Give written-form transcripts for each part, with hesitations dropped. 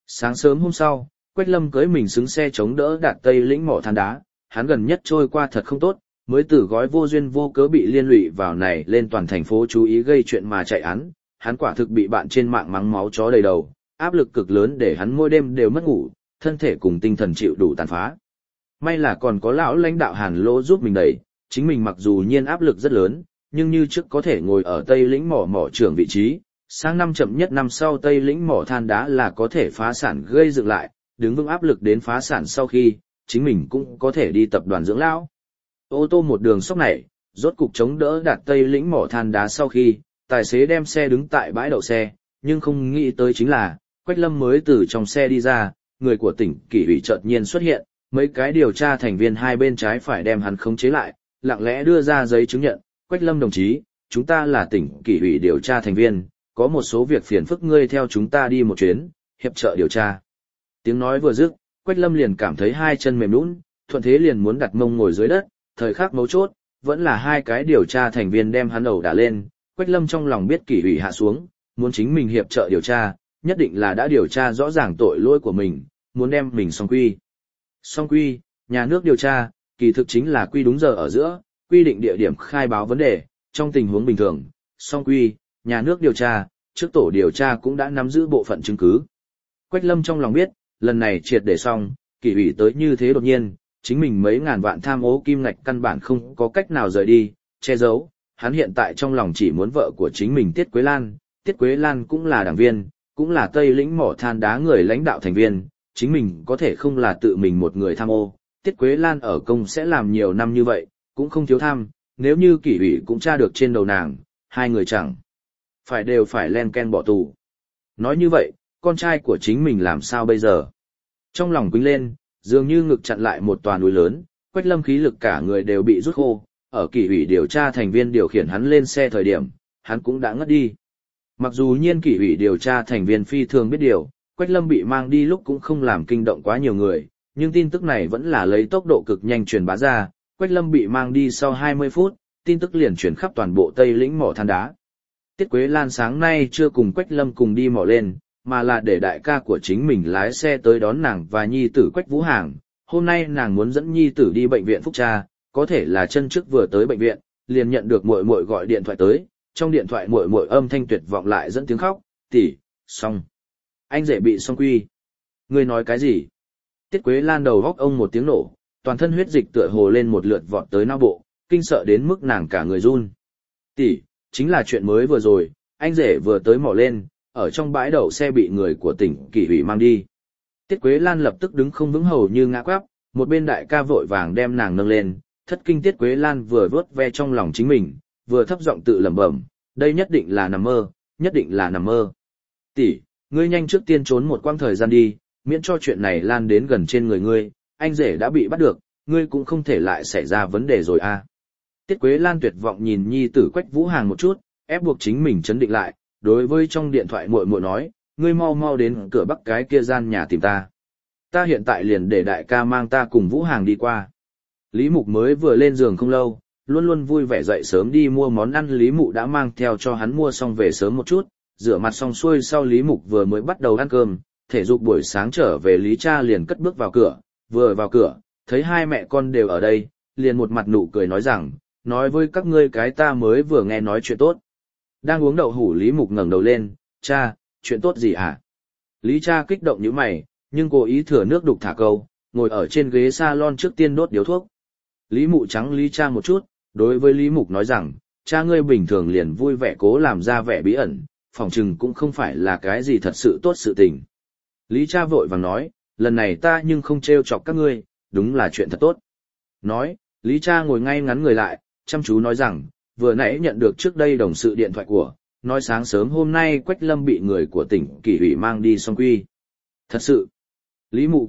Sáng sớm hôm sau, Quách Lâm cưới mình xứng xe chống đỡ đạt Tây lĩnh mỏ than đá, hắn gần nhất trôi qua thật không tốt, mới từ gói vô duyên vô cớ bị liên lụy vào này lên toàn thành phố chú ý gây chuyện mà chạy án, hắn quả thực bị bạn trên mạng mắng máu chó đầy đầu, áp lực cực lớn để hắn mỗi đêm đều mất ngủ, thân thể cùng tinh thần chịu đủ tàn phá. May là còn có lão lãnh đạo Hàn Lỗ giúp mình đẩy, chính mình mặc dù nhiên áp lực rất lớn, nhưng như trước có thể ngồi ở Tây lĩnh mỏ trưởng vị trí, sang năm chậm nhất năm sau Tây lĩnh mỏ than đá là có thể phá sản gây dựng lại, đứng vững áp lực đến phá sản sau khi, chính mình cũng có thể đi tập đoàn dưỡng lão. Ô tô một đường sóc này, rốt cục chống đỡ đạt Tây lĩnh mỏ than đá sau khi, tài xế đem xe đứng tại bãi đậu xe, nhưng không nghĩ tới chính là, Quách Lâm mới từ trong xe đi ra, người của tỉnh kỷ ủy chợt nhiên xuất hiện, mấy cái điều tra thành viên hai bên trái phải đem hắn khống chế lại, lặng lẽ đưa ra giấy chứng nhận, Quách Lâm đồng chí, chúng ta là tỉnh kỷ ủy điều tra thành viên, có một số việc phiền phức ngươi theo chúng ta đi một chuyến, hiệp trợ điều tra. Tiếng nói vừa dứt, Quách Lâm liền cảm thấy hai chân mềm nhũn, thuận thế liền muốn đặt mông ngồi dưới đất, thời khắc mấu chốt, vẫn là hai cái điều tra thành viên đem hắn ẩu đả lên, Quách Lâm trong lòng biết kỷ ủy hạ xuống, muốn chính mình hiệp trợ điều tra, nhất định là đã điều tra rõ ràng tội lỗi của mình, muốn đem mình xong quy. Xong quy, nhà nước điều tra, kỳ thực chính là quy đúng giờ ở giữa, quy định địa điểm khai báo vấn đề, trong tình huống bình thường, xong quy, nhà nước điều tra, trước tổ điều tra cũng đã nắm giữ bộ phận chứng cứ. Quách Lâm trong lòng biết, lần này triệt để xong, kỷ ủy tới như thế đột nhiên, chính mình mấy ngàn vạn tham ô kim ngạch căn bản không có cách nào rời đi, che giấu, hắn hiện tại trong lòng chỉ muốn vợ của chính mình Tiết Quế Lan cũng là đảng viên, cũng là Tây lĩnh mỏ than đá người lãnh đạo thành viên, chính mình có thể không là tự mình một người tham ô, Tiết Quế Lan ở công sẽ làm nhiều năm như vậy, cũng không thiếu tham, nếu như kỷ ủy cũng tra được trên đầu nàng, hai người chẳng phải đều phải len ken bỏ tù. Nói như vậy, con trai của chính mình làm sao bây giờ? Trong lòng quýnh lên, dường như ngực chặn lại một tòa núi lớn, Quách Lâm khí lực cả người đều bị rút khô, ở kỷ ủy điều tra thành viên điều khiển hắn lên xe thời điểm, hắn cũng đã ngất đi. Mặc dù nhiên kỷ ủy điều tra thành viên phi thường biết điều, Quách Lâm bị mang đi lúc cũng không làm kinh động quá nhiều người, nhưng tin tức này vẫn là lấy tốc độ cực nhanh truyền bá ra, Quách Lâm bị mang đi sau 20 phút, tin tức liền truyền khắp toàn bộ Tây lĩnh mỏ than đá. Tiết Quế Lan sáng nay chưa cùng Quách Lâm cùng đi mỏ lên, mà là để đại ca của chính mình lái xe tới đón nàng và nhi tử Quách Vũ Hàng. Hôm nay nàng muốn dẫn nhi tử đi bệnh viện phúc tra, có thể là chân trước vừa tới bệnh viện, liền nhận được muội muội gọi điện thoại tới, trong điện thoại muội muội âm thanh tuyệt vọng lại dẫn tiếng khóc, "Tỷ, xong. Anh rể bị xong quy." "Ngươi nói cái gì?" Tiết Quế Lan đầu góc ông một tiếng nổ, toàn thân huyết dịch tựa hồ lên một lượt vọt tới não bộ, kinh sợ đến mức nàng cả người run. "Tỷ, chính là chuyện mới vừa rồi, anh rể vừa tới mỏ lên, ở trong bãi đậu xe bị người của tỉnh kỷ ủy mang đi." Tiết Quế Lan lập tức đứng không vững hầu như ngã quắp, một bên đại ca vội vàng đem nàng nâng lên, thất kinh Tiết Quế Lan vừa vớt ve trong lòng chính mình, vừa thấp giọng tự lẩm bẩm, đây nhất định là nằm mơ, nhất định là nằm mơ. "Tỷ, ngươi nhanh trước tiên trốn một quãng thời gian đi, miễn cho chuyện này lan đến gần trên người ngươi, anh rể đã bị bắt được, ngươi cũng không thể lại xảy ra vấn đề rồi à." Tiết Quế Lan tuyệt vọng nhìn nhi tử Quách Vũ Hàng một chút, ép buộc chính mình chấn định lại, đối với trong điện thoại muội muội nói, "Ngươi mau mau đến cửa bắc cái kia gian nhà tìm ta. Ta hiện tại liền để đại ca mang ta cùng Vũ Hàng đi qua." Lý Mục mới vừa lên giường không lâu, luôn luôn vui vẻ dậy sớm đi mua món ăn, Lý Mục đã mang theo cho hắn mua xong về sớm một chút, rửa mặt xong xuôi sau Lý Mục vừa mới bắt đầu ăn cơm, thể dục buổi sáng trở về Lý cha liền cất bước vào cửa, vừa vào cửa, thấy hai mẹ con đều ở đây, liền một mặt nụ cười nói rằng, "Nói với các ngươi cái ta mới vừa nghe nói chuyện tốt." Đang uống đậu hủ Lý Mục ngẩng đầu lên, "Cha, chuyện tốt gì hả?" Lý cha kích động như mày, nhưng cố ý thừa nước đục thả câu, ngồi ở trên ghế salon trước tiên đốt điếu thuốc. Lý Mụ trắng Lý cha một chút, đối với Lý Mục nói rằng, "Cha ngươi bình thường liền vui vẻ cố làm ra vẻ bí ẩn, phỏng chừng cũng không phải là cái gì thật sự tốt sự tình." Lý cha vội vàng nói, "Lần này ta nhưng không trêu chọc các ngươi, đúng là chuyện thật tốt." Nói, Lý cha ngồi ngay ngắn người lại, chăm chú nói rằng, vừa nãy nhận được trước đây đồng sự điện thoại của, nói sáng sớm hôm nay Quách Lâm bị người của tỉnh kỷ ủy mang đi xong quy. Thật sự. Lý Mục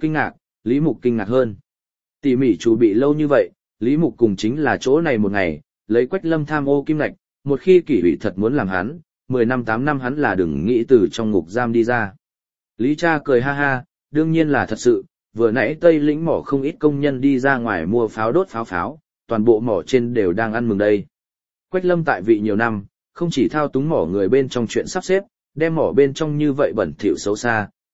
kinh ngạc hơn. Tỉ mỉ chuẩn bị lâu như vậy, Lý Mục cùng chính là chỗ này một ngày, lấy Quách Lâm tham ô kim ngạch, một khi kỷ ủy thật muốn làm hắn, 10 năm 8 năm hắn là đừng nghĩ từ trong ngục giam đi ra. Lý cha cười ha ha, đương nhiên là thật sự, vừa nãy Tây lĩnh mỏ không ít công nhân đi ra ngoài mua pháo đốt pháo, toàn bộ mỏ trên đều đang ăn mừng đây. Quách Lâm tại vị nhiều năm, không chỉ thao túng mỏ người bên trong chuyện sắp xếp, đem mỏ bên trong như vậy bẩn thỉu xấu xa,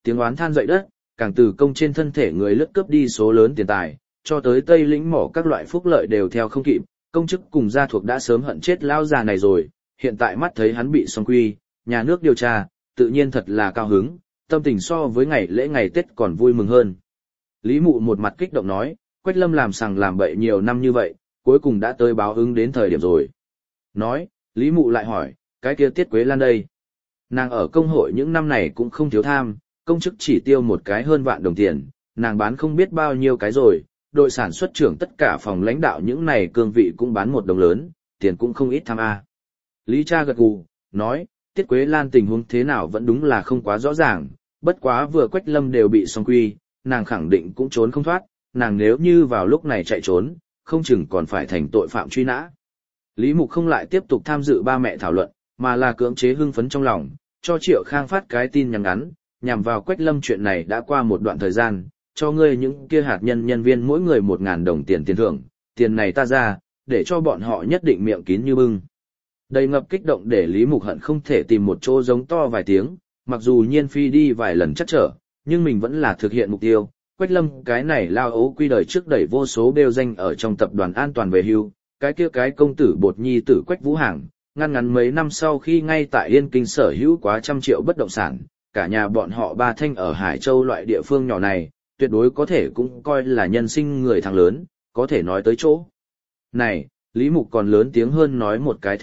tiếng oán than dậy đất, càng từ công trên thân thể người lướt cướp đi số lớn tiền tài, cho tới Tây lĩnh mỏ các loại phúc lợi đều theo không kịp, công chức cùng gia thuộc đã sớm hận chết lão già này rồi, hiện tại mắt thấy hắn bị song quy, nhà nước điều tra, tự nhiên thật là cao hứng, tâm tình so với ngày lễ ngày Tết còn vui mừng hơn. Lý Mụ một mặt kích động nói, Quách Lâm làm sằng làm bậy nhiều năm như vậy, cuối cùng đã tới báo ứng đến thời điểm rồi. Nói, Lý Mụ lại hỏi, cái kia Tiết Quế Lan đây. Nàng ở công hội những năm này cũng không thiếu tham, công chức chỉ tiêu một cái hơn vạn đồng tiền, nàng bán không biết bao nhiêu cái rồi, đội sản xuất trưởng tất cả phòng lãnh đạo những này cương vị cũng bán một đồng lớn, tiền cũng không ít tham a. Lý Cha gật gù, nói, Tiết Quế Lan tình huống thế nào vẫn đúng là không quá rõ ràng, bất quá vừa Quách Lâm đều bị song quy, nàng khẳng định cũng trốn không thoát, nàng nếu như vào lúc này chạy trốn, không chừng còn phải thành tội phạm truy nã. Lý Mục không lại tiếp tục tham dự ba mẹ thảo luận, mà là cưỡng chế hưng phấn trong lòng, cho Triệu Khang phát cái tin nhắn ngắn, nhằm vào Quách Lâm chuyện này đã qua một đoạn thời gian, cho ngươi những kia hạt nhân nhân viên mỗi người 1.000 đồng tiền tiền thưởng, tiền này ta ra, để cho bọn họ nhất định miệng kín như bưng. Đầy ngập kích động để Lý Mục hận không thể tìm một chỗ giống to vài tiếng, mặc dù Nhiên Phi đi vài lần chắc trở, nhưng mình vẫn là thực hiện mục tiêu. Quách Lâm cái này lao ấu quy đời trước đẩy vô số bêu danh ở trong tập đoàn an toàn về hưu, cái kia cái công tử bột nhi tử Quách Vũ Hàng, ngăn mấy năm sau khi ngay tại Yên Kinh sở hữu quá trăm triệu bất động sản, cả nhà bọn họ ba thanh ở Hải Châu loại địa phương nhỏ này, tuyệt đối có thể cũng coi là nhân sinh người thằng lớn, có thể nói tới chỗ. Này, Lý Mục còn lớn tiếng hơn nói một cái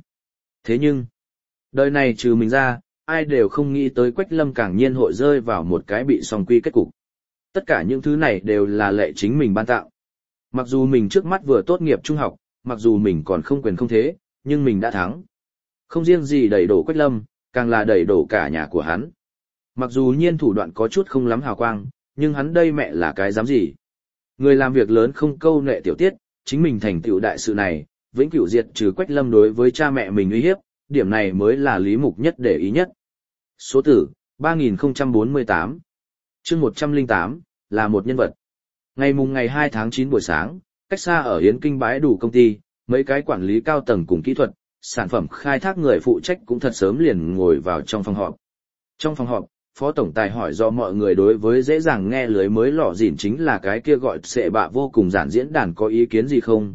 thế nhưng, đời này trừ mình ra, ai đều không nghĩ tới Quách Lâm càng nhiên hội rơi vào một cái bị song quy kết cục. Tất cả những thứ này đều là lệ chính mình ban tạo. Mặc dù mình trước mắt vừa tốt nghiệp trung học, mặc dù mình còn không quyền không thế, nhưng mình đã thắng. Không riêng gì đẩy đổ Quách Lâm, càng là đẩy đổ cả nhà của hắn. Mặc dù Nhiên thủ đoạn có chút không lắm hào quang, nhưng hắn đây mẹ là cái dám gì. Người làm việc lớn không câu nệ tiểu tiết, chính mình thành tựu đại sự này, vĩnh cửu diệt trừ Quách Lâm đối với cha mẹ mình uy hiếp, điểm này mới là Lý Mục nhất để ý nhất. Số tử, 3048. Chương 108, là một nhân vật. Ngày 2 tháng 9 buổi sáng, cách xa ở Yến Kinh bãi đủ công ty, mấy cái quản lý cao tầng cùng kỹ thuật, sản phẩm khai thác người phụ trách cũng thật sớm liền ngồi vào trong phòng họp. Trong phòng họp, Phó Tổng Tài hỏi do mọi người đối với dễ dàng nghe lưới mới lọ dỉn chính là cái kia gọi xệ bạ vô cùng giản diễn đàn có ý kiến gì không,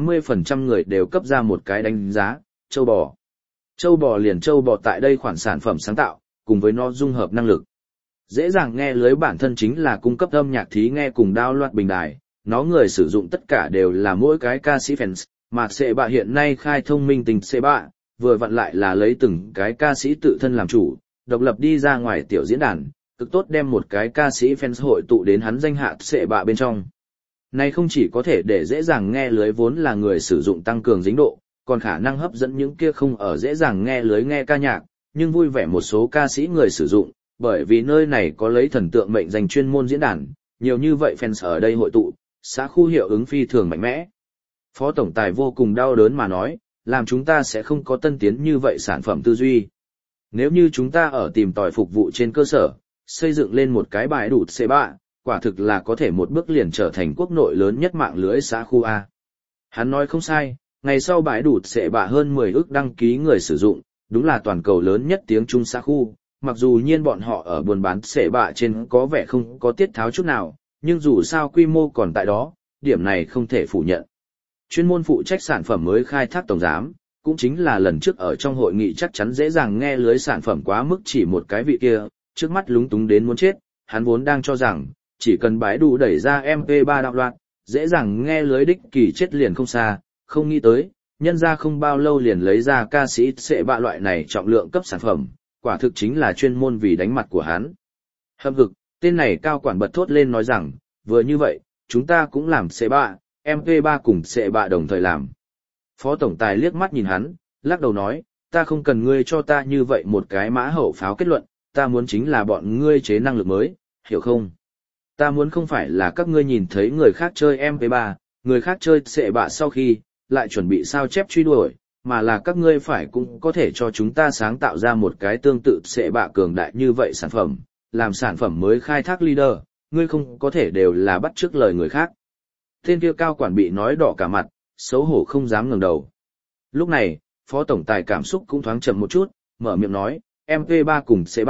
80% người đều cấp ra một cái đánh giá, châu bò. Châu bò liền châu bò tại đây khoản sản phẩm sáng tạo, cùng với nó dung hợp năng lực. Dễ dàng nghe lưới bản thân chính là cung cấp âm nhạc thí nghe cùng download bình đài, nó người sử dụng tất cả đều là mỗi cái ca sĩ fans, mà xệ bạ hiện nay khai thông minh tình xệ bạ, vừa vặn lại là lấy từng cái ca sĩ tự thân làm chủ, độc lập đi ra ngoài tiểu diễn đàn, cực tốt đem một cái ca sĩ fans hội tụ đến hắn danh hạ xệ bạ bên trong. Này không chỉ có thể để dễ dàng nghe lưới vốn là người sử dụng tăng cường dính độ, còn khả năng hấp dẫn những kia không ở dễ dàng nghe lưới nghe ca nhạc, nhưng vui vẻ một số ca sĩ người sử dụng, bởi vì nơi này có lấy thần tượng mệnh danh chuyên môn diễn đàn, nhiều như vậy fans ở đây hội tụ, xã khu hiệu ứng phi thường mạnh mẽ. Phó Tổng Tài vô cùng đau đớn mà nói, làm chúng ta sẽ không có tân tiến như vậy sản phẩm tư duy. Nếu như chúng ta ở tìm tòi phục vụ trên cơ sở, xây dựng lên một cái bài đủ C3, quả thực là có thể một bước liền trở thành quốc nội lớn nhất mạng lưới xã khu A. Hắn nói không sai, ngày sau bãi đủ C3 hơn 10 ước đăng ký người sử dụng, đúng là toàn cầu lớn nhất tiếng Trung xã khu, mặc dù nhiên bọn họ ở buôn bán C3 trên có vẻ không có tiết tháo chút nào, nhưng dù sao quy mô còn tại đó, điểm này không thể phủ nhận. Chuyên môn phụ trách sản phẩm mới khai thác tổng giám, cũng chính là lần trước ở trong hội nghị chắc chắn dễ dàng nghe lưới sản phẩm quá mức chỉ một cái vị kia, trước mắt lúng túng đến muốn chết, hắn vốn đang cho rằng, chỉ cần bãi đủ đẩy ra MP3 đạo loạt, dễ dàng nghe lưới đích kỳ chết liền không xa, không nghĩ tới, nhân ra không bao lâu liền lấy ra ca sĩ xệ bạ loại này trọng lượng cấp sản phẩm, quả thực chính là chuyên môn vì đánh mặt của hắn. Hâm hực, tên này cao quản bật thốt lên nói rằng, vừa như vậy, chúng ta cũng làm xệ bạ, MP3 cùng xệ bạ đồng thời làm. Phó Tổng Tài liếc mắt nhìn hắn, lắc đầu nói, ta không cần ngươi cho ta như vậy một cái mã hậu pháo kết luận, ta muốn chính là bọn ngươi chế năng lực mới, hiểu không? Ta muốn không phải là các ngươi nhìn thấy người khác chơi MP3, người khác chơi xệ bạ sau khi, lại chuẩn bị sao chép truy đuổi, mà là các ngươi phải cũng có thể cho chúng ta sáng tạo ra một cái tương tự xệ bạ cường đại như vậy sản phẩm, làm sản phẩm mới khai thác leader, ngươi không có thể đều là bắt chước lời người khác. Tên kia cao quản bị nói đỏ cả mặt, xấu hổ không dám ngẩng đầu. Lúc này, Phó Tổng Tài cảm xúc cũng thoáng chậm một chút, mở miệng nói, MP3 cùng C3,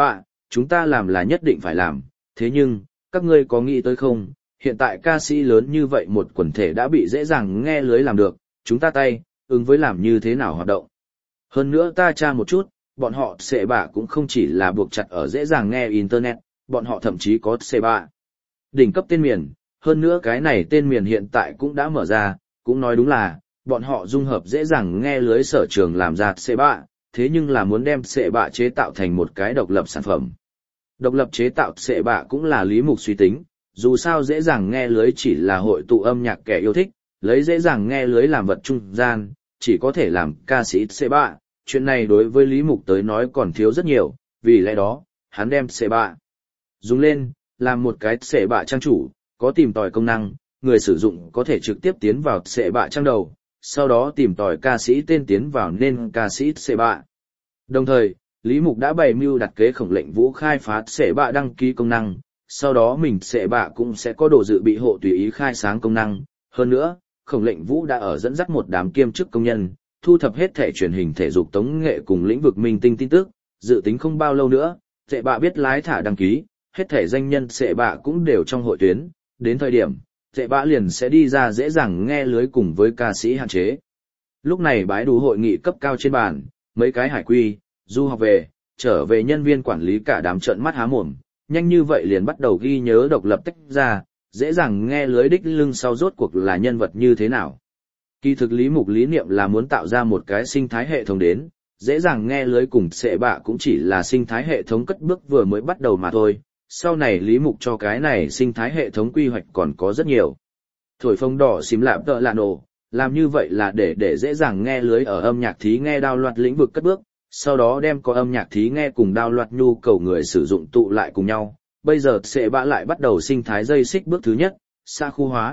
chúng ta làm là nhất định phải làm, thế nhưng, các ngươi có nghĩ tới không, hiện tại ca sĩ lớn như vậy một quần thể đã bị dễ dàng nghe lưới làm được, chúng ta tay, ứng với làm như thế nào hoạt động. Hơn nữa ta tra một chút, bọn họ xệ bạ cũng không chỉ là buộc chặt ở dễ dàng nghe Internet, bọn họ thậm chí có xệ bạ. Đỉnh cấp tên miền, hơn nữa cái này tên miền hiện tại cũng đã mở ra, cũng nói đúng là, bọn họ dung hợp dễ dàng nghe lưới sở trường làm ra xệ bạ, thế nhưng là muốn đem xệ bạ chế tạo thành một cái độc lập sản phẩm. Độc lập chế tạo xệ bạ cũng là Lý Mục suy tính, dù sao dễ dàng nghe lưới chỉ là hội tụ âm nhạc kẻ yêu thích, lấy dễ dàng nghe lưới làm vật trung gian, chỉ có thể làm ca sĩ xệ bạ, chuyện này đối với Lý Mục tới nói còn thiếu rất nhiều, vì lẽ đó, hắn đem xệ bạ dùng lên, làm một cái xệ bạ trang chủ, có tìm tòi công năng, người sử dụng có thể trực tiếp tiến vào xệ bạ trang đầu, sau đó tìm tòi ca sĩ tên tiến vào nên ca sĩ xệ bạ. Đồng thời, Lý Mục đã bày mưu đặt kế Khổng Lệnh Vũ khai phá xệ bạ đăng ký công năng, sau đó mình xệ bạ cũng sẽ có đồ dự bị hộ tùy ý khai sáng công năng. Hơn nữa, Khổng Lệnh Vũ đã ở dẫn dắt một đám kiêm chức công nhân, thu thập hết thể truyền hình thể dục tống nghệ cùng lĩnh vực minh tinh tin tức, dự tính không bao lâu nữa, xệ bạ biết lái thả đăng ký, hết thể danh nhân xệ bạ cũng đều trong hội tuyến, đến thời điểm, xệ bạ liền sẽ đi ra dễ dàng nghe lưới cùng với ca sĩ hạn chế. Lúc này bãi đủ hội nghị cấp cao trên bàn, mấy cái hải quy, du học về, trở về nhân viên quản lý cả đám trợn mắt há mồm, nhanh như vậy liền bắt đầu ghi nhớ độc lập tách ra, dễ dàng nghe lưới đích lưng sau rốt cuộc là nhân vật như thế nào. Kỳ thực Lý Mục lý niệm là muốn tạo ra một cái sinh thái hệ thống đến, dễ dàng nghe lưới cùng xệ bạ cũng chỉ là sinh thái hệ thống cất bước vừa mới bắt đầu mà thôi, sau này Lý Mục cho cái này sinh thái hệ thống quy hoạch còn có rất nhiều. Thổi phồng đỏ xím lạp tợ lạ nổ, làm như vậy là để dễ dàng nghe lưới ở âm nhạc thí nghe đao loạt lĩnh vực cất bước, sau đó đem có âm nhạc thí nghe cùng đao loạt nhu cầu người sử dụng tụ lại cùng nhau. Bây giờ xệ bạ lại bắt đầu sinh thái dây xích bước thứ nhất, xa khu hóa.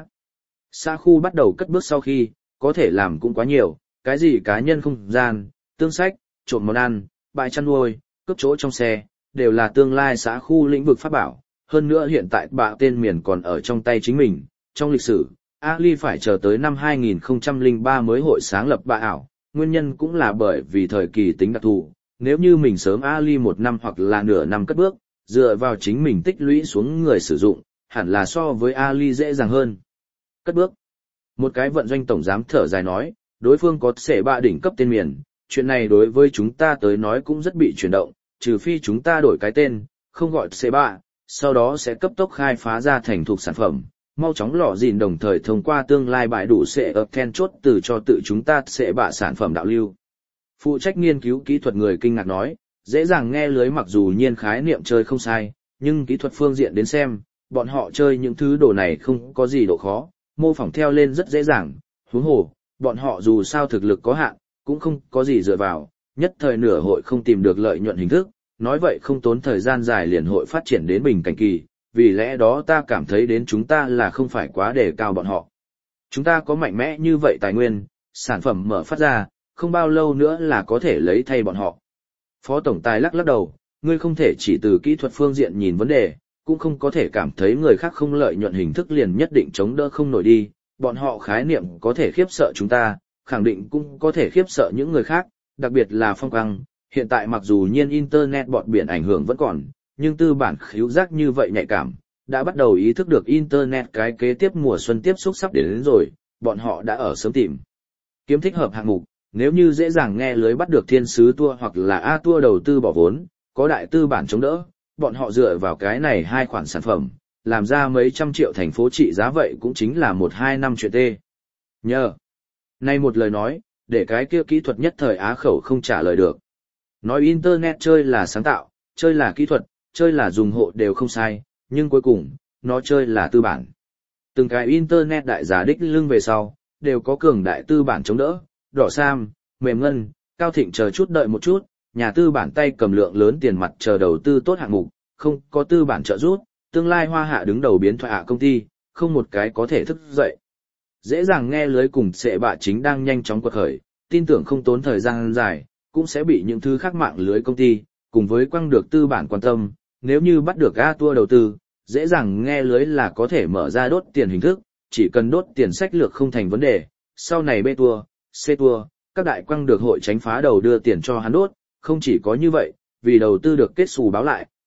Xa khu bắt đầu cất bước sau khi, có thể làm cũng quá nhiều, cái gì cá nhân không gian, tương sách, trộm món ăn, bãi chăn nuôi, cướp chỗ trong xe, đều là tương lai xã khu lĩnh vực pháp bảo. Hơn nữa hiện tại bạ tên miền còn ở trong tay chính mình. Trong lịch sử, Ali phải chờ tới năm 2003 mới hội sáng lập bạ ảo, nguyên nhân cũng là bởi vì thời kỳ tính đặc thù. Nếu như mình sớm Ali một năm hoặc là nửa năm cất bước, dựa vào chính mình tích lũy xuống người sử dụng, hẳn là so với Ali dễ dàng hơn. Cất bước. Một cái vận doanh tổng giám thở dài nói, đối phương có xệ bạ đỉnh cấp tên miền, chuyện này đối với chúng ta tới nói cũng rất bị chuyển động, trừ phi chúng ta đổi cái tên, không gọi xệ bạ, sau đó sẽ cấp tốc khai phá ra thành thục sản phẩm, mau chóng lọ dìn đồng thời thông qua tương lai bãi đủ xệ ập then chốt từ cho tự chúng ta xệ bạ sản phẩm đạo lưu. Phụ trách nghiên cứu kỹ thuật người kinh ngạc nói, dễ dàng nghe lưới mặc dù nhiên khái niệm chơi không sai, nhưng kỹ thuật phương diện đến xem, bọn họ chơi những thứ đồ này không có gì độ khó, mô phỏng theo lên rất dễ dàng, huống hồ, bọn họ dù sao thực lực có hạn, cũng không có gì dựa vào, nhất thời nửa hội không tìm được lợi nhuận hình thức, nói vậy không tốn thời gian dài liền hội phát triển đến bình cảnh kỳ, vì lẽ đó ta cảm thấy đến chúng ta là không phải quá đề cao bọn họ. Chúng ta có mạnh mẽ như vậy tài nguyên, sản phẩm mở phát ra, không bao lâu nữa là có thể lấy thay bọn họ. Phó Tổng Tài lắc đầu, ngươi không thể chỉ từ kỹ thuật phương diện nhìn vấn đề, cũng không có thể cảm thấy người khác không lợi nhuận hình thức liền nhất định chống đỡ không nổi đi, bọn họ khái niệm có thể khiếp sợ chúng ta, khẳng định cũng có thể khiếp sợ những người khác, đặc biệt là Phong Căng, hiện tại mặc dù nhiên Internet bọt biển ảnh hưởng vẫn còn, nhưng tư bản khíu giác như vậy nhạy cảm, đã bắt đầu ý thức được Internet cái kế tiếp mùa xuân tiếp xúc sắp đến rồi, bọn họ đã ở sớm tìm kiếm thích hợp hạng mục, nếu như dễ dàng nghe lưới bắt được Thiên Sứ Tour hoặc là A Tour đầu tư bỏ vốn, có đại tư bản chống đỡ, bọn họ dựa vào cái này hai khoản sản phẩm, làm ra mấy trăm triệu thành phố trị giá vậy cũng chính là 1-2 năm chuyện tê. Nhờ. Nay một lời nói, để cái kia kỹ thuật nhất thời á khẩu không trả lời được. Nói Internet chơi là sáng tạo, chơi là kỹ thuật, chơi là dùng hộ đều không sai, nhưng cuối cùng, nó chơi là tư bản. Từng cái Internet đại giá đích lưng về sau, đều có cường đại tư bản chống đỡ, đỏ sam, mềm ngân, cao thịnh chờ chút đợi một chút, nhà tư bản tay cầm lượng lớn tiền mặt chờ đầu tư tốt hạng mục, không có tư bản trợ giúp, tương lai Hoa Hạ đứng đầu biến thoại hạ công ty, không một cái có thể thức dậy. Dễ dàng nghe lưới cùng xệ bạ chính đang nhanh chóng quật khởi, tin tưởng không tốn thời gian dài, cũng sẽ bị những thứ khác mạng lưới công ty, cùng với quăng được tư bản quan tâm, nếu như bắt được A Tour đầu tư, dễ dàng nghe lưới là có thể mở ra đốt tiền hình thức, chỉ cần đốt tiền sách lược không thành vấn đề, sau này B Tour, C Tour, các đại quăng được hội tránh phá đầu đưa tiền cho hắn đốt, không chỉ có như vậy, vì đầu tư được kết xù báo lại,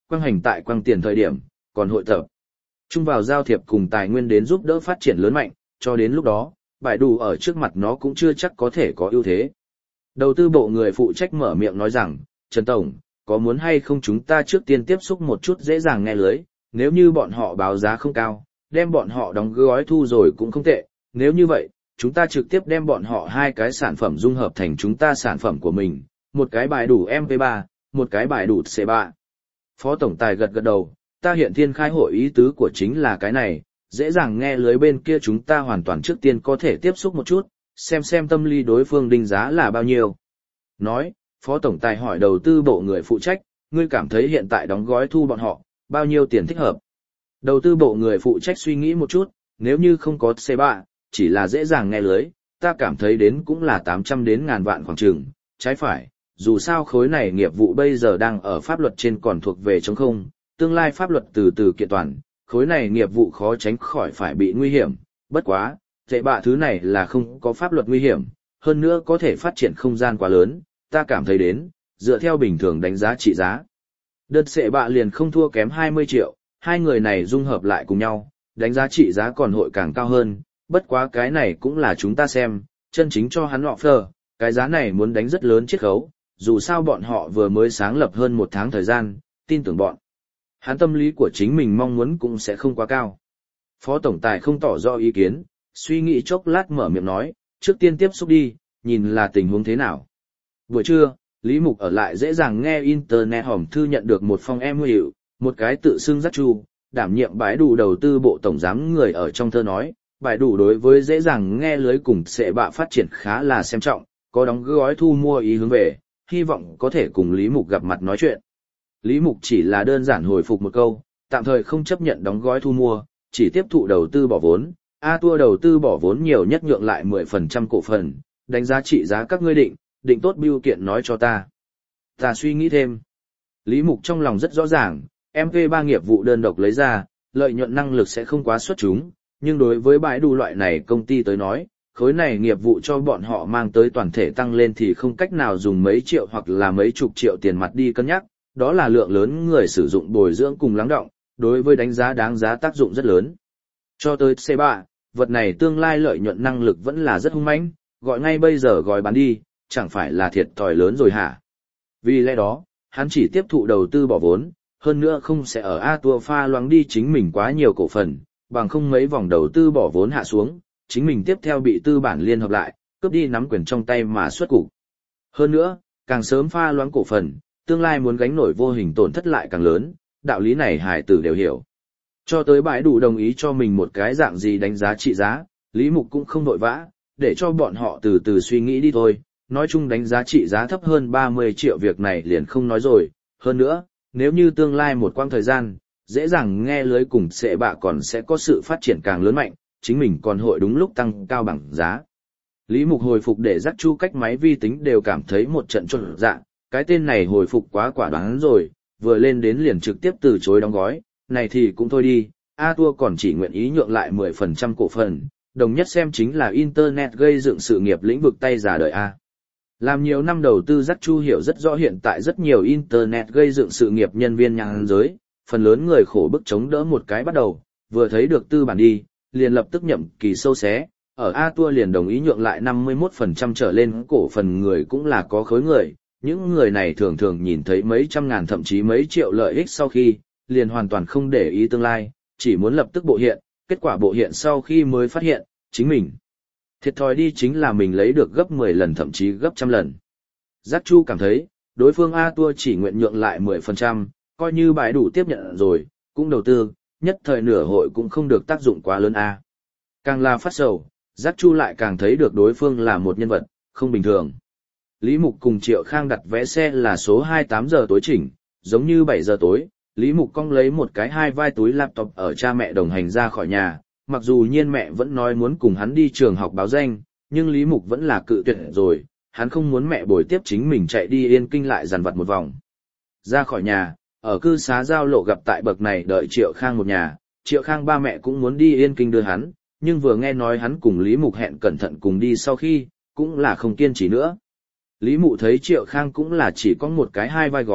quang hành tại quang tiền thời điểm, còn hội tập. Chung vào giao thiệp cùng tài nguyên đến giúp đỡ phát triển lớn mạnh, cho đến lúc đó, bãi đủ ở trước mặt nó cũng chưa chắc có thể có ưu thế. Đầu tư bộ người phụ trách mở miệng nói rằng, Trần Tổng, có muốn hay không chúng ta trước tiên tiếp xúc một chút dễ dàng nghe lưới, nếu như bọn họ báo giá không cao, đem bọn họ đóng gói thu rồi cũng không tệ, nếu như vậy, chúng ta trực tiếp đem bọn họ hai cái sản phẩm dung hợp thành chúng ta sản phẩm của mình, một cái bài đủ MP3, một cái bài đủ C3. Phó Tổng Tài gật gật đầu, ta hiện thiên khai hội ý tứ của chính là cái này, dễ dàng nghe lưới bên kia chúng ta hoàn toàn trước tiên có thể tiếp xúc một chút, xem tâm lý đối phương định giá là bao nhiêu. Nói, Phó Tổng Tài hỏi đầu tư bộ người phụ trách, ngươi cảm thấy hiện tại đóng gói thu bọn họ, bao nhiêu tiền thích hợp? Đầu tư bộ người phụ trách suy nghĩ một chút, nếu như không có C3, chỉ là dễ dàng nghe lưới, ta cảm thấy đến cũng là 800 đến ngàn vạn khoảng chừng, trái phải, dù sao khối này nghiệp vụ bây giờ đang ở pháp luật trên còn thuộc về trống không, tương lai pháp luật từ từ kiện toàn, khối này nghiệp vụ khó tránh khỏi phải bị nguy hiểm, bất quá, tệ bạ thứ này là không có pháp luật nguy hiểm, hơn nữa có thể phát triển không gian quá lớn, ta cảm thấy đến, dựa theo bình thường đánh giá trị giá. Đợt sệ bạ liền không thua kém 20 triệu, hai người này dung hợp lại cùng nhau, đánh giá trị giá còn hội càng cao hơn, bất quá cái này cũng là chúng ta xem, chân chính cho hắn offer, cái giá này muốn đánh rất lớn chiết khấu, dù sao bọn họ vừa mới sáng lập hơn một tháng thời gian, tin tưởng bọn. Hắn tâm lý của chính mình mong muốn cũng sẽ không quá cao. Phó Tổng Tài không tỏ rõ ý kiến, suy nghĩ chốc lát mở miệng nói, trước tiên tiếp xúc đi, nhìn là tình huống thế nào. Buổi trưa, Lý Mục ở lại dễ dàng nghe Internet hòm thư nhận được một phong email, một cái tự xưng dắt chu, đảm nhiệm bãi đủ đầu tư bộ tổng giám người ở trong thơ nói, bãi đủ đối với dễ dàng nghe lưới cùng sẽ bạ phát triển khá là xem trọng, có đóng gói thu mua ý hướng về, hy vọng có thể cùng Lý Mục gặp mặt nói chuyện. Lý Mục chỉ là đơn giản hồi phục một câu, tạm thời không chấp nhận đóng gói thu mua, chỉ tiếp thụ đầu tư bỏ vốn, A-Tua đầu tư bỏ vốn nhiều nhất nhượng lại 10% cổ phần, đánh giá trị giá các ngươi định tốt bill kiện nói cho ta. Ta suy nghĩ thêm. Lý Mục trong lòng rất rõ ràng, MP3 nghiệp vụ đơn độc lấy ra, lợi nhuận năng lực sẽ không quá xuất chúng, nhưng đối với bãi đủ loại này công ty tới nói, khối này nghiệp vụ cho bọn họ mang tới toàn thể tăng lên thì không cách nào dùng mấy triệu hoặc là mấy chục triệu tiền mặt đi cân nhắc, đó là lượng lớn người sử dụng bồi dưỡng cùng lắng động, đối với đánh giá đáng giá tác dụng rất lớn. Cho tới C3, vật này tương lai lợi nhuận năng lực vẫn là rất hung mãnh, gọi ngay bây giờ gói bán đi, chẳng phải là thiệt thòi lớn rồi hả? Vì lẽ đó, hắn chỉ tiếp thụ đầu tư bỏ vốn, hơn nữa không sẽ ở A-Tua pha loãng đi chính mình quá nhiều cổ phần, bằng không mấy vòng đầu tư bỏ vốn hạ xuống, chính mình tiếp theo bị tư bản liên hợp lại, cướp đi nắm quyền trong tay mà xuất cục. Hơn nữa, càng sớm pha loãng cổ phần, tương lai muốn gánh nổi vô hình tổn thất lại càng lớn, đạo lý này hải tử đều hiểu. Cho tới bãi đủ đồng ý cho mình một cái dạng gì đánh giá trị giá, Lý Mục cũng không vội vã, để cho bọn họ từ từ suy nghĩ đi thôi, nói chung đánh giá trị giá thấp hơn 30 triệu việc này liền không nói rồi, hơn nữa, nếu như tương lai một quãng thời gian, dễ dàng nghe lưới cùng sẽ bạ còn sẽ có sự phát triển càng lớn mạnh, chính mình còn hội đúng lúc tăng cao bằng giá. Lý Mục hồi phục để dắt chu cách máy vi tính đều cảm thấy một trận trộn dạ, cái tên này hồi phục quá quả đoán rồi, vừa lên đến liền trực tiếp từ chối đóng gói, này thì cũng thôi đi, A-Tua còn chỉ nguyện ý nhượng lại 10% cổ phần, đồng nhất xem chính là Internet gây dựng sự nghiệp lĩnh vực tay già đời A. Làm nhiều năm đầu tư dắt chu hiểu rất rõ hiện tại rất nhiều Internet gây dựng sự nghiệp nhân viên nhàn giới, phần lớn người khổ bức chống đỡ một cái bắt đầu, vừa thấy được tư bản đi, liền lập tức nhậm kỳ sâu xé, ở A-Tua liền đồng ý nhượng lại 51% trở lên cổ phần người cũng là có khối người, những người này thường thường nhìn thấy mấy trăm ngàn thậm chí mấy triệu lợi ích sau khi, liền hoàn toàn không để ý tương lai, chỉ muốn lập tức bộ hiện, kết quả bộ hiện sau khi mới phát hiện, chính mình thiệt thòi đi chính là mình lấy được gấp 10 lần thậm chí gấp trăm lần. Giác Chu cảm thấy, đối phương A-Tua chỉ nguyện nhượng lại 10%, coi như bãi đủ tiếp nhận rồi, cũng đầu tư, nhất thời nửa hội cũng không được tác dụng quá lớn A. Càng là phát sầu, Giác Chu lại càng thấy được đối phương là một nhân vật, không bình thường. Lý Mục cùng Triệu Khang đặt vé xe là số 28 giờ tối chỉnh, giống như 7 giờ tối, Lý Mục cong lấy một cái hai vai túi laptop ở cha mẹ đồng hành ra khỏi nhà, mặc dù nhiên mẹ vẫn nói muốn cùng hắn đi trường học báo danh, nhưng Lý Mục vẫn là cự tuyệt rồi, hắn không muốn mẹ bồi tiếp chính mình chạy đi Yên Kinh lại dằn vặt một vòng. Ra khỏi nhà, ở cư xá giao lộ gặp tại bậc này đợi Triệu Khang một nhà, Triệu Khang ba mẹ cũng muốn đi Yên Kinh đưa hắn, nhưng vừa nghe nói hắn cùng Lý Mục hẹn cẩn thận cùng đi sau khi, cũng là không kiên trì nữa. Lý Mục thấy Triệu Khang cũng là chỉ có một cái hai vai gói,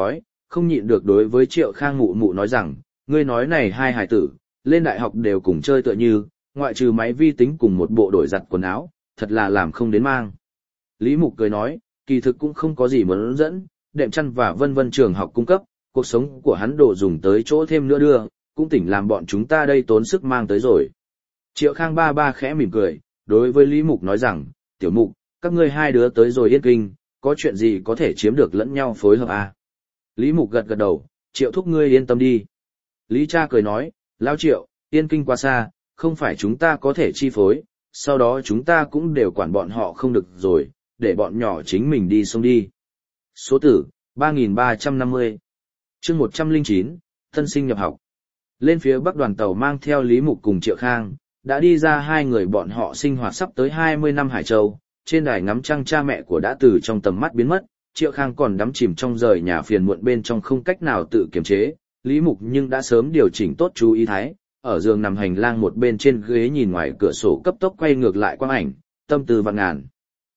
không nhịn được đối với Triệu Khang mụ mụ nói rằng, ngươi nói này hai hài tử, lên đại học đều cùng chơi tựa như, ngoại trừ máy vi tính cùng một bộ đổi giặt quần áo, thật là làm không đến mang. Lý Mục cười nói, kỳ thực cũng không có gì muốn dẫn, đệm chăn và vân vân trường học cung cấp, cuộc sống của hắn đồ dùng tới chỗ thêm nữa đưa, cũng tỉnh làm bọn chúng ta đây tốn sức mang tới rồi. Triệu Khang ba ba khẽ mỉm cười, đối với Lý Mục nói rằng, tiểu Mục, các ngươi hai đứa tới rồi Yên Kinh, có chuyện gì có thể chiếm được lẫn nhau phối hợp à? Lý Mục gật gật đầu, Triệu thúc ngươi yên tâm đi. Lý cha cười nói, Lão Triệu, Yên Kinh quá xa, không phải chúng ta có thể chi phối, sau đó chúng ta cũng đều quản bọn họ không được rồi, để bọn nhỏ chính mình đi xông đi. Số tử, 3.350. chương 109, tân sinh nhập học. Lên phía bắc đoàn tàu mang theo Lý Mục cùng Triệu Khang, đã đi ra hai người bọn họ sinh hoạt sắp tới 20 năm Hải Châu, trên đài ngắm trăng cha mẹ của đã từ trong tầm mắt biến mất, Triệu Khang còn đắm chìm trong rời nhà phiền muộn bên trong không cách nào tự kiềm chế, Lý Mục nhưng đã sớm điều chỉnh tốt chú ý thái, ở giường nằm hành lang một bên trên ghế nhìn ngoài cửa sổ cấp tốc quay ngược lại quang ảnh, tâm tư vạn ngàn.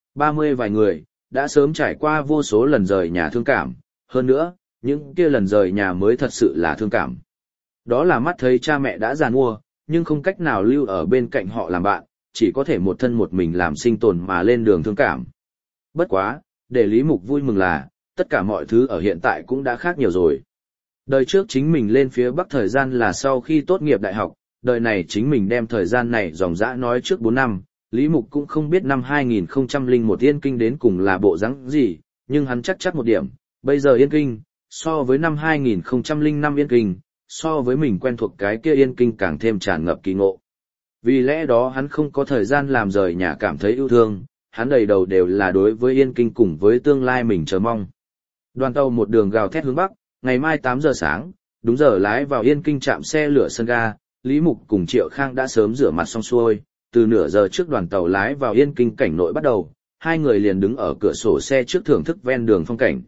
30 vài người, đã sớm trải qua vô số lần rời nhà thương cảm, hơn nữa, những kia lần rời nhà mới thật sự là thương cảm. Đó là mắt thấy cha mẹ đã già nua, nhưng không cách nào lưu ở bên cạnh họ làm bạn, chỉ có thể một thân một mình làm sinh tồn mà lên đường thương cảm. Bất quá, để Lý Mục vui mừng là, tất cả mọi thứ ở hiện tại cũng đã khác nhiều rồi. Đời trước chính mình lên phía Bắc thời gian là sau khi tốt nghiệp đại học, đời này chính mình đem thời gian này dòng dã nói trước 4 năm, Lý Mục cũng không biết năm 2001 Yên Kinh đến cùng là bộ dáng gì, nhưng hắn chắc một điểm, bây giờ Yên Kinh, so với năm 2005 Yên Kinh, so với mình quen thuộc cái kia Yên Kinh càng thêm tràn ngập kỳ ngộ. Vì lẽ đó hắn không có thời gian làm rời nhà cảm thấy yêu thương, hắn đầy đầu đều là đối với Yên Kinh cùng với tương lai mình chờ mong. Đoàn tàu một đường gào thét hướng Bắc, ngày mai 8 giờ sáng, đúng giờ lái vào Yên Kinh trạm xe lửa sân ga, Lý Mục cùng Triệu Khang đã sớm rửa mặt xong xuôi, từ nửa giờ trước đoàn tàu lái vào Yên Kinh cảnh nội bắt đầu, hai người liền đứng ở cửa sổ xe trước thưởng thức ven đường phong cảnh.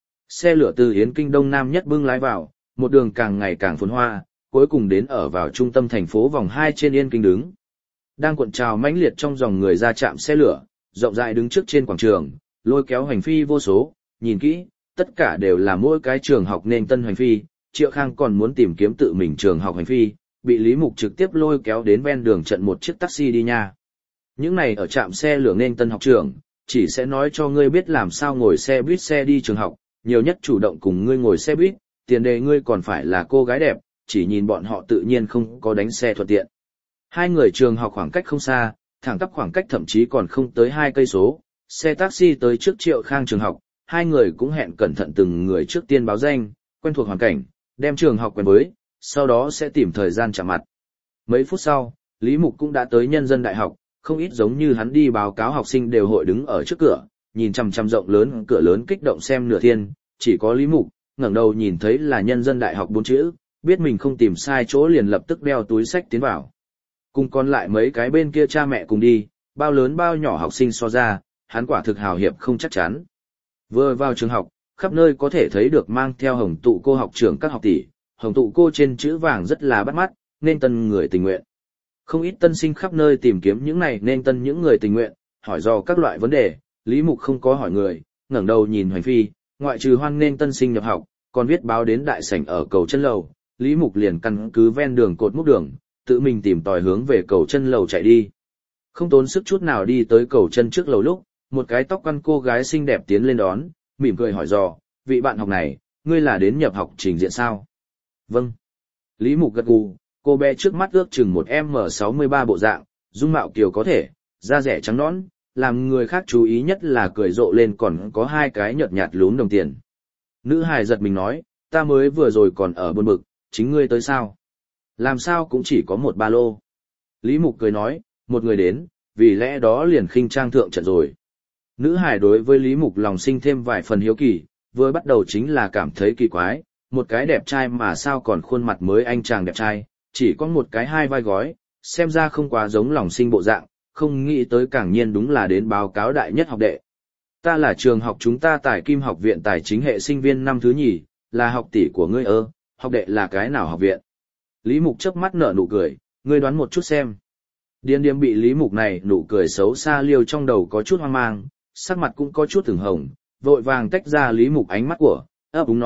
Xe lửa từ Yên Kinh đông nam nhất bưng lái vào, một đường càng ngày càng phồn hoa, cuối cùng đến ở vào trung tâm thành phố vòng 2 trên Yên Kinh đứng. Đang cuộn trào mãnh liệt trong dòng người ra trạm xe lửa, rộng rãi đứng trước trên quảng trường, lôi kéo hành phi vô số, nhìn kỹ, tất cả đều là mỗi cái trường học nên tân hành phi, Triệu Khang còn muốn tìm kiếm tự mình trường học hành phi, bị Lý Mục trực tiếp lôi kéo đến ven đường trận một chiếc taxi đi nha. Những này ở trạm xe lửa nên tân học trường, chỉ sẽ nói cho ngươi biết làm sao ngồi xe buýt xe đi trường học, nhiều nhất chủ động cùng ngươi ngồi xe buýt, tiền đề ngươi còn phải là cô gái đẹp, chỉ nhìn bọn họ tự nhiên không có đánh xe thuận tiện. Hai người trường học khoảng cách không xa, thẳng tắp khoảng cách thậm chí còn không tới 2 cây số, xe taxi tới trước Triệu Khang trường học, hai người cũng hẹn cẩn thận từng người trước tiên báo danh, quen thuộc hoàn cảnh, đem trường học quen với, sau đó sẽ tìm thời gian chạm mặt. Mấy phút sau, Lý Mục cũng đã tới Nhân dân Đại học, không ít giống như hắn đi báo cáo học sinh đều hội đứng ở trước cửa, nhìn chằm chằm rộng lớn cửa lớn kích động xem nửa thiên, chỉ có Lý Mục ngẩng đầu nhìn thấy là Nhân dân Đại học 4 chữ, biết mình không tìm sai chỗ liền lập tức đeo túi sách tiến vào. Cùng còn lại mấy cái bên kia cha mẹ cùng đi, bao lớn bao nhỏ học sinh so ra, hắn quả thực hào hiệp không chắc chắn. Vừa vào trường học, khắp nơi có thể thấy được mang theo hồng tụ cô học trưởng các học tỷ, hồng tụ cô trên chữ vàng rất là bắt mắt, nên tân người tình nguyện. Không ít tân sinh khắp nơi tìm kiếm những này nên tân những người tình nguyện, hỏi dò các loại vấn đề, Lý Mục không có hỏi người, ngẩng đầu nhìn Hoành Phi, ngoại trừ hoan nên tân sinh nhập học, còn viết báo đến đại sảnh ở cầu chân lầu, Lý Mục liền căn cứ ven đường cột mốc đường, tự mình tìm tòi hướng về cầu chân lầu chạy đi. Không tốn sức chút nào đi tới cầu chân trước lầu lúc, một cái tóc quăn cô gái xinh đẹp tiến lên đón, mỉm cười hỏi dò, vị bạn học này, ngươi là đến nhập học trình diện sao? Vâng. Lý Mục gật gù, cô bé trước mắt ước chừng một M63 bộ dạng, dung mạo kiều có thể, da rẻ trắng nõn, làm người khác chú ý nhất là cười rộ lên còn có 2 cái nhợt nhạt lún đồng tiền. Nữ hài giật mình nói, ta mới vừa rồi còn ở buồn bực, chính ngươi tới sao? Làm sao cũng chỉ có một ba lô. Lý Mục cười nói, một người đến, vì lẽ đó liền khinh trang thượng trận rồi. Nữ hài đối với Lý Mục lòng sinh thêm vài phần hiếu kỳ, vừa bắt đầu chính là cảm thấy kỳ quái, một cái đẹp trai mà sao còn khuôn mặt mới anh chàng đẹp trai, chỉ có một cái 2 vai gói, xem ra không quá giống lòng sinh bộ dạng, không nghĩ tới càng nhiên đúng là đến báo cáo đại nhất học đệ. Ta là trường học chúng ta Tài Kim học viện tài chính hệ sinh viên năm thứ nhì, là học tỷ của ngươi ơ, học đệ là cái nào học viện? Lý Mục chớp mắt nở nụ cười, ngươi đoán một chút xem. Điên điềm bị Lý Mục này nụ cười xấu xa liêu trong đầu có chút hoang mang, sắc mặt cũng có chút ửng hồng, vội vàng tách ra Lý Mục ánh mắt của, ấp úng nói,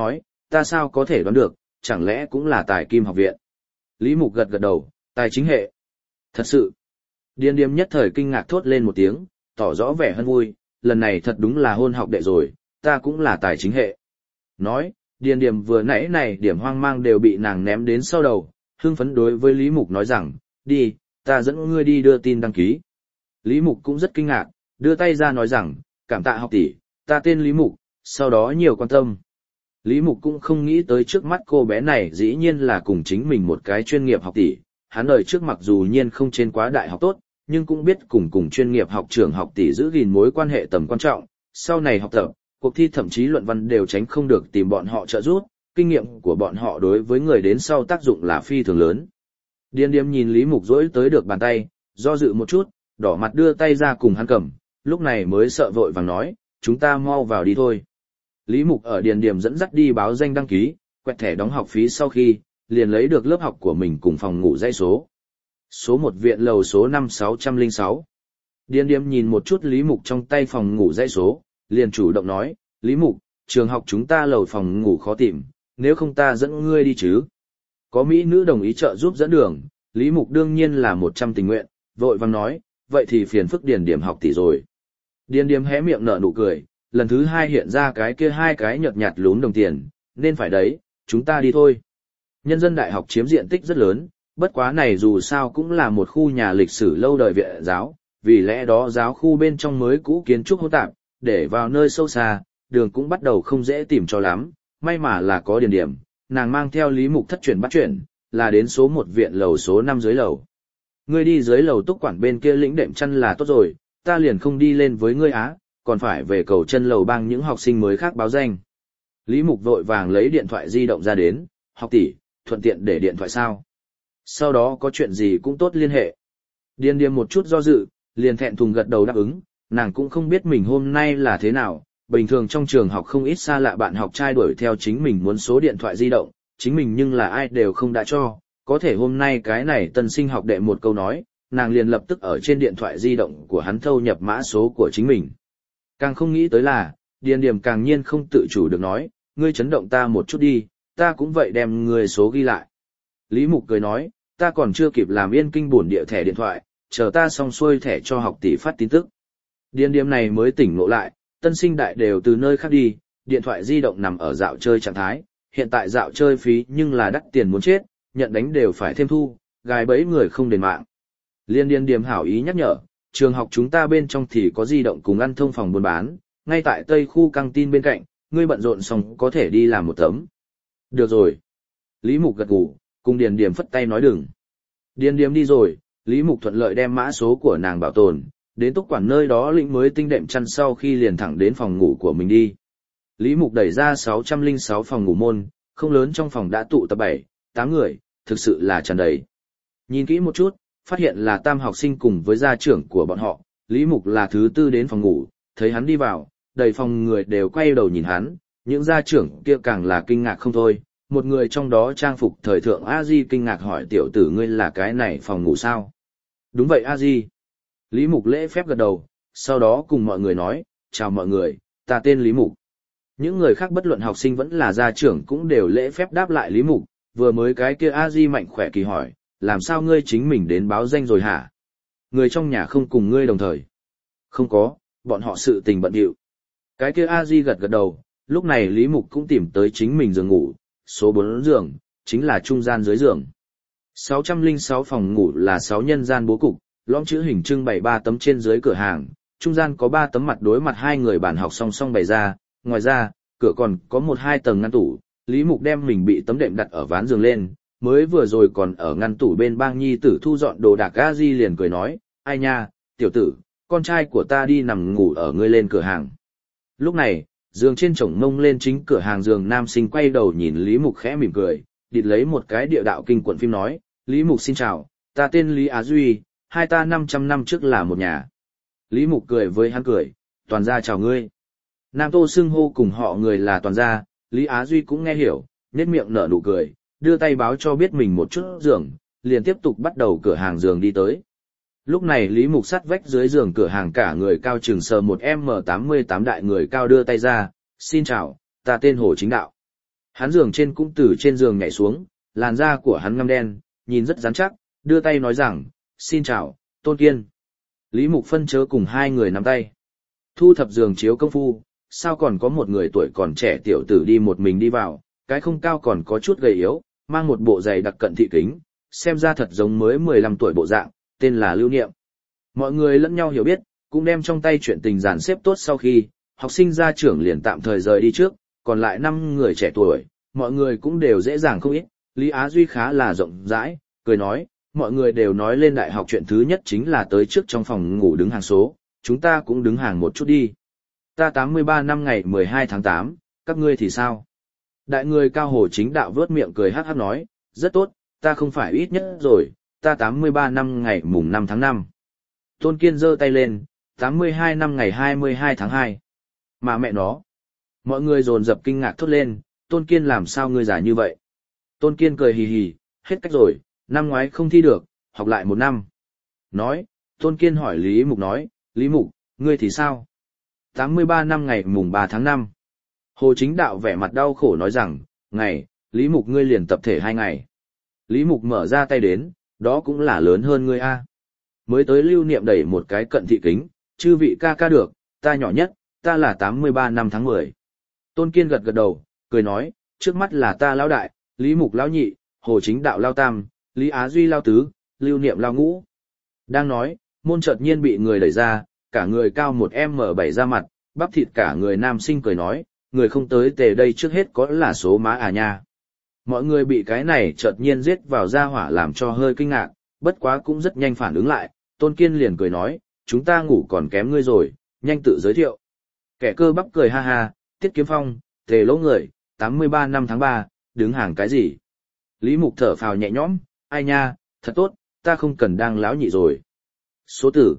ta sao có thể đoán được, chẳng lẽ cũng là Tài Kim học viện? Lý Mục gật gật đầu, tài chính hệ. Thật sự. Điền Điềm nhất thời kinh ngạc thốt lên một tiếng, tỏ rõ vẻ hân vui, lần này thật đúng là hôn học đệ rồi, ta cũng là tài chính hệ. Nói, Điền Điềm vừa nãy này điểm hoang mang đều bị nàng ném đến sau đầu, hưng phấn đối với Lý Mục nói rằng, đi, ta dẫn ngươi đi đưa tin đăng ký. Lý Mục cũng rất kinh ngạc, đưa tay ra nói rằng, cảm tạ học tỷ, ta tên Lý Mục, sau đó nhiều quan tâm. Lý Mục cũng không nghĩ tới trước mắt cô bé này dĩ nhiên là cùng chính mình một cái chuyên nghiệp học tỷ, hắn đời trước mặc dù nhiên không trên quá đại học tốt, nhưng cũng biết cùng chuyên nghiệp học trưởng học tỷ giữ gìn mối quan hệ tầm quan trọng, sau này học tập, cuộc thi thậm chí luận văn đều tránh không được tìm bọn họ trợ giúp, kinh nghiệm của bọn họ đối với người đến sau tác dụng là phi thường lớn. Điền Điềm nhìn Lý Mục dỗi tới được bàn tay, do dự một chút, đỏ mặt đưa tay ra cùng hắn cầm, lúc này mới sợ vội vàng nói, chúng ta mau vào đi thôi. Lý Mục ở Điền Điềm dẫn dắt đi báo danh đăng ký, quẹt thẻ đóng học phí sau khi, liền lấy được lớp học của mình cùng phòng ngủ dãy số. Số 1 viện lầu số 5606. Điền Điềm nhìn một chút Lý Mục trong tay phòng ngủ dãy số, liền chủ động nói, Lý Mục, trường học chúng ta lầu phòng ngủ khó tìm, nếu không ta dẫn ngươi đi chứ. Có mỹ nữ đồng ý trợ giúp dẫn đường, Lý Mục đương nhiên là 100 tình nguyện, vội vàng nói, vậy thì phiền phức Điền Điềm học tỷ rồi. Điền Điềm hé miệng nở nụ cười, lần thứ hai hiện ra cái kia hai cái nhợt nhạt lún đồng tiền, nên phải đấy, chúng ta đi thôi. Nhân dân đại học chiếm diện tích rất lớn, bất quá này dù sao cũng là một khu nhà lịch sử lâu đời viện giáo, vì lẽ đó giáo khu bên trong mới cũ kiến trúc hỗn tạp, để vào nơi sâu xa, đường cũng bắt đầu không dễ tìm cho lắm, may mà là có Điền Điềm, nàng mang theo Lý Mục thất chuyển bắt chuyển, là đến số 1 viện lầu số 5 dưới lầu. Ngươi đi dưới lầu túc quản bên kia lĩnh đệm chăn là tốt rồi, ta liền không đi lên với ngươi á, còn phải về cầu chân lầu bang những học sinh mới khác báo danh. Lý Mục vội vàng lấy điện thoại di động ra đến, học tỷ, thuận tiện để điện thoại sao. Sau đó có chuyện gì cũng tốt liên hệ. Điền Điềm một chút do dự, liền thẹn thùng gật đầu đáp ứng, nàng cũng không biết mình hôm nay là thế nào, bình thường trong trường học không ít xa lạ bạn học trai đuổi theo chính mình muốn số điện thoại di động, chính mình nhưng là ai đều không đã cho, có thể hôm nay cái này tân sinh học đệ một câu nói, nàng liền lập tức ở trên điện thoại di động của hắn thâu nhập mã số của chính mình. Càng không nghĩ tới là, Điền Điềm càng nhiên không tự chủ được nói, ngươi chấn động ta một chút đi, ta cũng vậy đem ngươi số ghi lại. Lý Mục cười nói, ta còn chưa kịp làm yên kinh bổn địa thẻ điện thoại, chờ ta xong xuôi thẻ cho học tỷ phát tin tức. Điền Điềm này mới tỉnh ngộ lại, tân sinh đại đều từ nơi khác đi, điện thoại di động nằm ở dạo chơi trạng thái, hiện tại dạo chơi phí nhưng là đắt tiền muốn chết, nhận đánh đều phải thêm thu, gài bẫy người không đền mạng. Liên Điền Điềm hảo ý nhắc nhở, trường học chúng ta bên trong thì có di động cùng ăn thông phòng buôn bán, ngay tại tây khu căng tin bên cạnh, ngươi bận rộn xong có thể đi làm một tấm. Được rồi. Lý Mục gật gù, cùng Điền Điềm phất tay nói đừng. Điền Điềm đi rồi, Lý Mục thuận lợi đem mã số của nàng bảo tồn, đến túc quản nơi đó lĩnh mới tinh đệm chăn sau khi liền thẳng đến phòng ngủ của mình đi. Lý Mục đẩy ra 606 phòng ngủ môn, không lớn trong phòng đã tụ tập 7, 8 người, thực sự là tràn đầy. Nhìn kỹ một chút, phát hiện là tam học sinh cùng với gia trưởng của bọn họ, Lý Mục là thứ tư đến phòng ngủ, thấy hắn đi vào, đầy phòng người đều quay đầu nhìn hắn, những gia trưởng kia càng là kinh ngạc không thôi, một người trong đó trang phục thời thượng A-di kinh ngạc hỏi tiểu tử ngươi là cái này phòng ngủ sao? Đúng vậy A-di. Lý Mục lễ phép gật đầu, sau đó cùng mọi người nói, chào mọi người, ta tên Lý Mục. Những người khác bất luận học sinh vẫn là gia trưởng cũng đều lễ phép đáp lại Lý Mục, vừa mới cái kia A-di mạnh khỏe kỳ hỏi, làm sao ngươi chính mình đến báo danh rồi hả? Người trong nhà không cùng ngươi đồng thời. Không có, bọn họ sự tình bận điệu. Cái kia A-di gật gật đầu, lúc này Lý Mục cũng tìm tới chính mình giường ngủ, số 4 giường, chính là trung gian dưới giường. 606 phòng ngủ là 6 nhân gian bố cục, lõm chữ hình trưng bày 3 tấm trên dưới cửa hàng, trung gian có 3 tấm mặt đối mặt hai người bàn học song song bày ra, ngoài ra, cửa còn có 1-2 tầng ngăn tủ, Lý Mục đem mình bị tấm đệm đặt ở ván giường lên, mới vừa rồi còn ở ngăn tủ bên bang nhi tử thu dọn đồ đạc A-di liền cười nói, ai nha, tiểu tử, con trai của ta đi nằm ngủ ở ngươi lên cửa hàng. Lúc này, giường trên chổng mông lên chính cửa hàng giường nam sinh quay đầu nhìn Lý Mục khẽ mỉm cười, địt lấy một cái địa đạo kinh quận phim nói, Lý Mục xin chào, ta tên Lý Á Duy, hai ta 500 năm trước là một nhà. Lý Mục cười với hắn cười, toàn gia chào ngươi. Nam Tô xưng hô cùng họ người là toàn gia, Lý Á Duy cũng nghe hiểu, nhếch miệng nở nụ cười, đưa tay báo cho biết mình một chút giường, liền tiếp tục bắt đầu cửa hàng giường đi tới. Lúc này Lý Mục sắt vách dưới giường cửa hàng cả người cao chừng sờ 1m88 đại người cao đưa tay ra, xin chào, ta tên Hồ Chính Đạo. Hắn giường trên cũng từ trên giường nhảy xuống, làn da của hắn ngăm đen, nhìn rất rắn chắc, đưa tay nói rằng, xin chào, Tôn Kiên. Lý Mục Phân chớ cùng hai người nắm tay. Thu thập giường chiếu công phu, sao còn có một người tuổi còn trẻ tiểu tử đi một mình đi vào, cái không cao còn có chút gầy yếu, mang một bộ giày đặc cận thị kính, xem ra thật giống mới 15 tuổi bộ dạng, tên là Lưu Niệm. Mọi người lẫn nhau hiểu biết, cũng đem trong tay chuyện tình dàn xếp tốt sau khi, học sinh gia trưởng liền tạm thời rời đi trước, còn lại 5 người trẻ tuổi, mọi người cũng đều dễ dàng không ít, Lý Á Duy khá là rộng rãi, cười nói, mọi người đều nói lên đại học chuyện thứ nhất chính là tới trước trong phòng ngủ đứng hàng số, chúng ta cũng đứng hàng một chút đi. Ta 83 năm ngày 12 tháng 8, các ngươi thì sao? Đại người cao Hồ Chính Đạo vớt miệng cười hát hát nói, rất tốt, ta không phải ít nhất rồi, ta 83 năm ngày mùng 5 tháng 5. Tôn Kiên giơ tay lên, 82 năm ngày 22 tháng 2. Mà mẹ nó. Mọi người dồn dập kinh ngạc thốt lên, Tôn Kiên làm sao ngươi giả như vậy? Tôn Kiên cười hì hì, hết cách rồi, năm ngoái không thi được, học lại một năm. Nói, Tôn Kiên hỏi Lý Mục nói, Lý Mục, ngươi thì sao? 83 năm ngày mùng 3 tháng 5. Hồ Chính Đạo vẻ mặt đau khổ nói rằng, ngày, Lý Mục ngươi liền tập thể 2 ngày. Lý Mục mở ra tay đến, đó cũng là lớn hơn ngươi a. Mới tới Lưu Niệm đẩy một cái cận thị kính, chư vị ca ca được, ta nhỏ nhất, ta là 83 năm tháng 10. Tôn Kiên gật gật đầu, cười nói, trước mắt là ta lão đại, Lý Mục lão nhị, Hồ Chính Đạo lao tam, Lý Á Duy lao tứ, Lưu Niệm lao ngũ. Đang nói, môn chợt nhiên bị người đẩy ra, cả người cao 1m7 ra mặt, bắp thịt cả người nam sinh cười nói, người không tới tề đây trước hết có là số má à nha. Mọi người bị cái này chợt nhiên giết vào ra hỏa làm cho hơi kinh ngạc, bất quá cũng rất nhanh phản ứng lại, Tôn Kiên liền cười nói, chúng ta ngủ còn kém ngươi rồi, nhanh tự giới thiệu. Kẻ cơ bắp cười ha ha, Tiết Kiếm Phong, tề lỗ người, 83 năm tháng 3, đứng hàng cái gì? Lý Mục thở phào nhẹ nhõm, ai nha, thật tốt, ta không cần đang láo nhị rồi. Số tử,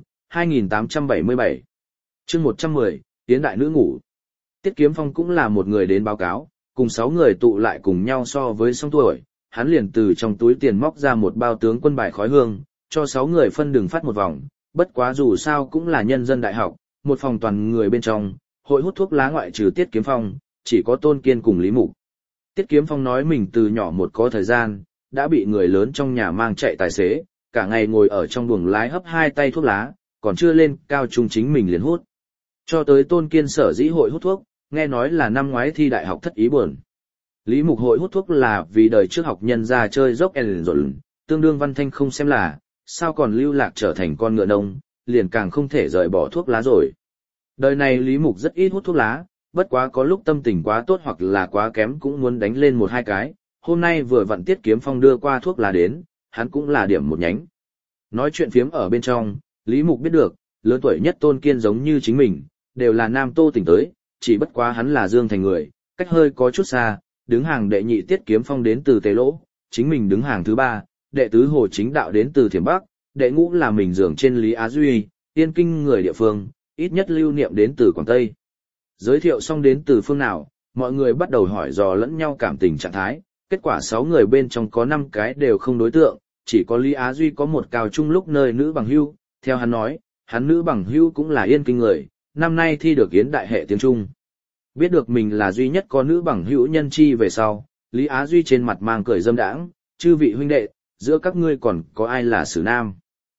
2877. Chương 110, Tiến đại nữ ngủ. Tiết Kiếm Phong cũng là một người đến báo cáo, cùng 6 người tụ lại cùng nhau so với song tuổi, hắn liền từ trong túi tiền móc ra một bao tướng quân bài khói hương, cho 6 người phân đường phát một vòng, bất quá dù sao cũng là nhân dân đại học, một phòng toàn người bên trong, hội hút thuốc lá ngoại trừ Tiết Kiếm Phong, chỉ có Tôn Kiên cùng Lý Mục. Tiết Kiếm Phong nói mình từ nhỏ một có thời gian, đã bị người lớn trong nhà mang chạy tài xế, cả ngày ngồi ở trong buồng lái hấp 2 tay thuốc lá, còn chưa lên cao trung chính mình liền hút. Cho tới Tôn Kiên sở dĩ hội hút thuốc, nghe nói là năm ngoái thi đại học thất ý buồn. Lý Mục hội hút thuốc là vì đời trước học nhân ra chơi dốc rồi, tương đương văn thanh không xem là, sao còn lưu lạc trở thành con ngựa nông, liền càng không thể rời bỏ thuốc lá rồi. Đời này Lý Mục rất ít hút thuốc lá, bất quá có lúc tâm tình quá tốt hoặc là quá kém cũng muốn đánh lên 1-2 cái, hôm nay vừa vặn Tiết Kiếm Phong đưa qua thuốc lá đến, hắn cũng là điểm một nhánh. Nói chuyện phiếm ở bên trong, Lý Mục biết được, lớn tuổi nhất Tôn Kiên giống như chính mình, đều là Nam Tô tỉnh tới, chỉ bất quá hắn là Dương Thành người, cách hơi có chút xa, đứng hàng đệ nhị Tiết Kiếm Phong đến từ Tề Lỗ, chính mình đứng hàng thứ 3, đệ tứ Hồ Chính Đạo đến từ Thiểm Bắc, đệ ngũ là mình giường trên Lý Á Duy, Tiên Kinh người địa phương, ít nhất Lưu Niệm đến từ Quảng Tây. Giới thiệu xong đến từ phương nào, mọi người bắt đầu hỏi dò lẫn nhau cảm tình trạng thái, kết quả 6 người bên trong có 5 cái đều không đối tượng, chỉ có Lý Á Duy có một cao trung lúc nơi nữ bằng hưu, theo hắn nói, hắn nữ bằng hưu cũng là Yên Kinh người, năm nay thi được Yến đại hệ tiếng Trung. Biết được mình là duy nhất có nữ bằng hữu nhân chi về sau, Lý Á Duy trên mặt mang cười dâm đãng, chư vị huynh đệ, giữa các ngươi còn có ai là sử nam?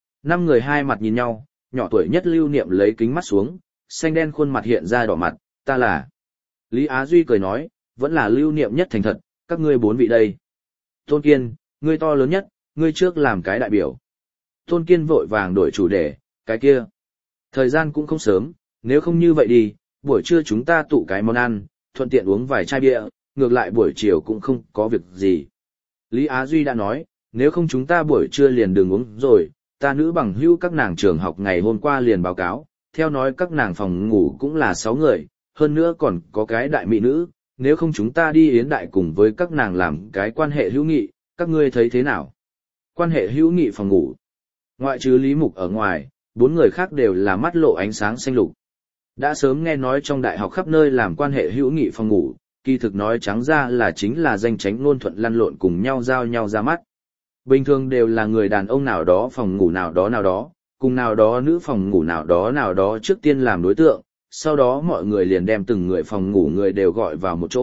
5 người hai mặt nhìn nhau, nhỏ tuổi nhất Lưu Niệm lấy kính mắt xuống, xanh đen khuôn mặt hiện ra đỏ mặt, ta là. Lý Á Duy cười nói, vẫn là Lưu Niệm nhất thành thật, các ngươi 4 vị đây. Tôn Kiên, ngươi to lớn nhất, ngươi trước làm cái đại biểu. Tôn Kiên vội vàng đổi chủ đề, cái kia. Thời gian cũng không sớm, nếu không như vậy đi, buổi trưa chúng ta tụ cái món ăn, thuận tiện uống vài chai bia, ngược lại buổi chiều cũng không có việc gì. Lý Á Duy đã nói, nếu không chúng ta buổi trưa liền đừng uống rồi, ta nữ bằng hữu các nàng trường học ngày hôm qua liền báo cáo, theo nói các nàng phòng ngủ cũng là 6 người, hơn nữa còn có cái đại mỹ nữ, nếu không chúng ta đi yến đại cùng với các nàng làm cái quan hệ hữu nghị, các ngươi thấy thế nào? Quan hệ hữu nghị phòng ngủ. Ngoại trừ Lý Mục ở ngoài, 4 người khác đều là mắt lộ ánh sáng xanh lục. Đã sớm nghe nói trong đại học khắp nơi làm quan hệ hữu nghị phòng ngủ, kỳ thực nói trắng ra là chính là danh tránh ngôn thuận lăn lộn cùng nhau giao nhau ra mắt. Bình thường đều là người đàn ông nào đó phòng ngủ nào đó, cùng nào đó nữ phòng ngủ nào đó trước tiên làm đối tượng, sau đó mọi người liền đem từng người phòng ngủ người đều gọi vào một chỗ,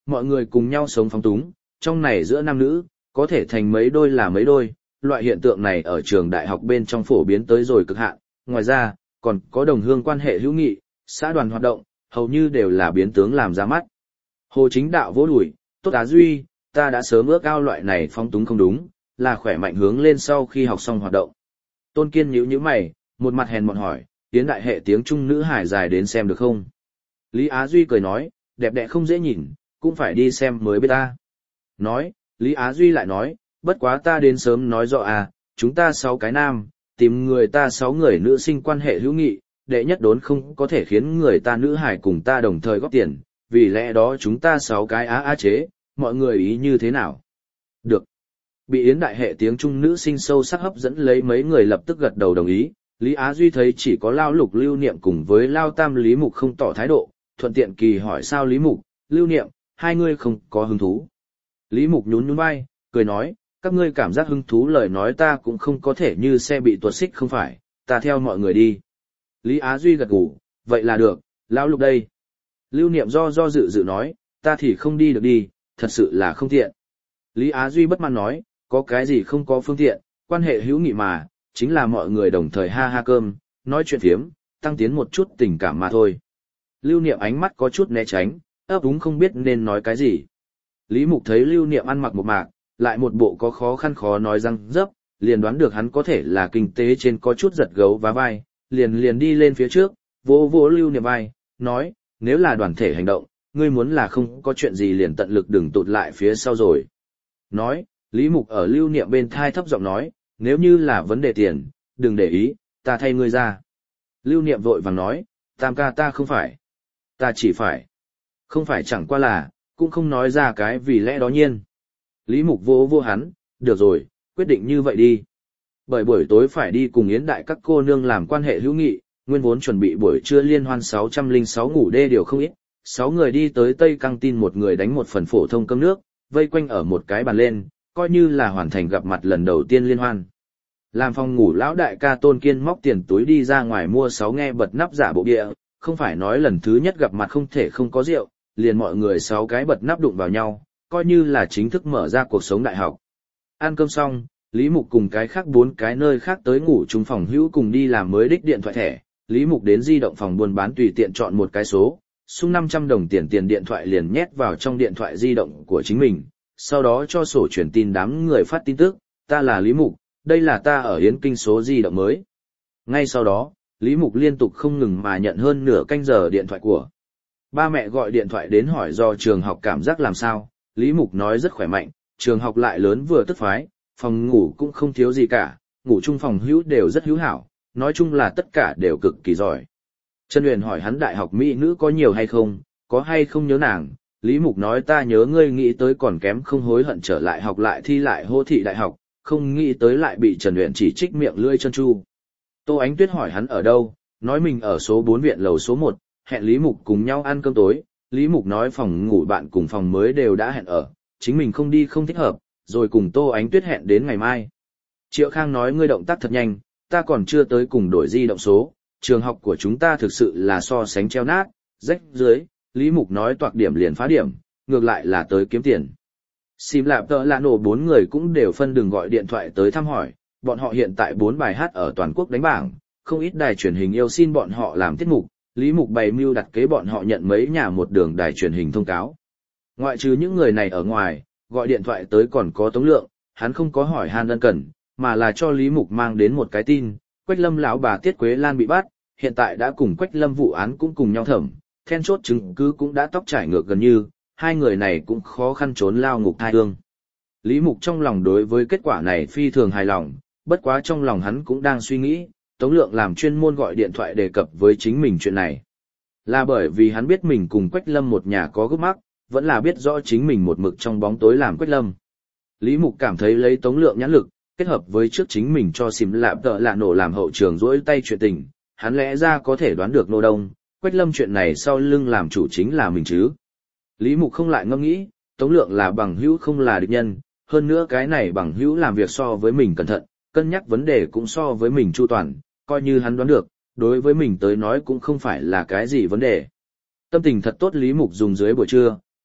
mọi người cùng nhau sống phóng túng, trong này giữa nam nữ, có thể thành mấy đôi là mấy đôi, loại hiện tượng này ở trường đại học bên trong phổ biến tới rồi cực hạn, ngoài ra, còn có đồng hương quan hệ hữu nghị, xã đoàn hoạt động, hầu như đều là biến tướng làm ra mắt. Hồ Chính Đạo vỗ đùi, tốt Á Duy, ta đã sớm ước ao loại này phóng túng không đúng, là khỏe mạnh hướng lên sau khi học xong hoạt động. Tôn Kiên nhíu mày, một mặt hèn mọn hỏi, tiến đại hệ tiếng Trung nữ hải dài đến xem được không? Lý Á Duy cười nói, đẹp đẽ không dễ nhìn, cũng phải đi xem mới biết ta. Nói, Lý Á Duy lại nói, bất quá ta đến sớm nói rõ à, chúng ta 6 cái nam, tìm người ta 6 người nữ sinh quan hệ hữu nghị, đệ nhất đốn không có thể khiến người ta nữ hải cùng ta đồng thời góp tiền, vì lẽ đó chúng ta 6 cái á chế, mọi người ý như thế nào? Được. Bị Yến đại hệ tiếng Trung nữ sinh sâu sắc hấp dẫn lấy mấy người lập tức gật đầu đồng ý, Lý Á Duy thấy chỉ có Lao Lục Lưu Niệm cùng với Lao Tam Lý Mục không tỏ thái độ, thuận tiện kỳ hỏi sao Lý Mục, Lưu Niệm, hai người không có hứng thú. Lý Mục nhún vai, cười nói, các ngươi cảm giác hứng thú lời nói ta cũng không có thể như xe bị tuột xích không phải, ta theo mọi người đi. Lý Á Duy gật gù, vậy là được, Lão Lục đây. Lưu Niệm do dự nói, ta thì không đi được đi, thật sự là không tiện. Lý Á Duy bất mãn nói, có cái gì không có phương tiện, quan hệ hữu nghị mà, chính là mọi người đồng thời ha ha cơm, nói chuyện phiếm, tăng tiến một chút tình cảm mà thôi. Lưu Niệm ánh mắt có chút né tránh, ấp úng không biết nên nói cái gì. Lý Mục thấy Lưu Niệm ăn mặc một mạc, lại một bộ có khó khăn khó nói răng dấp, liền đoán được hắn có thể là kinh tế trên có chút giật gấu và vai, liền đi lên phía trước, vỗ Lưu Niệm vai, nói, nếu là đoàn thể hành động, ngươi muốn là không có chuyện gì liền tận lực đừng tụt lại phía sau rồi. Nói, Lý Mục ở Lưu Niệm bên thai thấp giọng nói, nếu như là vấn đề tiền, đừng để ý, ta thay ngươi ra. Lưu Niệm vội vàng nói, Tam ca ta không phải. Ta chỉ phải. Không phải chẳng qua là, cũng không nói ra cái vì lẽ đó nhiên. Lý Mục vô hắn, được rồi, quyết định như vậy đi. Bởi buổi tối phải đi cùng Yến đại các cô nương làm quan hệ hữu nghị, nguyên vốn chuẩn bị buổi trưa liên hoan 606 ngủ đê điều không ít, 6 người đi tới Tây Căng tin một người đánh một phần phổ thông cơm nước, vây quanh ở một cái bàn lên, coi như là hoàn thành gặp mặt lần đầu tiên liên hoan. Làm phòng ngủ lão đại ca Tôn Kiên móc tiền túi đi ra ngoài mua 6 nghe bật nắp giả bộ địa, không phải nói lần thứ nhất gặp mặt không thể không có rượu, liền mọi người 6 cái bật nắp đụng vào nhau, coi như là chính thức mở ra cuộc sống đại học. Ăn cơm xong, Lý Mục cùng cái khác 4 cái nơi khác tới ngủ chung phòng hữu cùng đi làm mới đích điện thoại thẻ, Lý Mục đến di động phòng buôn bán tùy tiện chọn một cái số, sung 500 đồng tiền điện thoại liền nhét vào trong điện thoại di động của chính mình, sau đó cho sổ truyền tin đám người phát tin tức, ta là Lý Mục, đây là ta ở Yến Kinh số di động mới. Ngay sau đó, Lý Mục liên tục không ngừng mà nhận hơn nửa canh giờ điện thoại của. Ba mẹ gọi điện thoại đến hỏi do trường học cảm giác làm sao, Lý Mục nói rất khỏe mạnh, trường học lại lớn vừa tức phái, phòng ngủ cũng không thiếu gì cả, ngủ chung phòng hữu đều rất hữu hảo, nói chung là tất cả đều cực kỳ giỏi. Trần Uyển hỏi hắn đại học mỹ nữ có nhiều hay không, có hay không nhớ nàng, Lý Mục nói ta nhớ ngươi nghĩ tới còn kém không hối hận trở lại học lại thi lại Hô Thị đại học, không nghĩ tới lại bị Trần Uyển chỉ trích miệng lưỡi chân chu. Tô Ánh Tuyết hỏi hắn ở đâu, nói mình ở số 4 viện lầu số 1, hẹn Lý Mục cùng nhau ăn cơm tối, Lý Mục nói phòng ngủ bạn cùng phòng mới đều đã hẹn ở, chính mình không đi không thích hợp, rồi cùng Tô Ánh Tuyết hẹn đến ngày mai. Triệu Khang nói ngươi động tác thật nhanh, ta còn chưa tới cùng đổi di động số, trường học của chúng ta thực sự là so sánh treo nát, rách dưới, Lý Mục nói toạc điểm liền phá điểm, ngược lại là tới kiếm tiền. Xìm lạp tợ lạ nổ 4 người cũng đều phân đường gọi điện thoại tới thăm hỏi, bọn họ hiện tại 4 bài hát ở toàn quốc đánh bảng, không ít đài truyền hình yêu xin bọn họ làm tiết mục, Lý Mục bày mưu đặt kế bọn họ nhận mấy nhà một đường đài truyền hình thông cáo. Ngoại trừ những người này ở ngoài, gọi điện thoại tới còn có Tống Lượng, hắn không có hỏi han ân cần, mà là cho Lý Mục mang đến một cái tin, Quách Lâm lão bà Tiết Quế Lan bị bắt, hiện tại đã cùng Quách Lâm vụ án cũng cùng nhau thẩm, then chốt chứng cứ cũng đã tóc trải ngược gần như, hai người này cũng khó khăn trốn lao ngục thai hương. Lý Mục trong lòng đối với kết quả này phi thường hài lòng, bất quá trong lòng hắn cũng đang suy nghĩ, Tống Lượng làm chuyên môn gọi điện thoại đề cập với chính mình chuyện này. Là bởi vì hắn biết mình cùng Quách Lâm một nhà có gốc mắc, vẫn là biết rõ chính mình một mực trong bóng tối làm Quách Lâm. Lý Mục cảm thấy lấy Tống Lượng nhãn lực, kết hợp với trước chính mình cho xìm lạp tợ lạ nổ làm hậu trường rỗi tay chuyện tình, hắn lẽ ra có thể đoán được nô đông, Quách Lâm chuyện này sau lưng làm chủ chính là mình chứ. Lý Mục không lại ngẫm nghĩ, Tống Lượng là bằng hữu không là địch nhân, hơn nữa cái này bằng hữu làm việc so với mình cẩn thận, cân nhắc vấn đề cũng so với mình chu toàn, coi như hắn đoán được, đối với mình tới nói cũng không phải là cái gì vấn đề. Tâm tình thật tốt Lý Mục dùng dưới buổi trưa,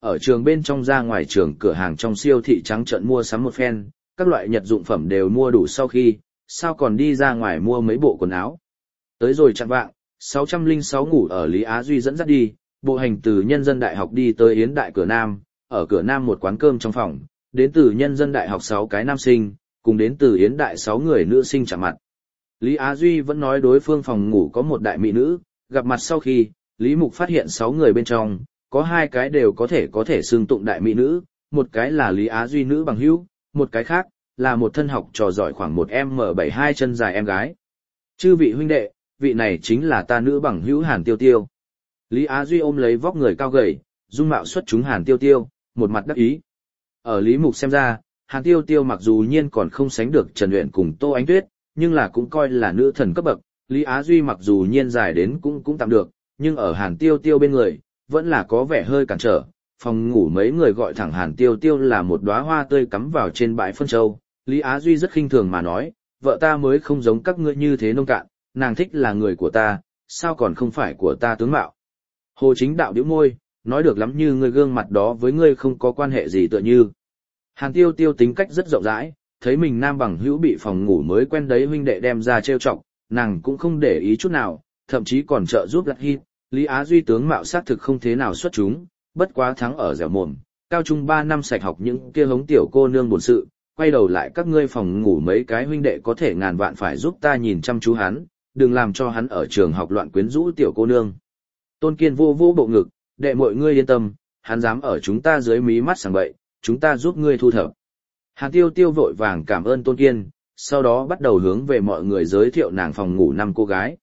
ở trường bên trong ra ngoài trường cửa hàng trong siêu thị trắng trợn mua sắm một phen, các loại nhật dụng phẩm đều mua đủ sau khi, sao còn đi ra ngoài mua mấy bộ quần áo. Tới rồi chạng vạng, 606 ngủ ở Lý Á Duy dẫn dắt đi, bộ hành từ Nhân dân Đại học đi tới Yến Đại cửa Nam, ở cửa Nam một quán cơm trong phòng, đến từ Nhân dân Đại học 6 cái nam sinh, cùng đến từ Yến Đại 6 người nữ sinh chạm mặt. Lý Á Duy vẫn nói đối phương phòng ngủ có một đại mỹ nữ, gặp mặt sau khi, Lý Mục phát hiện 6 người bên trong, có 2 cái đều có thể xưng tụng đại mỹ nữ, một cái là Lý Á Duy nữ bằng hữu, một cái khác là một thân học trò giỏi khoảng 1m72 chân dài em gái. Chư vị huynh đệ, vị này chính là ta nữ bằng hữu Hàn Tiêu Tiêu. Lý Á Duy ôm lấy vóc người cao gầy, dung mạo xuất chúng Hàn Tiêu Tiêu, một mặt đắc ý. Ở Lý Mục xem ra, Hàn Tiêu Tiêu mặc dù nhiên còn không sánh được Trần Uyển cùng Tô Ánh Tuyết, nhưng là cũng coi là nữ thần cấp bậc. Lý Á Duy mặc dù nhiên dài đến cũng tạm được, nhưng ở Hàn Tiêu Tiêu bên người, vẫn là có vẻ hơi cản trở. Phòng ngủ mấy người gọi thẳng Hàn Tiêu Tiêu là một đóa hoa tươi cắm vào trên bãi phân châu. Lý Á Duy rất khinh thường mà nói, vợ ta mới không giống các ngươi như thế nông cạn, nàng thích là người của ta, sao còn không phải của ta tướng mạo. Hồ Chính Đạo bĩu môi, nói được lắm như ngươi gương mặt đó với ngươi không có quan hệ gì tựa như. Hàn Tiêu Tiêu tính cách rất rộng rãi, thấy mình nam bằng hữu bị phòng ngủ mới quen đấy huynh đệ đem ra trêu chọc, nàng cũng không để ý chút nào, thậm chí còn trợ giúp lật hít. Lý Á Duy tướng mạo xác thực không thế nào xuất chúng, bất quá thắng ở dẻo mồm, cao trung 3 năm sạch học những kia hống tiểu cô nương buồn sự, quay đầu lại các ngươi phòng ngủ mấy cái huynh đệ có thể ngàn vạn phải giúp ta nhìn chăm chú hắn, đừng làm cho hắn ở trường học loạn quyến rũ tiểu cô nương. Tôn Kiên vô vô bộ ngực, đệ mọi ngươi yên tâm, hắn dám ở chúng ta dưới mí mắt sảng bậy, chúng ta giúp ngươi thu thập. Hàn Tiêu Tiêu vội vàng cảm ơn Tôn Kiên, sau đó bắt đầu hướng về mọi người giới thiệu nàng phòng ngủ 5 cô gái.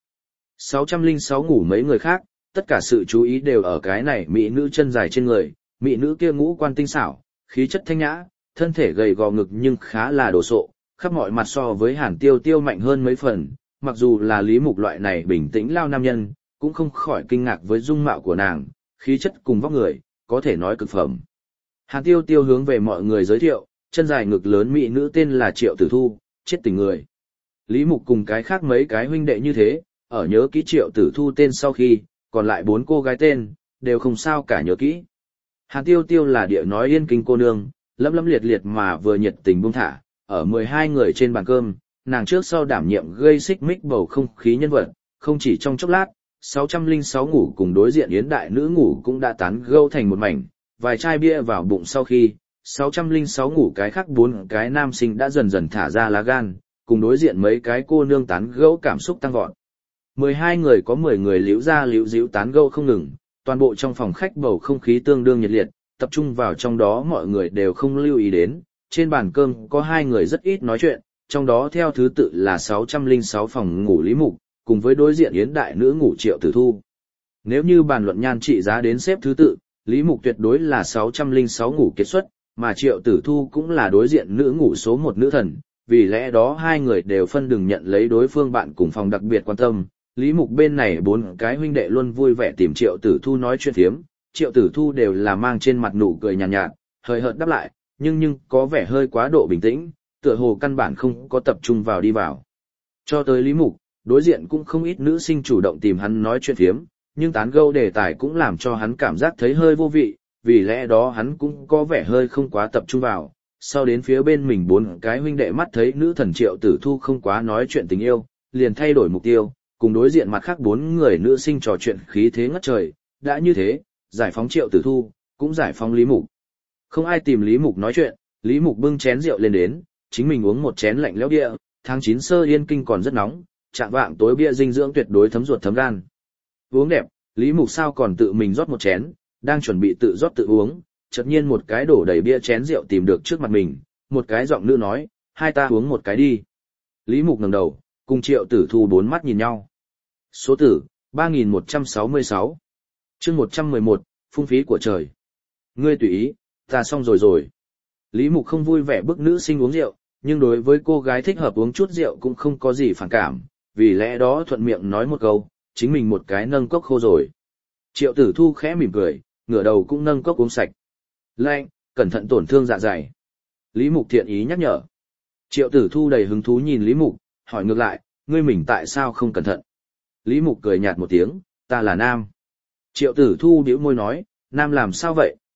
606 ngủ mấy người khác, tất cả sự chú ý đều ở cái này mỹ nữ chân dài trên người, mỹ nữ kia ngũ quan tinh xảo, khí chất thanh nhã, thân thể gầy gò ngực nhưng khá là đồ sộ, khắp mọi mặt so với Hàn Tiêu Tiêu mạnh hơn mấy phần, mặc dù là Lý Mục loại này bình tĩnh lao nam nhân, cũng không khỏi kinh ngạc với dung mạo của nàng, khí chất cùng vóc người, có thể nói cực phẩm. Hàn Tiêu Tiêu hướng về mọi người giới thiệu, chân dài ngực lớn mỹ nữ tên là Triệu Tử Thu, chết tình người. Lý Mục cùng cái khác mấy cái huynh đệ như thế, ở nhớ kỹ Triệu Tử Thu tên sau khi, còn lại 4 cô gái tên, đều không sao cả nhớ kỹ. Hàn Tiêu Tiêu là địa nói yên kinh cô nương, lấm lấm liệt liệt mà vừa nhiệt tình buông thả, ở 12 người trên bàn cơm, nàng trước sau đảm nhiệm gây xích mích bầu không khí nhân vật, không chỉ trong chốc lát, 606 ngủ cùng đối diện Yến Đại nữ ngủ cũng đã tán gẫu thành một mảnh, vài chai bia vào bụng sau khi, 606 ngủ cái khác 4 cái nam sinh đã dần dần thả ra lá gan, cùng đối diện mấy cái cô nương tán gẫu cảm xúc tăng vọt. 12 người có 10 người liễu ra liễu díu tán gẫu không ngừng, toàn bộ trong phòng khách bầu không khí tương đương nhiệt liệt, tập trung vào trong đó mọi người đều không lưu ý đến, trên bàn cơm có 2 người rất ít nói chuyện, trong đó theo thứ tự là 606 phòng ngủ Lý Mục, cùng với đối diện Yến Đại nữ ngủ Triệu Tử Thu. Nếu như bàn luận nhan trị giá đến xếp thứ tự, Lý Mục tuyệt đối là 606 ngủ kiệt xuất, mà Triệu Tử Thu cũng là đối diện nữ ngủ số 1 nữ thần, vì lẽ đó 2 người đều phân đừng nhận lấy đối phương bạn cùng phòng đặc biệt quan tâm. Lý Mục bên này 4 cái huynh đệ luôn vui vẻ tìm Triệu Tử Thu nói chuyện phiếm, Triệu Tử Thu đều là mang trên mặt nụ cười nhàn nhạt, hơi hợt đáp lại, nhưng có vẻ hơi quá độ bình tĩnh, tựa hồ căn bản không có tập trung vào đi vào. Cho tới Lý Mục, đối diện cũng không ít nữ sinh chủ động tìm hắn nói chuyện phiếm, nhưng tán gẫu đề tài cũng làm cho hắn cảm giác thấy hơi vô vị, vì lẽ đó hắn cũng có vẻ hơi không quá tập trung vào. Sau đến phía bên mình 4 cái huynh đệ mắt thấy nữ thần Triệu Tử Thu không quá nói chuyện tình yêu, liền thay đổi mục tiêu, cùng đối diện mặt khác 4 người nữ sinh trò chuyện khí thế ngất trời, đã như thế, giải phóng Triệu Tử Thu, cũng giải phóng Lý Mục. Không ai tìm Lý Mục nói chuyện, Lý Mục bưng chén rượu lên đến, chính mình uống một chén lạnh lẽo bia, tháng 9 sơ Yên Kinh còn rất nóng, trạng vạng tối bia dinh dưỡng tuyệt đối thấm ruột thấm gan. Uống đẹp, Lý Mục sao còn tự mình rót một chén, đang chuẩn bị tự rót tự uống, chợt nhiên một cái đổ đầy bia chén rượu tìm được trước mặt mình, một cái giọng nữ nói, hai ta uống một cái đi. Lý Mục ngẩng đầu, cùng Triệu Tử Thu 4 mắt nhìn nhau. Số tử, 3166. Chương 111, phung phí của trời. Ngươi tùy ý, ta xong rồi. Lý Mục không vui vẻ bức nữ sinh uống rượu, nhưng đối với cô gái thích hợp uống chút rượu cũng không có gì phản cảm, vì lẽ đó thuận miệng nói một câu, chính mình một cái nâng cốc khô rồi. Triệu Tử Thu khẽ mỉm cười, ngửa đầu cũng nâng cốc uống sạch. Lạnh, cẩn thận tổn thương dạ dày. Lý Mục thiện ý nhắc nhở. Triệu Tử Thu đầy hứng thú nhìn Lý Mục, hỏi ngược lại, ngươi mình tại sao không cẩn thận? Lý Mục cười nhạt một tiếng, ta là nam. Triệu Tử Thu bĩu môi nói, nam làm sao vậy?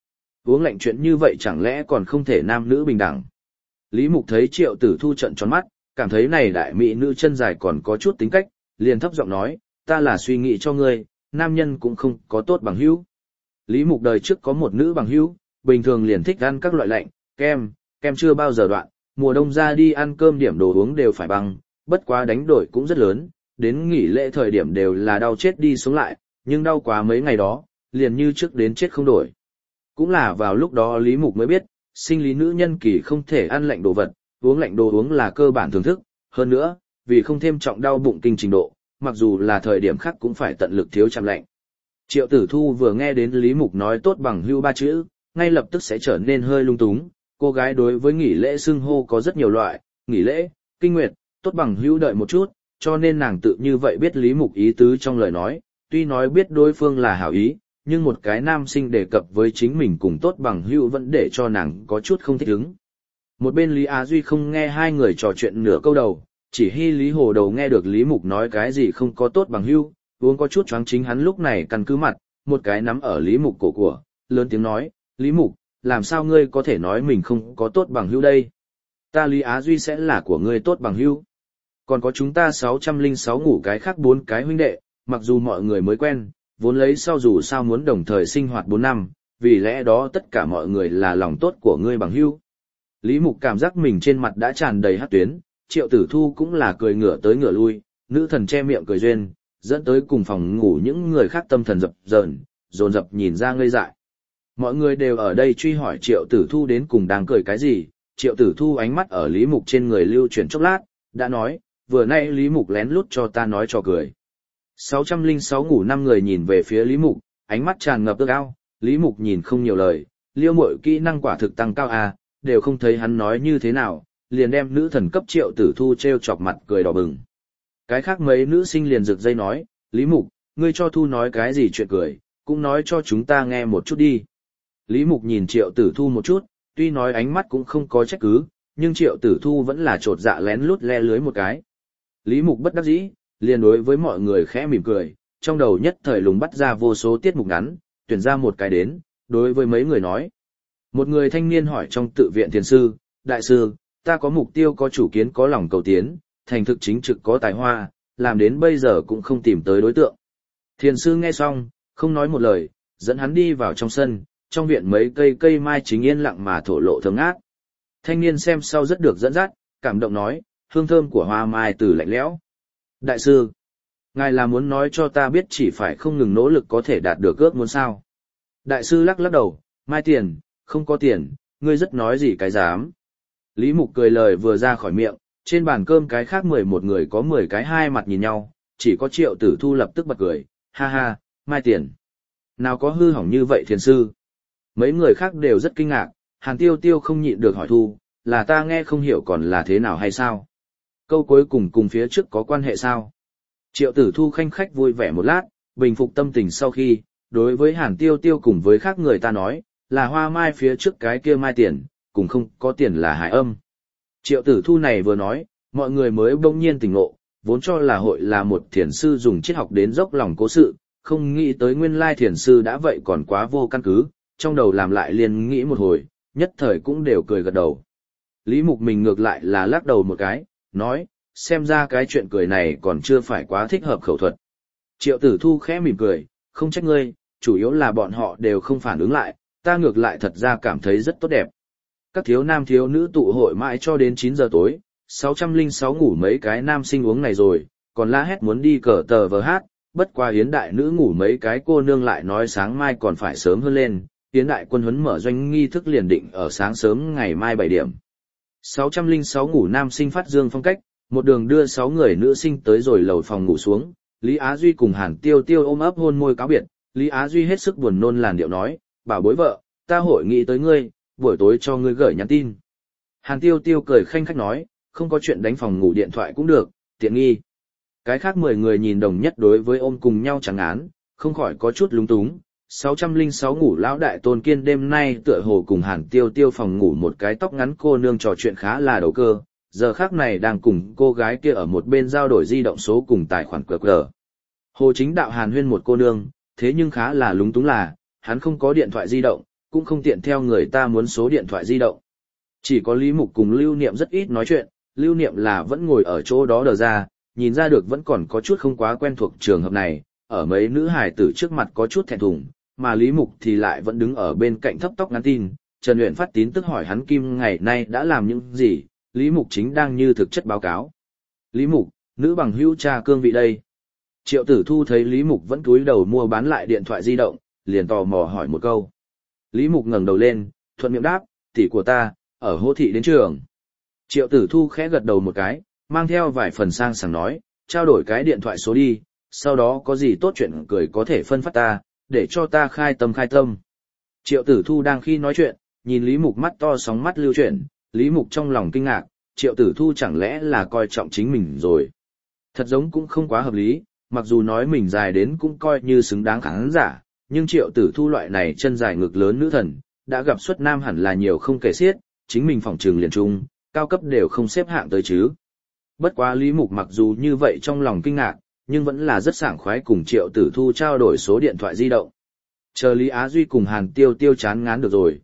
Uống lạnh chuyện như vậy chẳng lẽ còn không thể nam nữ bình đẳng. Lý Mục thấy Triệu Tử Thu trợn tròn mắt, cảm thấy này đại mỹ nữ chân dài còn có chút tính cách, liền thấp giọng nói, ta là suy nghĩ cho ngươi, nam nhân cũng không có tốt bằng hữu. Lý Mục đời trước có một nữ bằng hữu, bình thường liền thích ăn các loại lạnh, kem chưa bao giờ đoạn, mùa đông ra đi ăn cơm điểm đồ uống đều phải bằng, bất quá đánh đổi cũng rất lớn, đến nghỉ lễ thời điểm đều là đau chết đi sống lại, nhưng đau quá mấy ngày đó, liền như trước đến chết không đổi. Cũng là vào lúc đó Lý Mục mới biết, sinh lý nữ nhân kỳ không thể ăn lạnh đồ vật, uống lạnh đồ uống là cơ bản thưởng thức, hơn nữa, vì không thêm trọng đau bụng kinh trình độ, mặc dù là thời điểm khác cũng phải tận lực thiếu chạm lạnh. Triệu Tử Thu vừa nghe đến Lý Mục nói tốt bằng hưu ba chữ, ngay lập tức sẽ trở nên hơi lung túng, cô gái đối với nghỉ lễ xưng hô có rất nhiều loại, nghỉ lễ, kinh nguyệt, tốt bằng hưu đợi một chút, cho nên nàng tự như vậy biết Lý Mục ý tứ trong lời nói, tuy nói biết đối phương là hảo ý, nhưng một cái nam sinh đề cập với chính mình cùng tốt bằng hữu vẫn để cho nàng có chút không thích ứng. Một bên Lý Á Duy không nghe hai người trò chuyện nửa câu đầu, chỉ hy Lý Hồ Đầu nghe được Lý Mục nói cái gì không có tốt bằng hữu, uống có chút choáng chính hắn lúc này căn cứ mặt, một cái nắm ở Lý Mục cổ của, lớn tiếng nói, Lý Mục, làm sao ngươi có thể nói mình không có tốt bằng hữu đây? Ta Lý Á Duy sẽ là của ngươi tốt bằng hữu. Còn có chúng ta 606 ngủ cái khác 4 cái huynh đệ, mặc dù mọi người mới quen, vốn lấy sau dù sao muốn đồng thời sinh hoạt 4 năm, vì lẽ đó tất cả mọi người là lòng tốt của ngươi bằng hữu. Lý Mục cảm giác mình trên mặt đã tràn đầy hắc tuyến, Triệu Tử Thu cũng là cười ngửa tới ngửa lui, nữ thần che miệng cười duyên, dẫn tới cùng phòng ngủ những người khác tâm thần dập dờn, dồn dập nhìn ra ngây dại. Mọi người đều ở đây truy hỏi Triệu Tử Thu đến cùng đang cười cái gì, Triệu Tử Thu ánh mắt ở Lý Mục trên người lưu chuyển chốc lát, đã nói, vừa nay Lý Mục lén lút cho ta nói trò cười. 606 ngủ 5 người nhìn về phía Lý Mục, ánh mắt tràn ngập ước ao, Lý Mục nhìn không nhiều lời, liêu muội kỹ năng quả thực tăng cao à, đều không thấy hắn nói như thế nào, liền đem nữ thần cấp Triệu Tử Thu treo chọc mặt cười đỏ bừng. Cái khác mấy nữ sinh liền rực dây nói, Lý Mục, ngươi cho Thu nói cái gì chuyện cười, cũng nói cho chúng ta nghe một chút đi. Lý Mục nhìn Triệu Tử Thu một chút, tuy nói ánh mắt cũng không có trách cứ, nhưng Triệu Tử Thu vẫn là trột dạ lén lút le lưới một cái. Lý Mục bất đắc dĩ, liền đối với mọi người khẽ mỉm cười, trong đầu nhất thời lùng bắt ra vô số tiết mục ngắn, tuyển ra một cái đến, đối với mấy người nói. Một người thanh niên hỏi trong tự viện thiền sư, đại sư, ta có mục tiêu có chủ kiến có lòng cầu tiến, thành thực chính trực có tài hoa, làm đến bây giờ cũng không tìm tới đối tượng. Thiền sư nghe xong, không nói một lời, dẫn hắn đi vào trong sân, trong viện mấy cây mai chính yên lặng mà thổ lộ thơm ngát. Thanh niên xem sau rất được dẫn dắt, cảm động nói, hương thơm của hoa mai từ lạnh lẽo. Đại sư, ngài là muốn nói cho ta biết chỉ phải không ngừng nỗ lực có thể đạt được ước muốn sao. Đại sư lắc lắc đầu, mai tiền, không có tiền, ngươi rất nói gì cái dám. Lý Mục cười lời vừa ra khỏi miệng, trên bàn cơm cái khác 11 người có 10 cái hai mặt nhìn nhau, chỉ có Triệu Tử Thu lập tức bật cười, ha ha, mai tiền. Nào có hư hỏng như vậy thiền sư. Mấy người khác đều rất kinh ngạc, Hàn Tiêu Tiêu không nhịn được hỏi Thu, là ta nghe không hiểu còn là thế nào hay sao? Câu cuối cùng phía trước có quan hệ sao? Triệu Tử Thu khanh khách vui vẻ một lát, bình phục tâm tình sau khi, đối với Hàn Tiêu Tiêu cùng với khác người ta nói, là hoa mai phía trước cái kia mai tiền, cùng không có tiền là hải âm. Triệu Tử Thu này vừa nói, mọi người mới bỗng nhiên tỉnh ngộ, vốn cho là hội là một thiền sư dùng triết học đến dốc lòng cố sự, không nghĩ tới nguyên lai thiền sư đã vậy còn quá vô căn cứ, trong đầu làm lại liền nghĩ một hồi, nhất thời cũng đều cười gật đầu. Lý Mục mình ngược lại là lắc đầu một cái, nói, xem ra cái chuyện cười này còn chưa phải quá thích hợp khẩu thuật. Triệu Tử Thu khẽ mỉm cười, không trách ngươi, chủ yếu là bọn họ đều không phản ứng lại, ta ngược lại thật ra cảm thấy rất tốt đẹp. Các thiếu nam thiếu nữ tụ hội mãi cho đến 9 giờ tối, 606 ngủ mấy cái nam sinh uống này rồi, còn la hét muốn đi cờ tờ vờ hát, bất qua Yến đại nữ ngủ mấy cái cô nương lại nói sáng mai còn phải sớm hơn lên, Yến đại quân huấn mở doanh nghi thức liền định ở sáng sớm ngày mai 7 điểm. 606 ngủ nam sinh phát dương phong cách, một đường đưa 6 người nữ sinh tới rồi lầu phòng ngủ xuống, Lý Á Duy cùng Hàn Tiêu Tiêu ôm ấp hôn môi cáo biệt, Lý Á Duy hết sức buồn nôn làn điệu nói, bảo bối vợ, ta hội nghị tới ngươi, buổi tối cho ngươi gửi nhắn tin. Hàn Tiêu Tiêu cười khanh khách nói, không có chuyện đánh phòng ngủ điện thoại cũng được, tiện nghi. Cái khác 10 người nhìn đồng nhất đối với ôm cùng nhau chẳng án, không khỏi có chút lúng túng. 606 ngủ lão đại Tôn Kiên đêm nay tựa hồ cùng Hàn Tiêu Tiêu phòng ngủ một cái tóc ngắn cô nương trò chuyện khá là đầu cơ, giờ khác này đang cùng cô gái kia ở một bên giao đổi di động số cùng tài khoản QR. Hồ Chính Đạo hàn huyên một cô nương, thế nhưng khá là lúng túng là, hắn không có điện thoại di động, cũng không tiện theo người ta muốn số điện thoại di động. Chỉ có Lý Mục cùng Lưu Niệm rất ít nói chuyện, Lưu Niệm là vẫn ngồi ở chỗ đó đờ ra, nhìn ra được vẫn còn có chút không quá quen thuộc trường hợp này, ở mấy nữ hài tử trước mặt có chút thẹn thùng, mà Lý Mục thì lại vẫn đứng ở bên cạnh thấp tóc ngắn tin. Trần Uyển phát tín tức hỏi hắn Kim ngày nay đã làm những gì, Lý Mục chính đang như thực chất báo cáo. Lý Mục, nữ bằng hữu cha cương vị đây. Triệu Tử Thu thấy Lý Mục vẫn cúi đầu mua bán lại điện thoại di động, liền tò mò hỏi một câu. Lý Mục ngẩng đầu lên, thuận miệng đáp, tỷ của ta, ở Hô Thị đến trường. Triệu Tử Thu khẽ gật đầu một cái, mang theo vài phần sang sảng nói, trao đổi cái điện thoại số đi, sau đó có gì tốt chuyện cười có thể phân phát ta, để cho ta khai tâm khai tâm. Triệu Tử Thu đang khi nói chuyện, nhìn Lý Mục mắt to sóng mắt lưu chuyển, Lý Mục trong lòng kinh ngạc, Triệu Tử Thu chẳng lẽ là coi trọng chính mình rồi. Thật giống cũng không quá hợp lý, mặc dù nói mình dài đến cũng coi như xứng đáng khán giả, nhưng Triệu Tử Thu loại này chân dài ngực lớn nữ thần, đã gặp xuất nam hẳn là nhiều không kể xiết, chính mình phòng trường liền trung, cao cấp đều không xếp hạng tới chứ. Bất quá Lý Mục mặc dù như vậy trong lòng kinh ngạc, nhưng vẫn là rất sảng khoái cùng Triệu Tử Thu trao đổi số điện thoại di động. Chờ Lý Á Duy cùng Hàn Tiêu Tiêu chán ngán được rồi,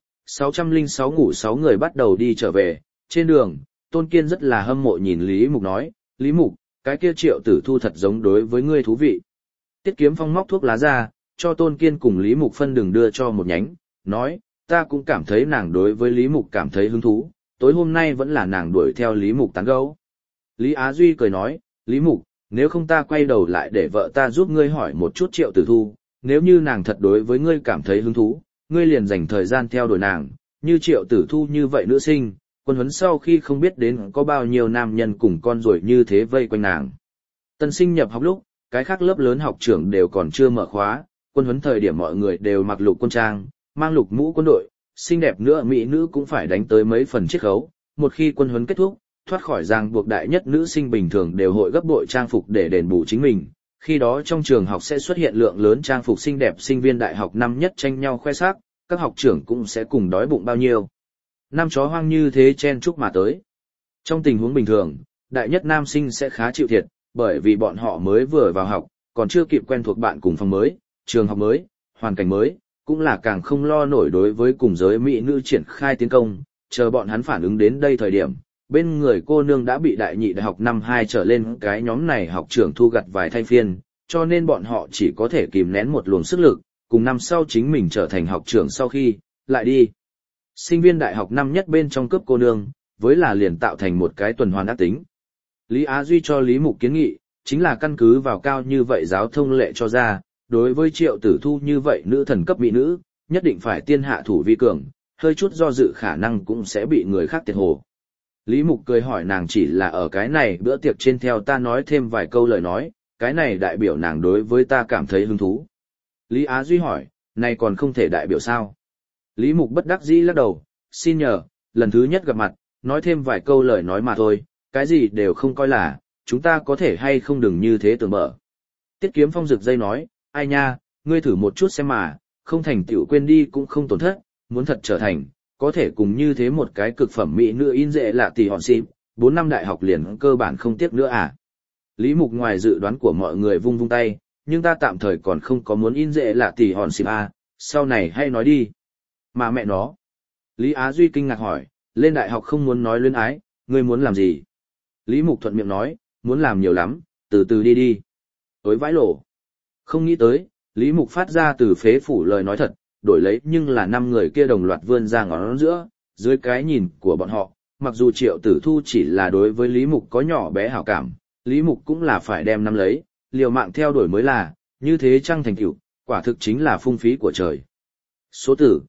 606 ngủ 6 người bắt đầu đi trở về, trên đường, Tôn Kiên rất là hâm mộ nhìn Lý Mục nói, Lý Mục, cái kia Triệu Tử Thu thật giống đối với ngươi thú vị. Tiết Kiếm Phong móc thuốc lá ra, cho Tôn Kiên cùng Lý Mục phân đường đưa cho một nhánh, nói, ta cũng cảm thấy nàng đối với Lý Mục cảm thấy hứng thú, tối hôm nay vẫn là nàng đuổi theo Lý Mục tán gẫu. Lý Á Duy cười nói, Lý Mục, nếu không ta quay đầu lại để vợ ta giúp ngươi hỏi một chút Triệu Tử Thu, nếu như nàng thật đối với ngươi cảm thấy hứng thú, ngươi liền dành thời gian theo đuổi nàng, như Triệu Tử Thu như vậy nữ sinh, quân huấn sau khi không biết đến có bao nhiêu nam nhân cùng con rồi như thế vây quanh nàng. Tân sinh nhập học lúc, cái khác lớp lớn học trưởng đều còn chưa mở khóa, quân huấn thời điểm mọi người đều mặc lục quân trang, mang lục mũ quân đội, xinh đẹp nữa mỹ nữ cũng phải đánh tới mấy phần chiết khấu, một khi quân huấn kết thúc, thoát khỏi ràng buộc đại nhất nữ sinh bình thường đều hội gấp bội trang phục để đền bù chính mình. Khi đó trong trường học sẽ xuất hiện lượng lớn trang phục xinh đẹp sinh viên đại học năm nhất tranh nhau khoe sắc, các học trưởng cũng sẽ cùng đói bụng bao nhiêu. Năm chó hoang như thế chen chúc mà tới. Trong tình huống bình thường, đại nhất nam sinh sẽ khá chịu thiệt, bởi vì bọn họ mới vừa vào học, còn chưa kịp quen thuộc bạn cùng phòng mới, trường học mới, hoàn cảnh mới, cũng là càng không lo nổi đối với cùng giới mỹ nữ triển khai tiến công, chờ bọn hắn phản ứng đến đây thời điểm, bên người cô nương đã bị đại nhị đại học năm 2 trở lên cái nhóm này học trưởng thu gặt vài thay phiên, cho nên bọn họ chỉ có thể kìm nén một luồng sức lực, cùng năm sau chính mình trở thành học trưởng sau khi, lại đi. Sinh viên đại học năm nhất bên trong cướp cô nương, với là liền tạo thành một cái tuần hoàn ác tính. Lý Á Duy cho Lý Mục kiến nghị, chính là căn cứ vào cao như vậy giáo thông lệ cho ra, đối với Triệu Tử Thu như vậy nữ thần cấp mỹ nữ, nhất định phải tiên hạ thủ vi cường, hơi chút do dự khả năng cũng sẽ bị người khác tiệt hồ. Lý Mục cười hỏi nàng chỉ là ở cái này bữa tiệc trên theo ta nói thêm vài câu lời nói, cái này đại biểu nàng đối với ta cảm thấy hứng thú. Lý Á Duy hỏi, này còn không thể đại biểu sao? Lý Mục bất đắc dĩ lắc đầu, xin nhờ, lần thứ nhất gặp mặt, nói thêm vài câu lời nói mà thôi, cái gì đều không coi là, chúng ta có thể hay không đừng như thế tưởng bở. Tiết Kiếm Phong rực dây nói, ai nha, ngươi thử một chút xem mà, không thành tựu quên đi cũng không tổn thất, muốn thật trở thành, có thể cùng như thế một cái cực phẩm mỹ nữ in dễ lạ tỷ hòn xịp, 4 năm đại học liền cơ bản không tiếc nữa à. Lý Mục ngoài dự đoán của mọi người vung vung tay, nhưng ta tạm thời còn không có muốn in dễ lạ tỷ hòn xịp à, sau này hay nói đi. Mà mẹ nó. Lý Á Duy kinh ngạc hỏi, lên đại học không muốn nói luyến ái, ngươi muốn làm gì? Lý Mục thuận miệng nói, muốn làm nhiều lắm, từ từ đi đi. Tối vãi lổ. Không nghĩ tới, Lý Mục phát ra từ phế phủ lời nói thật, đổi lấy nhưng là 5 người kia đồng loạt vươn ra ngón giữa, dưới cái nhìn của bọn họ, mặc dù Triệu Tử Thu chỉ là đối với Lý Mục có nhỏ bé hảo cảm, Lý Mục cũng là phải đem nắm lấy, liều mạng theo đuổi mới là, như thế trăng thành tựu, quả thực chính là phung phí của trời. Số tử,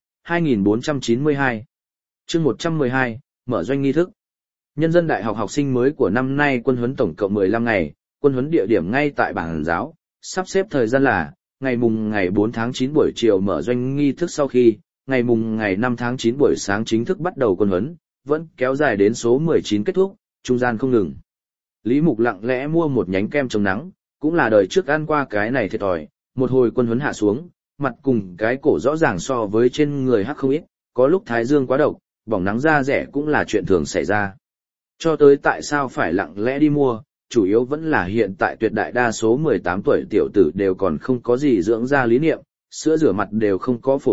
2492. Chương 112, mở doanh nghi thức. Nhân dân đại học học sinh mới của năm nay quân huấn tổng cộng 15 ngày, quân huấn địa điểm ngay tại bảng giáo, sắp xếp thời gian là ngày 4 tháng 9 buổi chiều mở doanh nghi thức sau khi, ngày 5 tháng 9 buổi sáng chính thức bắt đầu quân huấn, vẫn kéo dài đến số 19 kết thúc, trung gian không ngừng. Lý Mục lặng lẽ mua một nhánh kem chống nắng, cũng là đời trước ăn qua cái này thiệt thòi, một hồi quân huấn hạ xuống, mặt cùng cái cổ rõ ràng so với trên người hắc không ít, có lúc thái dương quá độc, bỏng nắng da rẻ cũng là chuyện thường xảy ra. Cho tới tại sao phải lặng lẽ đi mua, chủ yếu vẫn là hiện tại tuyệt đại đa số 18 tuổi tiểu tử đều còn không có gì dưỡng da lý niệm, sữa rửa mặt đều không có phổ cập,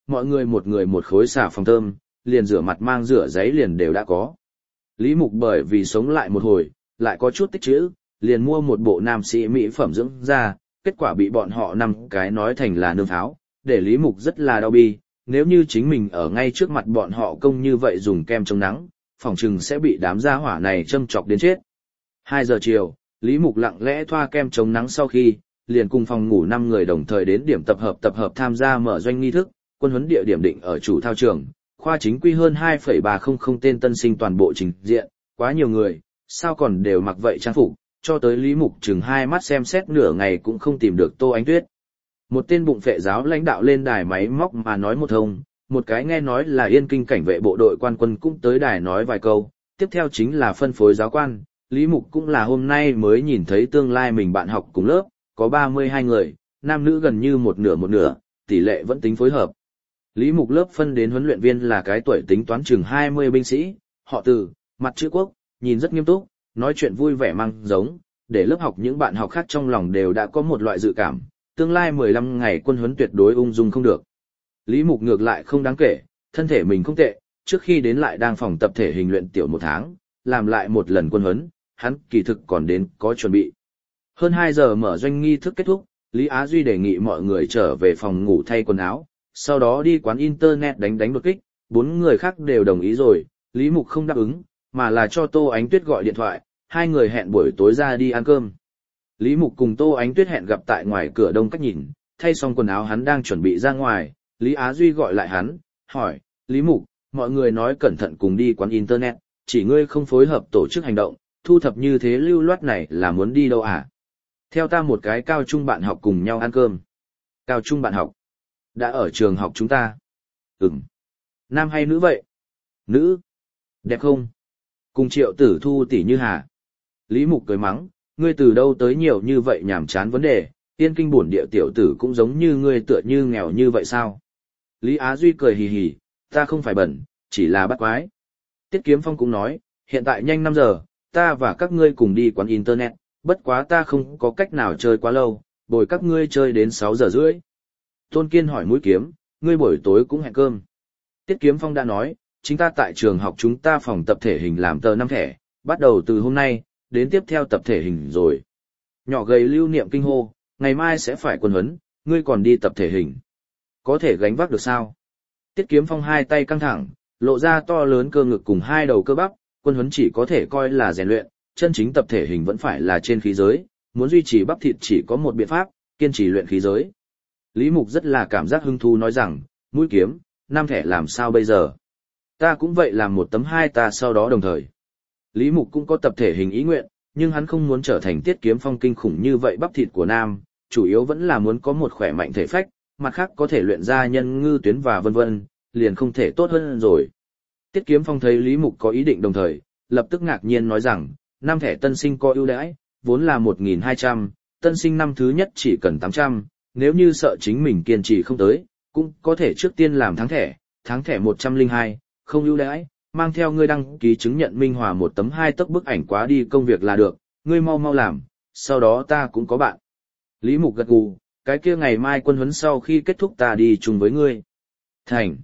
mọi người một khối xà phòng thơm, liền rửa mặt mang rửa giấy liền đều đã có. Lý Mục bởi vì sống lại một hồi, lại có chút tích trữ, liền mua một bộ nam sĩ mỹ phẩm dưỡng da, kết quả bị bọn họ năm cái nói thành là nương pháo, để Lý Mục rất là đau bi, nếu như chính mình ở ngay trước mặt bọn họ công như vậy dùng kem chống nắng, phỏng chừng sẽ bị đám gia hỏa này châm chọc đến chết. 2 giờ chiều, Lý Mục lặng lẽ thoa kem chống nắng sau khi, liền cùng phòng ngủ 5 người đồng thời đến điểm tập hợp tham gia mở doanh nghi thức, quân huấn địa điểm định ở chủ thao trường, khoa chính quy hơn 2,300 tên tân sinh toàn bộ trình diện, quá nhiều người, sao còn đều mặc vậy trang phục, cho tới Lý Mục chừng hai mắt xem xét nửa ngày cũng không tìm được Tô Ánh Tuyết. Một tên bụng phệ giáo lãnh đạo lên đài máy móc mà nói một thông, một cái nghe nói là Yên Kinh cảnh vệ bộ đội quan quân cũng tới đài nói vài câu, tiếp theo chính là phân phối giáo quan, Lý Mục cũng là hôm nay mới nhìn thấy tương lai mình bạn học cùng lớp, có 32 người, nam nữ gần như một nửa, tỷ lệ vẫn tính phối hợp. Lý Mục lớp phân đến huấn luyện viên là cái tuổi tính toán chừng 20 binh sĩ, họ Từ, mặt chữ quốc, nhìn rất nghiêm túc, nói chuyện vui vẻ mang giống, để lớp học những bạn học khác trong lòng đều đã có một loại dự cảm, tương lai 15 ngày quân huấn tuyệt đối ung dung không được. Lý Mục ngược lại không đáng kể, thân thể mình không tệ, trước khi đến lại đang phòng tập thể hình luyện tiểu 1 tháng, làm lại một lần quân huấn, hắn kỳ thực còn đến có chuẩn bị. Hơn 2 giờ mở doanh nghi thức kết thúc, Lý Á Duy đề nghị mọi người trở về phòng ngủ thay quần áo, sau đó đi quán internet đánh đột kích, 4 người khác đều đồng ý rồi, Lý Mục không đáp ứng, mà là cho Tô Ánh Tuyết gọi điện thoại, 2 người hẹn buổi tối ra đi ăn cơm. Lý Mục cùng Tô Ánh Tuyết hẹn gặp tại ngoài cửa đông cách nhìn, thay xong quần áo hắn đang chuẩn bị ra ngoài, Lý Á Duy gọi lại hắn, hỏi, Lý Mục, mọi người nói cẩn thận cùng đi quán internet, chỉ ngươi không phối hợp tổ chức hành động, thu thập như thế lưu loát này là muốn đi đâu à? Theo ta một cái cao trung bạn học cùng nhau ăn cơm. Cao trung bạn học? Đã ở trường học chúng ta? Ừm. Nam hay nữ vậy? Nữ. Đẹp không? Cùng Triệu Tử Thu tỷ như hà. Lý Mục cười mắng, ngươi từ đâu tới nhiều như vậy nhảm chán vấn đề, Yên Kinh bổn địa tiểu tử cũng giống như ngươi tựa như nghèo như vậy sao? Lý Á Duy cười hì hì, ta không phải bẩn, chỉ là bắt quái. Tiết Kiếm Phong cũng nói, hiện tại nhanh 5 giờ, ta và các ngươi cùng đi quán internet, bất quá ta không có cách nào chơi quá lâu, bồi các ngươi chơi đến 6 giờ rưỡi. Tôn Kiên hỏi Mũi Kiếm, ngươi buổi tối cũng hẹn cơm. Tiết Kiếm Phong đã nói, chính ta tại trường học chúng ta phòng tập thể hình làm tờ 5 thẻ, bắt đầu từ hôm nay, đến tiếp theo tập thể hình rồi. Nhỏ gầy Lưu Niệm kinh hô, ngày mai sẽ phải quân huấn, ngươi còn đi tập thể hình. Có thể gánh vác được sao? Tiết Kiếm Phong hai tay căng thẳng, lộ ra to lớn cơ ngực cùng 2 đầu cơ bắp, quân huấn chỉ có thể coi là rèn luyện, chân chính tập thể hình vẫn phải là trên khí giới, muốn duy trì bắp thịt chỉ có một biện pháp, kiên trì luyện khí giới. Lý Mục rất là cảm giác hứng thú nói rằng, Mũi Kiếm, 5 thẻ làm sao bây giờ? Ta cũng vậy làm một tấm 2 ta sau đó đồng thời. Lý Mục cũng có tập thể hình ý nguyện, nhưng hắn không muốn trở thành Tiết Kiếm Phong kinh khủng như vậy bắp thịt của nam, chủ yếu vẫn là muốn có một khỏe mạnh thể phách, mặt khác có thể luyện ra nhân ngư tuyến và vân vân, liền không thể tốt hơn rồi. Tiết Kiếm Phong thấy Lý Mục có ý định đồng thời, lập tức ngạc nhiên nói rằng, 5 thẻ tân sinh có ưu đãi, vốn là 1.200, tân sinh năm thứ nhất chỉ cần 800, nếu như sợ chính mình kiên trì không tới, cũng có thể trước tiên làm tháng thẻ 102, không ưu đãi, mang theo ngươi đăng ký chứng nhận minh hòa một tấm 2 tấc bức ảnh quá đi công việc là được, ngươi mau mau làm, sau đó ta cũng có bạn. Lý Mục gật gù, cái kia ngày mai quân huấn sau khi kết thúc ta đi chung với ngươi. Thành.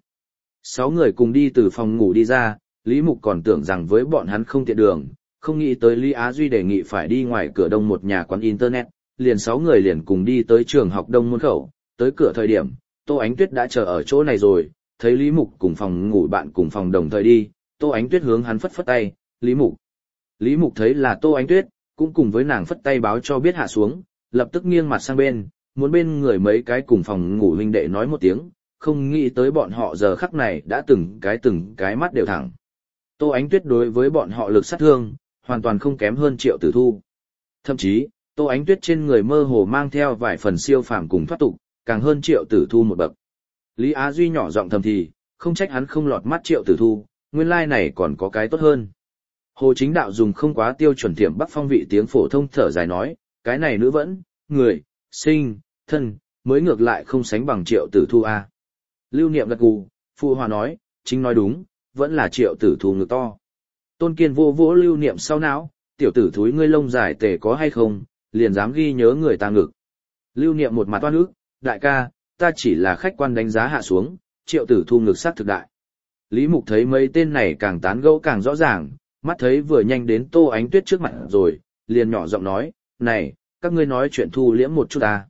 6 người cùng đi từ phòng ngủ đi ra, Lý Mục còn tưởng rằng với bọn hắn không tiện đường, không nghĩ tới Lý Á Duy đề nghị phải đi ngoài cửa đông một nhà quán internet, liền 6 người liền cùng đi tới trường học đông môn khẩu, tới cửa thời điểm, Tô Ánh Tuyết đã chờ ở chỗ này rồi, thấy Lý Mục cùng phòng ngủ bạn cùng phòng đồng thời đi, Tô Ánh Tuyết hướng hắn phất phất tay, Lý Mục. Lý Mục thấy là Tô Ánh Tuyết, cũng cùng với nàng phất tay báo cho biết hạ xuống, lập tức nghiêng mặt sang bên, muốn bên người mấy cái cùng phòng ngủ huynh đệ nói một tiếng, không nghĩ tới bọn họ giờ khắc này đã từng cái mắt đều thẳng. Tô Ánh Tuyết đối với bọn họ lực sát thương, hoàn toàn không kém hơn Triệu Tử Thu. Thậm chí, Tô Ánh Tuyết trên người mơ hồ mang theo vài phần siêu phàm cùng thoát tục, càng hơn Triệu Tử Thu một bậc. Lý Á Duy nhỏ giọng thầm thì, không trách hắn không lọt mắt Triệu Tử Thu, nguyên lai này còn có cái tốt hơn. Hồ Chính Đạo dùng không quá tiêu chuẩn Thiểm Bắc phong vị tiếng phổ thông thở dài nói, cái này nữ vẫn, người, sinh, thân, mới ngược lại không sánh bằng Triệu Tử Thu a. Lưu Niệm gật gù, phụ hòa nói, chính nói đúng, vẫn là Triệu Tử Thu ngực to. Tôn Kiên vô vỗ Lưu Niệm sau não, tiểu tử thúi ngươi lông dài tề có hay không, liền dám ghi nhớ người ta ngực. Lưu Niệm một mặt toan ức, đại ca, ta chỉ là khách quan đánh giá hạ xuống, Triệu Tử Thu ngực sắc thực đại. Lý Mục thấy mấy tên này càng tán gẫu càng rõ ràng, mắt thấy vừa nhanh đến Tô Ánh Tuyết trước mặt rồi, liền nhỏ giọng nói, này, các ngươi nói chuyện thu liễm một chút ta.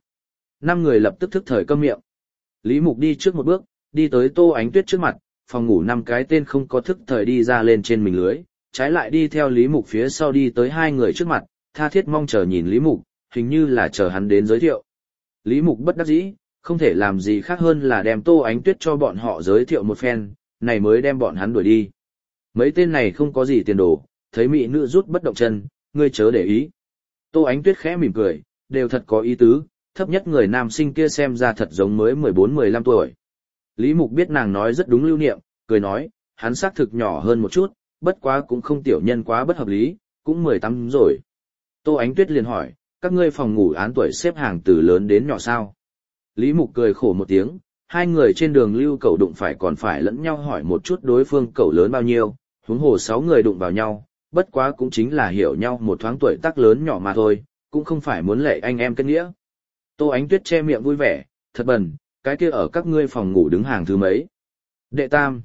5 người lập tức thức thời câm miệng. Lý Mục đi trước một bước, đi tới Tô Ánh Tuyết trước mặt, phòng ngủ 5 cái tên không có thức thời đi ra lên trên mình lưới, trái lại đi theo Lý Mục phía sau đi tới 2 người trước mặt, tha thiết mong chờ nhìn Lý Mục, hình như là chờ hắn đến giới thiệu. Lý Mục bất đắc dĩ, không thể làm gì khác hơn là đem Tô Ánh Tuyết cho bọn họ giới thiệu một phen, này mới đem bọn hắn đuổi đi. Mấy tên này không có gì tiền đồ, thấy mỹ nữ rút bất động chân, ngươi chớ để ý. Tô Ánh Tuyết khẽ mỉm cười, đều thật có ý tứ, thấp nhất người nam sinh kia xem ra thật giống mới 14-15 tuổi. Lý Mục biết nàng nói rất đúng lưu niệm, cười nói, hắn xác thực nhỏ hơn một chút, bất quá cũng không tiểu nhân quá bất hợp lý, cũng 18 rồi. Tô Ánh Tuyết liền hỏi, các ngươi phòng ngủ án tuổi xếp hàng từ lớn đến nhỏ sao? Lý Mục cười khổ một tiếng, 2 người trên đường lưu cẩu đụng phải còn phải lẫn nhau hỏi một chút đối phương cẩu lớn bao nhiêu, huống hồ 6 người đụng vào nhau, bất quá cũng chính là hiểu nhau một thoáng tuổi tác lớn nhỏ mà thôi, cũng không phải muốn lệ anh em kết nghĩa. Tô Ánh Tuyết che miệng vui vẻ, thật bần, cái kia ở các ngươi phòng ngủ đứng hàng thứ mấy? Đệ tam.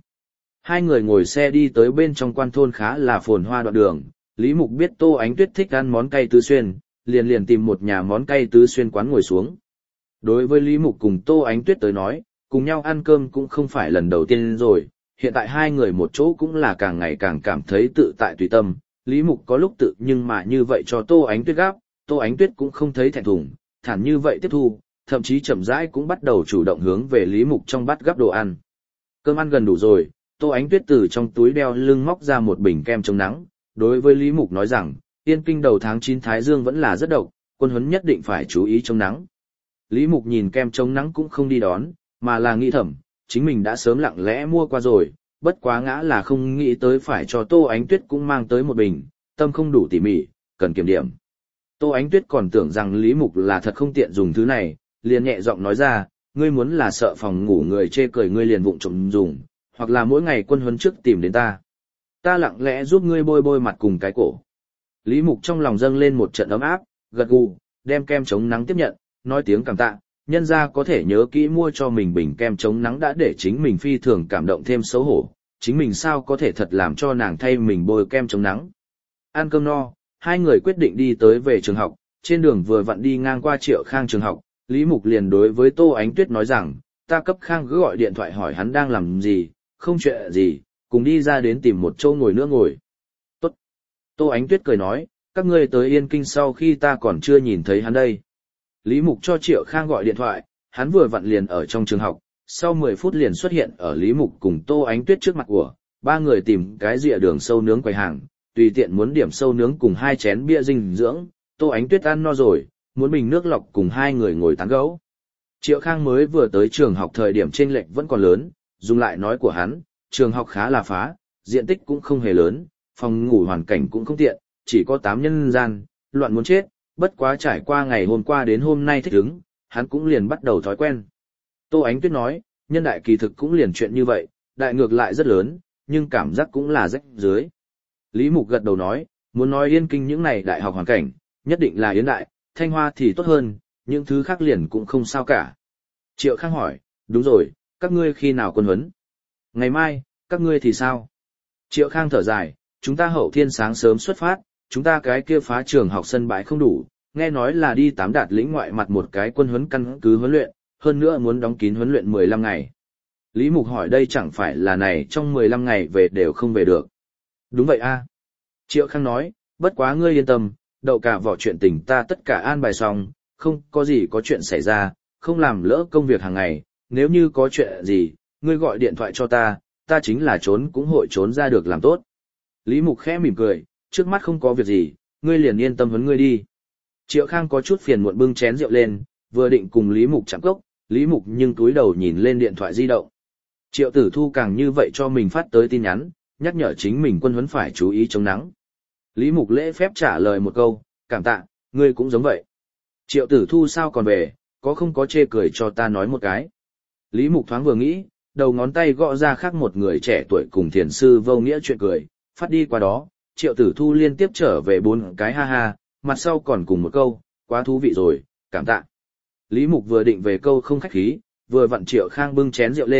2 người ngồi xe đi tới bên trong quan thôn khá là phồn hoa đoạn đường, Lý Mục biết Tô Ánh Tuyết thích ăn món cay tứ xuyên, liền tìm một nhà món cay tứ xuyên quán ngồi xuống. Đối với Lý Mục cùng Tô Ánh Tuyết tới nói, cùng nhau ăn cơm cũng không phải lần đầu tiên rồi, hiện tại 2 người một chỗ cũng là càng ngày càng cảm thấy tự tại tùy tâm, Lý Mục có lúc tự nhưng mà như vậy cho Tô Ánh Tuyết gắp, Tô Ánh Tuyết cũng không thấy thẹn thùng, thản như vậy tiếp thu, thậm chí chậm rãi cũng bắt đầu chủ động hướng về Lý Mục trong bát gắp đồ ăn. Cơm ăn gần đủ rồi, Tô Ánh Tuyết từ trong túi đeo lưng móc ra một bình kem chống nắng, đối với Lý Mục nói rằng, Yên Kinh đầu tháng 9 Thái Dương vẫn là rất độc, quân huấn nhất định phải chú ý chống nắng. Lý Mục nhìn kem chống nắng cũng không đi đón, mà là nghĩ thầm, chính mình đã sớm lặng lẽ mua qua rồi, bất quá ngã là không nghĩ tới phải cho Tô Ánh Tuyết cũng mang tới một bình, tâm không đủ tỉ mỉ, cần kiểm điểm. Tô Ánh Tuyết còn tưởng rằng Lý Mục là thật không tiện dùng thứ này, liền nhẹ giọng nói ra, ngươi muốn là sợ phòng ngủ người chê cười ngươi liền vụng trộm dùng, hoặc là mỗi ngày quân huấn trước tìm đến ta. Ta lặng lẽ giúp ngươi bôi bôi mặt cùng cái cổ. Lý Mục trong lòng dâng lên một trận ấm áp, gật gù, đem kem chống nắng tiếp nhận, nói tiếng cảm tạ, nhân ra có thể nhớ kỹ mua cho mình bình kem chống nắng đã để chính mình phi thường cảm động thêm xấu hổ, chính mình sao có thể thật làm cho nàng thay mình bôi kem chống nắng. Ăn cơm no, 2 người quyết định đi tới về trường học, trên đường vừa vặn đi ngang qua Triệu Khang trường học, Lý Mục liền đối với Tô Ánh Tuyết nói rằng, ta cấp Khang cứ gọi điện thoại hỏi hắn đang làm gì, không chuyện gì, cùng đi ra đến tìm một chỗ ngồi nữa ngồi. Tốt. Tô Ánh Tuyết cười nói, các ngươi tới Yên Kinh sau khi ta còn chưa nhìn thấy hắn đây. Lý Mục cho Triệu Khang gọi điện thoại, hắn vừa vặn liền ở trong trường học, sau 10 phút liền xuất hiện ở Lý Mục cùng Tô Ánh Tuyết trước mặt của, 3 người tìm cái dĩa đường sâu nướng quầy hàng, tùy tiện muốn điểm sâu nướng cùng 2 chén bia dinh dưỡng, Tô Ánh Tuyết ăn no rồi, muốn bình nước lọc cùng 2 người ngồi tán gẫu. Triệu Khang mới vừa tới trường học thời điểm chênh lệch vẫn còn lớn, dùng lại nói của hắn, trường học khá là phá, diện tích cũng không hề lớn, phòng ngủ hoàn cảnh cũng không tiện, chỉ có 8 nhân gian, loạn muốn chết, bất quá trải qua ngày hôm qua đến hôm nay thích ứng, hắn cũng liền bắt đầu thói quen. Tô Ánh Tuyết nói, nhân đại kỳ thực cũng liền chuyện như vậy, đại ngược lại rất lớn, nhưng cảm giác cũng là rách dưới. Lý Mục gật đầu nói, muốn nói Yên Kinh những này đại học hoàn cảnh, nhất định là Yến Đại, Thanh Hoa thì tốt hơn, những thứ khác liền cũng không sao cả. Triệu Khang hỏi, đúng rồi, các ngươi khi nào quân huấn? Ngày mai, các ngươi thì sao? Triệu Khang thở dài, chúng ta hậu thiên sáng sớm xuất phát, chúng ta cái kia phá trường học sân bãi không đủ, nghe nói là đi 8 đạt lĩnh ngoại mặt một cái quân huấn căn cứ huấn luyện, hơn nữa muốn đóng kín huấn luyện 15 ngày. Lý Mục hỏi đây chẳng phải là này trong 15 ngày về đều không về được. Đúng vậy a. Triệu Khang nói, bất quá ngươi yên tâm, đậu cả vỏ chuyện tình ta tất cả an bài xong, không có gì có chuyện xảy ra, không làm lỡ công việc hàng ngày, nếu như có chuyện gì, ngươi gọi điện thoại cho ta, ta chính là trốn cũng hội trốn ra được làm tốt. Lý Mục khẽ mỉm cười, trước mắt không có việc gì, ngươi liền yên tâm vấn ngươi đi. Triệu Khang có chút phiền muộn bưng chén rượu lên, vừa định cùng Lý Mục chạm cốc, Lý Mục nhưng túi đầu nhìn lên điện thoại di động. Triệu Tử Thu càng như vậy cho mình phát tới tin nhắn, nhắc nhở chính mình quân huấn phải chú ý chống nắng. Lý Mục lễ phép trả lời một câu, cảm tạ, ngươi cũng giống vậy. Triệu Tử Thu sao còn về, có không có chê cười cho ta nói một cái. Lý Mục thoáng vừa nghĩ, đầu ngón tay gõ ra khác một người trẻ tuổi cùng thiền sư vô nghĩa chuyện cười, phát đi qua đó, Triệu Tử Thu liên tiếp trở về 4 cái ha ha, mặt sau còn cùng một câu, quá thú vị rồi, cảm tạ. Lý Mục vừa định về câu không khách khí, vừa vặn Triệu Khang bưng chén rượu lên,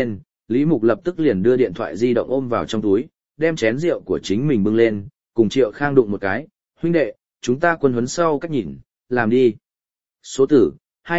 Lý Mục lập tức liền đưa điện thoại di động ôm vào trong túi, đem chén rượu của chính mình bưng lên, cùng Triệu Khang đụng một cái, huynh đệ, chúng ta quân huấn sau cách nhìn, làm đi. Số tử,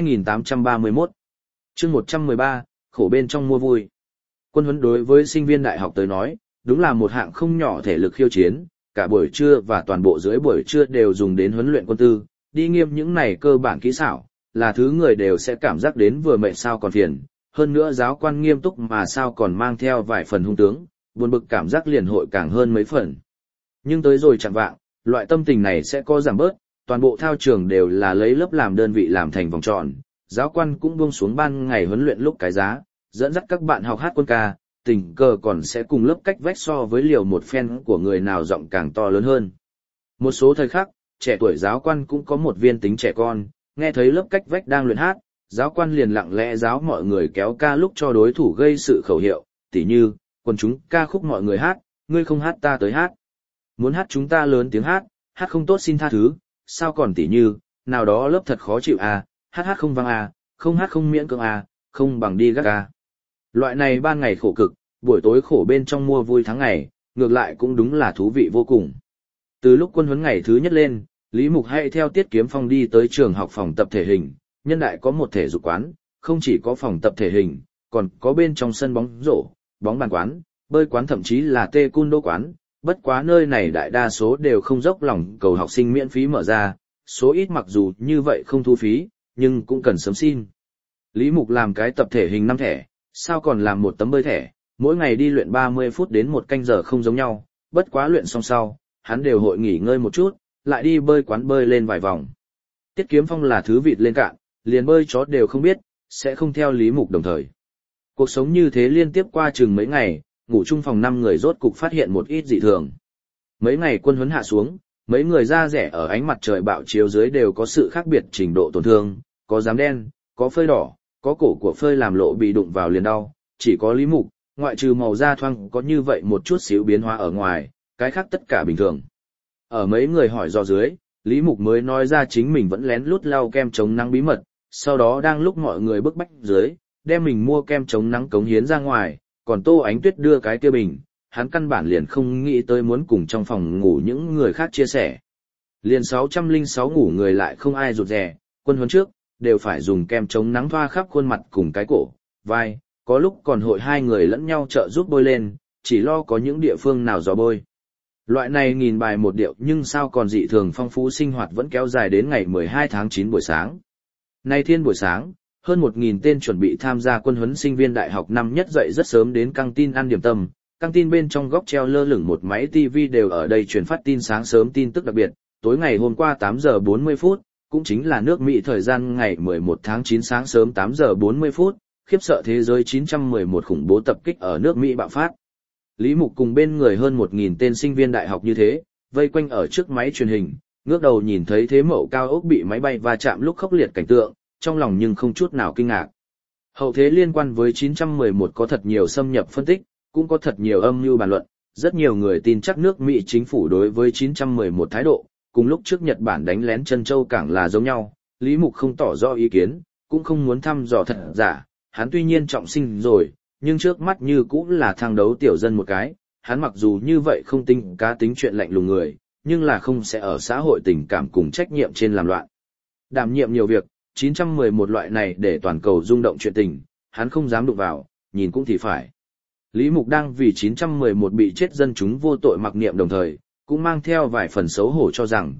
2831. Chương 113, khổ bên trong mua vui. Quân huấn đối với sinh viên đại học tới nói, đúng là một hạng không nhỏ thể lực khiêu chiến, cả buổi trưa và toàn bộ dưới buổi trưa đều dùng đến huấn luyện quân tư, đi nghiêm những này cơ bản kỹ xảo, là thứ người đều sẽ cảm giác đến vừa mệt sao còn phiền, hơn nữa giáo quan nghiêm túc mà sao còn mang theo vài phần hung tướng, buồn bực cảm giác liền hội càng hơn mấy phần. Nhưng tới rồi chẳng vạng, loại tâm tình này sẽ có giảm bớt, toàn bộ thao trường đều là lấy lớp làm đơn vị làm thành vòng tròn, giáo quan cũng buông xuống ban ngày huấn luyện lúc cái giá, dẫn dắt các bạn học hát quân ca, tình cờ còn sẽ cùng lớp cách vách so với liều một phen của người nào giọng càng to lớn hơn. Một số thời khắc, trẻ tuổi giáo quan cũng có một viên tính trẻ con, nghe thấy lớp cách vách đang luyện hát, giáo quan liền lặng lẽ giáo mọi người kéo ca lúc cho đối thủ gây sự khẩu hiệu, tỉ như, quần chúng ca khúc mọi người hát, ngươi không hát ta tới hát. Muốn hát chúng ta lớn tiếng hát, hát không tốt xin tha thứ, sao còn tỉ như, nào đó lớp thật khó chịu à, hát không vang à, không hát không miễn cưỡng à, không bằng đi gác à. Loại này ban ngày khổ cực, buổi tối khổ bên trong mua vui tháng ngày, ngược lại cũng đúng là thú vị vô cùng. Từ lúc quân huấn ngày thứ nhất lên, Lý Mục hay theo Tiết Kiếm Phong đi tới trường học phòng tập thể hình, nhân đại có một thể dục quán, không chỉ có phòng tập thể hình, còn có bên trong sân bóng rổ, bóng bàn quán, bơi quán thậm chí là taekwondo quán, bất quá nơi này đại đa số đều không dốc lòng cầu học sinh miễn phí mở ra, số ít mặc dù như vậy không thu phí, nhưng cũng cần sớm xin. Lý Mục làm cái tập thể hình 5 thẻ, sao còn làm một tấm bơi thẻ, mỗi ngày đi luyện 30 phút đến 1 canh giờ không giống nhau, bất quá luyện xong sau, hắn đều hội nghỉ ngơi một chút, lại đi bơi quán bơi lên vài vòng. Tiết Kiếm Phong là thứ vịt lên cạn, liền bơi chó đều không biết, sẽ không theo Lý Mục đồng thời. Cuộc sống như thế liên tiếp qua chừng mấy ngày, ngủ chung phòng 5 người rốt cục phát hiện một ít dị thường. Mấy ngày quân huấn hạ xuống, mấy người da rẻ ở ánh mặt trời bạo chiếu dưới đều có sự khác biệt trình độ tổn thương, có rám đen, có phơi đỏ, có cổ của phơi làm lộ bị đụng vào liền đau, chỉ có Lý Mục, ngoại trừ màu da thoang có như vậy một chút xíu biến hóa ở ngoài, cái khác tất cả bình thường. Ở mấy người hỏi do dưới, Lý Mục mới nói ra chính mình vẫn lén lút lau kem chống nắng bí mật, sau đó đang lúc mọi người bức bách dưới, đem mình mua kem chống nắng cống hiến ra ngoài, còn Tô Ánh Tuyết đưa cái kia bình, hắn căn bản liền không nghĩ tới muốn cùng trong phòng ngủ những người khác chia sẻ. Liền 606 ngủ người lại không ai rụt rè, quân huấn trước, đều phải dùng kem chống nắng thoa khắp khuôn mặt cùng cái cổ, vai, có lúc còn hội hai người lẫn nhau trợ giúp bôi lên, chỉ lo có những địa phương nào dò bôi. Loại này nghìn bài một điệu nhưng sao còn dị thường phong phú sinh hoạt vẫn kéo dài đến ngày 12 tháng 9 buổi sáng. Nay thiên buổi sáng, hơn 1.000 tên chuẩn bị tham gia quân huấn sinh viên đại học năm nhất dậy rất sớm đến căng tin ăn điểm tâm. Căng tin bên trong góc treo lơ lửng một máy TV đều ở đây truyền phát tin sáng sớm tin tức đặc biệt. Tối ngày hôm qua 8 giờ 40 phút, cũng chính là nước Mỹ thời gian ngày 11 tháng 9 sáng sớm 8 giờ 40 phút, khiếp sợ thế giới 911 khủng bố tập kích ở nước Mỹ bạo phát. Lý Mục cùng bên người hơn 1.000 tên sinh viên đại học như thế, vây quanh ở trước máy truyền hình, ngước đầu nhìn thấy thế mậu cao ốc bị máy bay va chạm lúc khốc liệt cảnh tượng, trong lòng nhưng không chút nào kinh ngạc. Hậu thế liên quan với 911 có thật nhiều xâm nhập phân tích, cũng có thật nhiều âm mưu bàn luận, rất nhiều người tin chắc nước Mỹ chính phủ đối với 911 thái độ, cùng lúc trước Nhật Bản đánh lén Trân Châu Cảng là giống nhau, Lý Mục không tỏ rõ ý kiến, cũng không muốn thăm dò thật giả, hắn tuy nhiên trọng sinh rồi, nhưng trước mắt như cũng là thang đấu tiểu dân một cái, hắn mặc dù như vậy không tính cá tính chuyện lạnh lùng người, nhưng là không sẽ ở xã hội tình cảm cùng trách nhiệm trên làm loạn. Đảm nhiệm nhiều việc, 911 loại này để toàn cầu rung động chuyện tình, hắn không dám đụng vào, nhìn cũng thì phải. Lý Mục đang vì 911 bị chết dân chúng vô tội mặc niệm đồng thời, cũng mang theo vài phần xấu hổ cho rằng,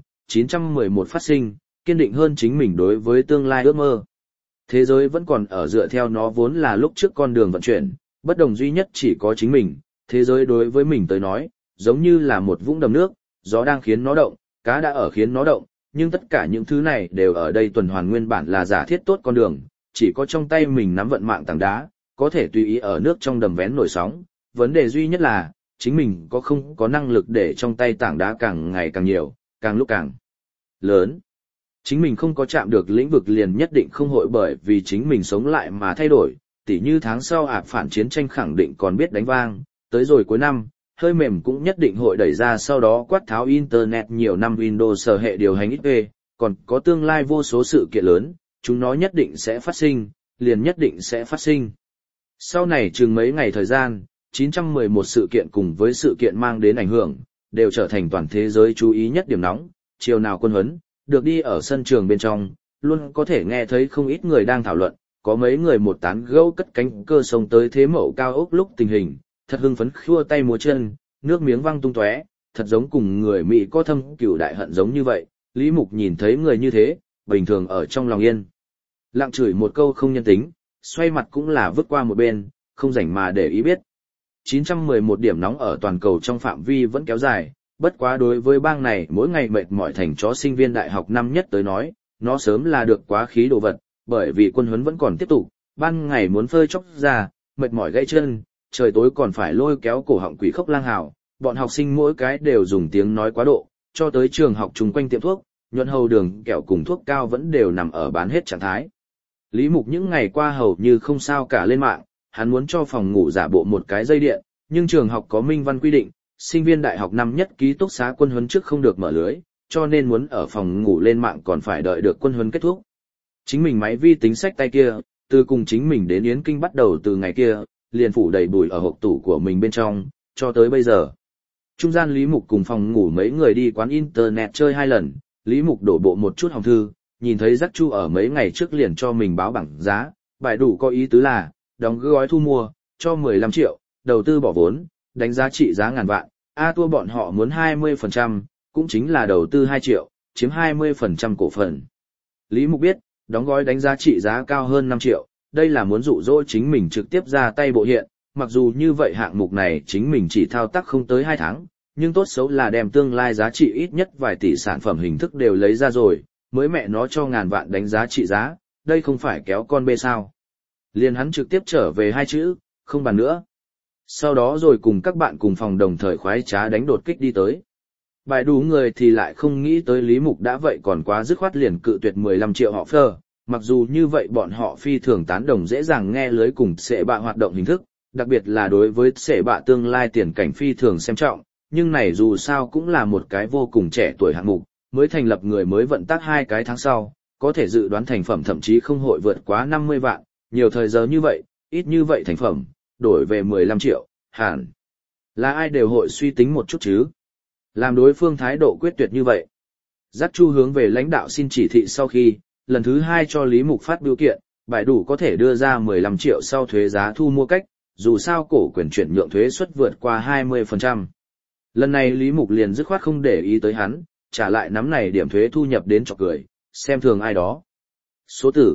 911 phát sinh, kiên định hơn chính mình đối với tương lai ước mơ. Thế giới vẫn còn ở dựa theo nó vốn là lúc trước con đường vận chuyển, bất đồng duy nhất chỉ có chính mình, thế giới đối với mình tới nói, giống như là một vũng đầm nước, gió đang khiến nó động, cá đã ở khiến nó động, nhưng tất cả những thứ này đều ở đây tuần hoàn nguyên bản là giả thiết tốt con đường, chỉ có trong tay mình nắm vận mạng tảng đá, có thể tùy ý ở nước trong đầm vén nổi sóng, vấn đề duy nhất là, chính mình không có năng lực để trong tay tảng đá càng ngày càng nhiều, càng lúc càng lớn. Chính mình không có chạm được lĩnh vực liền nhất định không hội bởi vì chính mình sống lại mà thay đổi, tỉ như tháng sau phản chiến tranh khẳng định còn biết đánh vang, tới rồi cuối năm, hơi mềm cũng nhất định hội đẩy ra sau đó quát tháo Internet nhiều năm Windows sở hệ điều hành XP, còn có tương lai vô số sự kiện lớn, chúng nó nhất định sẽ phát sinh, liền nhất định sẽ phát sinh. Sau này chừng mấy ngày thời gian, 911 sự kiện cùng với sự kiện mang đến ảnh hưởng, đều trở thành toàn thế giới chú ý nhất điểm nóng, chiều nào quân huấn, được đi ở sân trường bên trong, luôn có thể nghe thấy không ít người đang thảo luận, có mấy người một tán gẫu cất cánh cơ sông tới thế mậu cao ốc lúc tình hình, thật hưng phấn khua tay múa chân, nước miếng văng tung tóe, thật giống cùng người Mỹ có thâm cừu đại hận giống như vậy. Lý Mục nhìn thấy người như thế, bình thường ở trong lòng yên lặng chửi một câu không nhân tính, xoay mặt cũng là vứt qua một bên, không rảnh mà để ý biết. 911 điểm nóng ở toàn cầu trong phạm vi vẫn kéo dài, bất quá đối với bang này mỗi ngày mệt mỏi thành chó sinh viên đại học năm nhất tới nói, nó sớm là được quá khí đồ vật, bởi vì quân huấn vẫn còn tiếp tục, ban ngày muốn phơi chốc ra, mệt mỏi gãy chân, trời tối còn phải lôi kéo cổ họng quỷ khốc lang hào, bọn học sinh mỗi cái đều dùng tiếng nói quá độ, cho tới trường học chung quanh tiệm thuốc, nhuận hầu đường kẹo cùng thuốc cao vẫn đều nằm ở bán hết trạng thái. Lý Mục những ngày qua hầu như không sao cả lên mạng, hắn muốn cho phòng ngủ giả bộ một cái dây điện, nhưng trường học có minh văn quy định, sinh viên đại học năm nhất ký túc xá quân huấn trước không được mở lưới, cho nên muốn ở phòng ngủ lên mạng còn phải đợi được quân huấn kết thúc. Chính mình máy vi tính sách tay kia, từ cùng chính mình đến Yến Kinh bắt đầu từ ngày kia, liền phủ đầy bụi ở hộp tủ của mình bên trong, cho tới bây giờ. Trung gian Lý Mục cùng phòng ngủ mấy người đi quán internet chơi 2 lần, Lý Mục đổ bộ một chút hồng thư, nhìn thấy Giác Chu ở mấy ngày trước liền cho mình báo bảng giá, bài đủ có ý tứ là, đóng gói thu mua, cho 15 triệu, đầu tư bỏ vốn, đánh giá trị giá ngàn vạn, Tua bọn họ muốn 20%, cũng chính là đầu tư 2 triệu, chiếm 20% cổ phần. Lý Mục biết, đóng gói đánh giá trị giá cao hơn 5 triệu, đây là muốn dụ dỗ chính mình trực tiếp ra tay bộ hiện, mặc dù như vậy hạng mục này chính mình chỉ thao tác không tới 2 tháng, nhưng tốt xấu là đem tương lai giá trị ít nhất vài tỷ sản phẩm hình thức đều lấy ra rồi, mới mẹ nó cho ngàn vạn đánh giá trị giá, đây không phải kéo con bê sao. Liền hắn trực tiếp trở về 2 chữ, không bàn nữa. Sau đó rồi cùng các bạn cùng phòng đồng thời khoái trá đánh đột kích đi tới. Bài đủ người thì lại không nghĩ tới Lý Mục đã vậy còn quá dứt khoát liền cự tuyệt 15 triệu họ phơ, mặc dù như vậy bọn họ phi thường tán đồng dễ dàng nghe lưới cùng sệ bạ hoạt động hình thức, đặc biệt là đối với sệ bạ tương lai tiền cảnh phi thường xem trọng, nhưng này dù sao cũng là một cái vô cùng trẻ tuổi hạng mục, mới thành lập người mới vận tác 2 cái tháng sau, có thể dự đoán thành phẩm thậm chí không hội vượt quá 50 vạn, nhiều thời giờ như vậy, ít như vậy thành phẩm, đổi về 15 triệu, hẳn là ai đều hội suy tính một chút chứ. Làm đối phương thái độ quyết tuyệt như vậy. Giác Chu hướng về lãnh đạo xin chỉ thị sau khi, lần thứ 2 cho Lý Mục phát biểu kiện, bài đủ có thể đưa ra 15 triệu sau thuế giá thu mua cách, dù sao cổ quyền chuyển nhượng thuế suất vượt qua 20%. Lần này Lý Mục liền dứt khoát không để ý tới hắn, trả lại nắm này điểm thuế thu nhập đến chọc cười, xem thường ai đó. Số tử,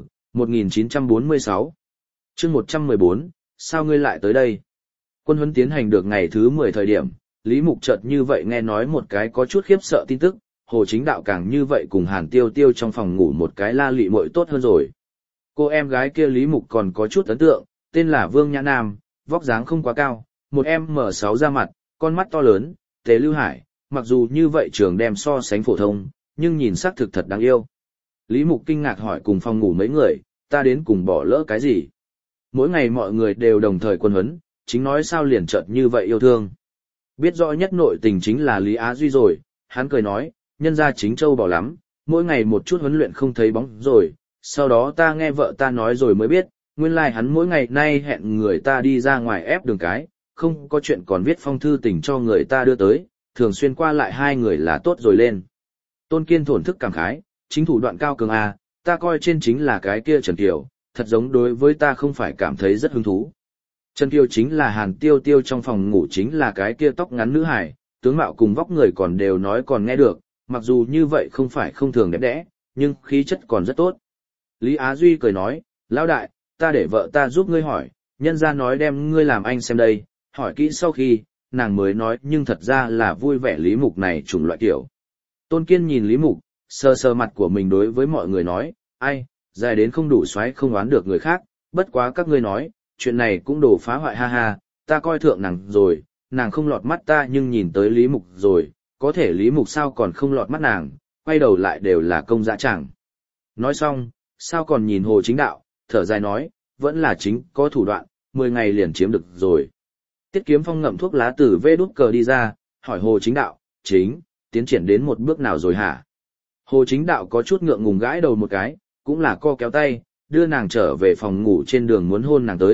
1946. Chương 114, sao ngươi lại tới đây? Quân huấn tiến hành được ngày thứ 10 thời điểm, Lý Mục chợt như vậy nghe nói một cái có chút khiếp sợ tin tức, Hồ Chính Đạo càng như vậy cùng Hàn Tiêu Tiêu trong phòng ngủ một cái la lị muội tốt hơn rồi. Cô em gái kia Lý Mục còn có chút ấn tượng, tên là Vương Nhã Nam, vóc dáng không quá cao, một M6 da mặt, con mắt to lớn, tế lưu hải, mặc dù như vậy trường đem so sánh phổ thông, nhưng nhìn sắc thực thật đáng yêu. Lý Mục kinh ngạc hỏi cùng phòng ngủ mấy người, ta đến cùng bỏ lỡ cái gì? Mỗi ngày mọi người đều đồng thời quân huấn, chính nói sao liền chợt như vậy yêu thương. Biết rõ nhất nội tình chính là Lý Á Duy rồi, hắn cười nói, nhân ra chính châu bỏ lắm, mỗi ngày một chút huấn luyện không thấy bóng rồi, sau đó ta nghe vợ ta nói rồi mới biết, nguyên lai hắn mỗi ngày nay hẹn người ta đi ra ngoài ép đường cái, không có chuyện còn viết phong thư tình cho người ta đưa tới, thường xuyên qua lại 2 người là tốt rồi lên. Tôn Kiên thổn thức cảm khái, chính thủ đoạn cao cường à, ta coi trên chính là cái kia Trần Kiều, thật giống đối với ta không phải cảm thấy rất hứng thú. Trần Kiều chính là Hàn Tiêu Tiêu trong phòng ngủ chính là cái kia tóc ngắn nữ hải, tướng mạo cùng vóc người còn đều nói còn nghe được, mặc dù như vậy không phải không thường đẹp đẽ, nhưng khí chất còn rất tốt. Lý Á Duy cười nói, lão đại, ta để vợ ta giúp ngươi hỏi, nhân ra nói đem ngươi làm anh xem đây, hỏi kỹ sau khi, nàng mới nói nhưng thật ra là vui vẻ Lý Mục này chủng loại kiểu. Tôn Kiên nhìn Lý Mục, sờ sờ mặt của mình đối với mọi người nói, ai, dài đến không đủ xoáy không oán được người khác, bất quá các ngươi nói, chuyện này cũng đổ phá hoại ha ha, ta coi thượng nàng rồi, nàng không lọt mắt ta nhưng nhìn tới Lý Mục rồi, có thể Lý Mục sao còn không lọt mắt nàng, quay đầu lại đều là công dã chẳng. Nói xong, sao còn nhìn Hồ Chính Đạo, thở dài nói, vẫn là chính có thủ đoạn, 10 ngày liền chiếm được rồi. Tiết Kiếm Phong ngậm thuốc lá từ vê đút cờ đi ra, hỏi Hồ Chính Đạo, chính, tiến triển đến một bước nào rồi hả? Hồ Chính Đạo có chút ngượng ngùng gãi đầu một cái, cũng là co kéo tay, đưa nàng trở về phòng ngủ trên đường muốn hôn nàng tới,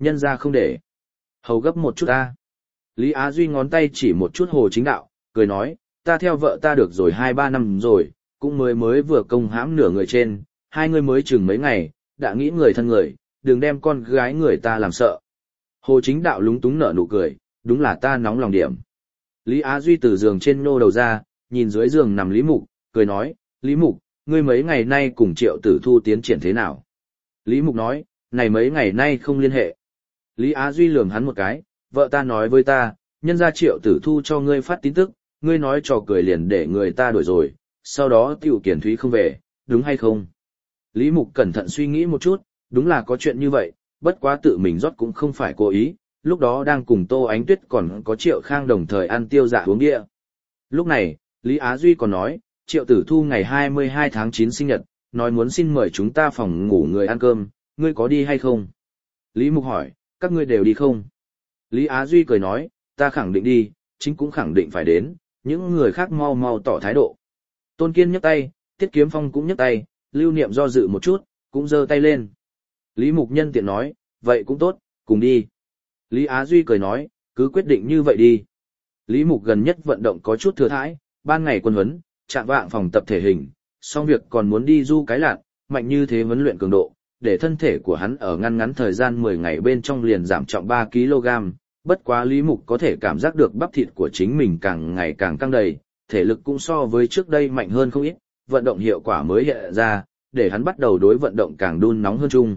nhân ra không để. Hầu gấp một chút ta. Lý Á Duy ngón tay chỉ một chút Hồ Chính Đạo, cười nói, ta theo vợ ta được rồi 2-3 năm rồi, cũng mới vừa công hãm nửa người trên, hai người mới chừng mấy ngày, đã nghĩ người thân người, đừng đem con gái người ta làm sợ. Hồ Chính Đạo lúng túng nở nụ cười, đúng là ta nóng lòng điểm. Lý Á Duy từ giường trên nô đầu ra, nhìn dưới giường nằm Lý Mục, cười nói, Lý Mục, ngươi mấy ngày nay cùng Triệu Tử Thu tiến triển thế nào? Lý Mục nói, này mấy ngày nay không liên hệ. Lý Á Duy lườm hắn một cái, vợ ta nói với ta, nhân ra Triệu Tử Thu cho ngươi phát tin tức, ngươi nói trò cười liền để người ta đuổi rồi, sau đó Tiểu Kiển Thúy không về, đúng hay không? Lý Mục cẩn thận suy nghĩ một chút, đúng là có chuyện như vậy, bất quá tự mình rót cũng không phải cố ý, lúc đó đang cùng Tô Ánh Tuyết còn có Triệu Khang đồng thời ăn tiêu dạ uống địa. Lúc này, Lý Á Duy còn nói, Triệu Tử Thu ngày 22 tháng 9 sinh nhật, nói muốn xin mời chúng ta phòng ngủ người ăn cơm, ngươi có đi hay không? Lý Mục hỏi, các ngươi đều đi không? Lý Á Duy cười nói, ta khẳng định đi, chính cũng khẳng định phải đến, những người khác mau mau tỏ thái độ. Tôn Kiên nhấc tay, Tiết Kiếm Phong cũng nhấc tay, Lưu Niệm do dự một chút, cũng giơ tay lên. Lý Mục nhân tiện nói, vậy cũng tốt, cùng đi. Lý Á Duy cười nói, cứ quyết định như vậy đi. Lý Mục gần nhất vận động có chút thừa thãi, ban ngày quân huấn, chạm vạng phòng tập thể hình, xong việc còn muốn đi du cái lạn, mạnh như thế huấn luyện cường độ, để thân thể của hắn ở ngắn thời gian 10 ngày bên trong liền giảm trọng 3 kg. Bất quá Lý Mục có thể cảm giác được bắp thịt của chính mình càng ngày càng căng đầy, thể lực cũng so với trước đây mạnh hơn không ít, vận động hiệu quả mới hiện ra, để hắn bắt đầu đối vận động càng đun nóng hơn chung.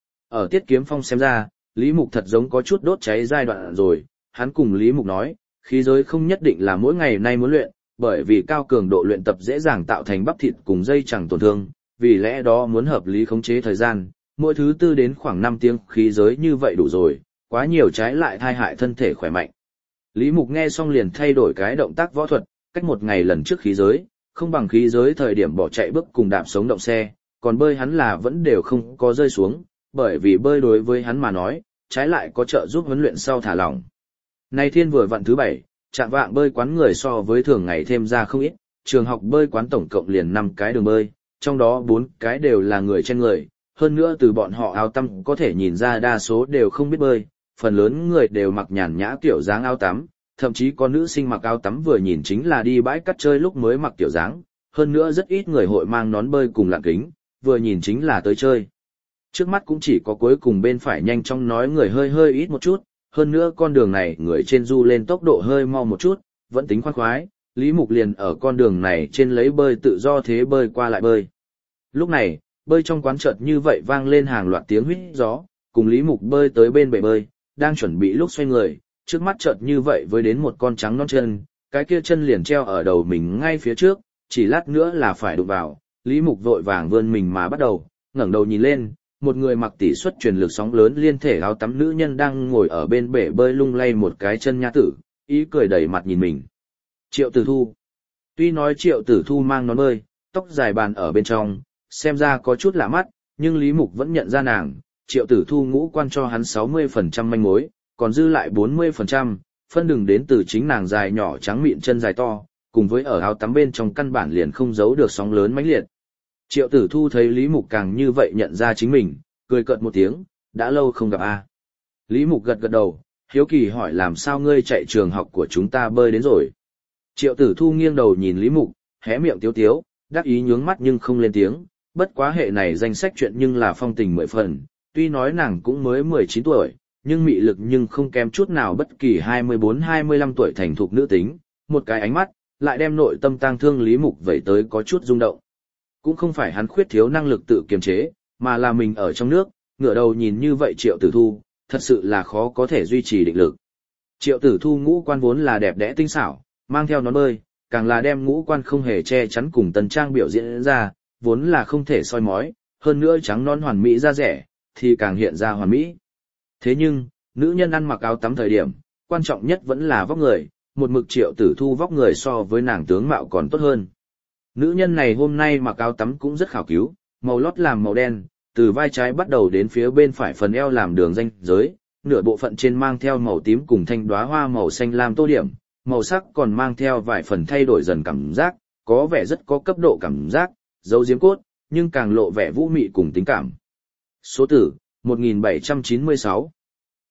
Ở Tiết Kiếm Phong xem ra, Lý Mục thật giống có chút đốt cháy giai đoạn rồi, hắn cùng Lý Mục nói, khí giới không nhất định là mỗi ngày nay muốn luyện, bởi vì cao cường độ luyện tập dễ dàng tạo thành bắp thịt cùng dây chẳng tổn thương, vì lẽ đó muốn hợp lý khống chế thời gian, mỗi thứ tư đến khoảng 5 tiếng khí giới như vậy đủ rồi, quá nhiều trái lại thai hại thân thể khỏe mạnh. Lý Mục nghe xong liền thay đổi cái động tác võ thuật, cách một ngày lần trước khí giới, không bằng khí giới thời điểm bỏ chạy bước cùng đạp sống động xe, còn bơi hắn là vẫn đều không có rơi xuống, bởi vì bơi đối với hắn mà nói, trái lại có trợ giúp huấn luyện sau thả lỏng. Nay thiên vừa vặn thứ 7, chạm vạng bơi quán người so với thường ngày thêm ra không ít, trường học bơi quán tổng cộng liền 5 cái đường bơi, trong đó 4 cái đều là người trên người, hơn nữa từ bọn họ áo tắm có thể nhìn ra đa số đều không biết bơi, phần lớn người đều mặc nhàn nhã kiểu dáng áo tắm, thậm chí có nữ sinh mặc áo tắm vừa nhìn chính là đi bãi cát chơi lúc mới mặc kiểu dáng, hơn nữa rất ít người hội mang nón bơi cùng lặn kính, vừa nhìn chính là tới chơi. Trước mắt cũng chỉ có cuối cùng bên phải nhanh chóng nói người hơi ít một chút, hơn nữa con đường này người trên du lên tốc độ hơi mau một chút, vẫn tính khoan khoái, Lý Mục liền ở con đường này trên lấy bơi tự do thế bơi qua lại bơi. Lúc này, bơi trong quán chợt như vậy vang lên hàng loạt tiếng huýt gió, cùng Lý Mục bơi tới bên bể bơi, đang chuẩn bị lúc xoay người, trước mắt chợt như vậy với đến một con trắng non chân, cái kia chân liền treo ở đầu mình ngay phía trước, chỉ lát nữa là phải đụng vào, Lý Mục vội vàng vươn mình mà bắt đầu, ngẩng đầu nhìn lên, một người mặc tỷ suất truyền lực sóng lớn liên thể áo tắm nữ nhân đang ngồi ở bên bể bơi lung lay một cái chân nha tử, ý cười đầy mặt nhìn mình. Triệu Tử Thu. Tuy nói Triệu Tử Thu mang nón bơi, tóc dài bàn ở bên trong, xem ra có chút lạ mắt, nhưng Lý Mục vẫn nhận ra nàng, Triệu Tử Thu ngũ quan cho hắn 60% manh mối, còn dư lại 40%, phân đường đến từ chính nàng dài nhỏ trắng mịn chân dài to, cùng với ở áo tắm bên trong căn bản liền không giấu được sóng lớn mãnh liệt. Triệu Tử Thu thấy Lý Mục càng như vậy nhận ra chính mình, cười cợt một tiếng, đã lâu không gặp a. Lý Mục gật gật đầu, hiếu kỳ hỏi làm sao ngươi chạy trường học của chúng ta bơi đến rồi. Triệu Tử Thu nghiêng đầu nhìn Lý Mục, hé miệng tiếu tiếu, đắc ý nhướng mắt nhưng không lên tiếng, bất quá hệ này danh sách chuyện nhưng là phong tình 10 phần, tuy nói nàng cũng mới 19 tuổi, nhưng mị lực nhưng không kém chút nào bất kỳ 24-25 tuổi thành thục nữ tính, một cái ánh mắt, lại đem nội tâm tang thương Lý Mục vẩy tới có chút rung động. Cũng không phải hắn khuyết thiếu năng lực tự kiềm chế, mà là mình ở trong nước, ngửa đầu nhìn như vậy Triệu Tử Thu, thật sự là khó có thể duy trì định lực. Triệu Tử Thu ngũ quan vốn là đẹp đẽ tinh xảo, mang theo nón bơi, càng là đem ngũ quan không hề che chắn cùng tần trang biểu diễn ra, vốn là không thể soi mói, hơn nữa trắng non hoàn mỹ da rẻ, thì càng hiện ra hoàn mỹ. Thế nhưng, nữ nhân ăn mặc áo tắm thời điểm, quan trọng nhất vẫn là vóc người, một mực Triệu Tử Thu vóc người so với nàng tướng mạo còn tốt hơn. Nữ nhân này hôm nay mặc áo tắm cũng rất khảo cứu, màu lót làm màu đen, từ vai trái bắt đầu đến phía bên phải phần eo làm đường ranh giới, nửa bộ phận trên mang theo màu tím cùng thanh đóa hoa màu xanh lam tô điểm, màu sắc còn mang theo vài phần thay đổi dần cảm giác, có vẻ rất có cấp độ cảm giác, giấu giếm cốt, nhưng càng lộ vẻ vũ mị cùng tính cảm. Số tử, 1796.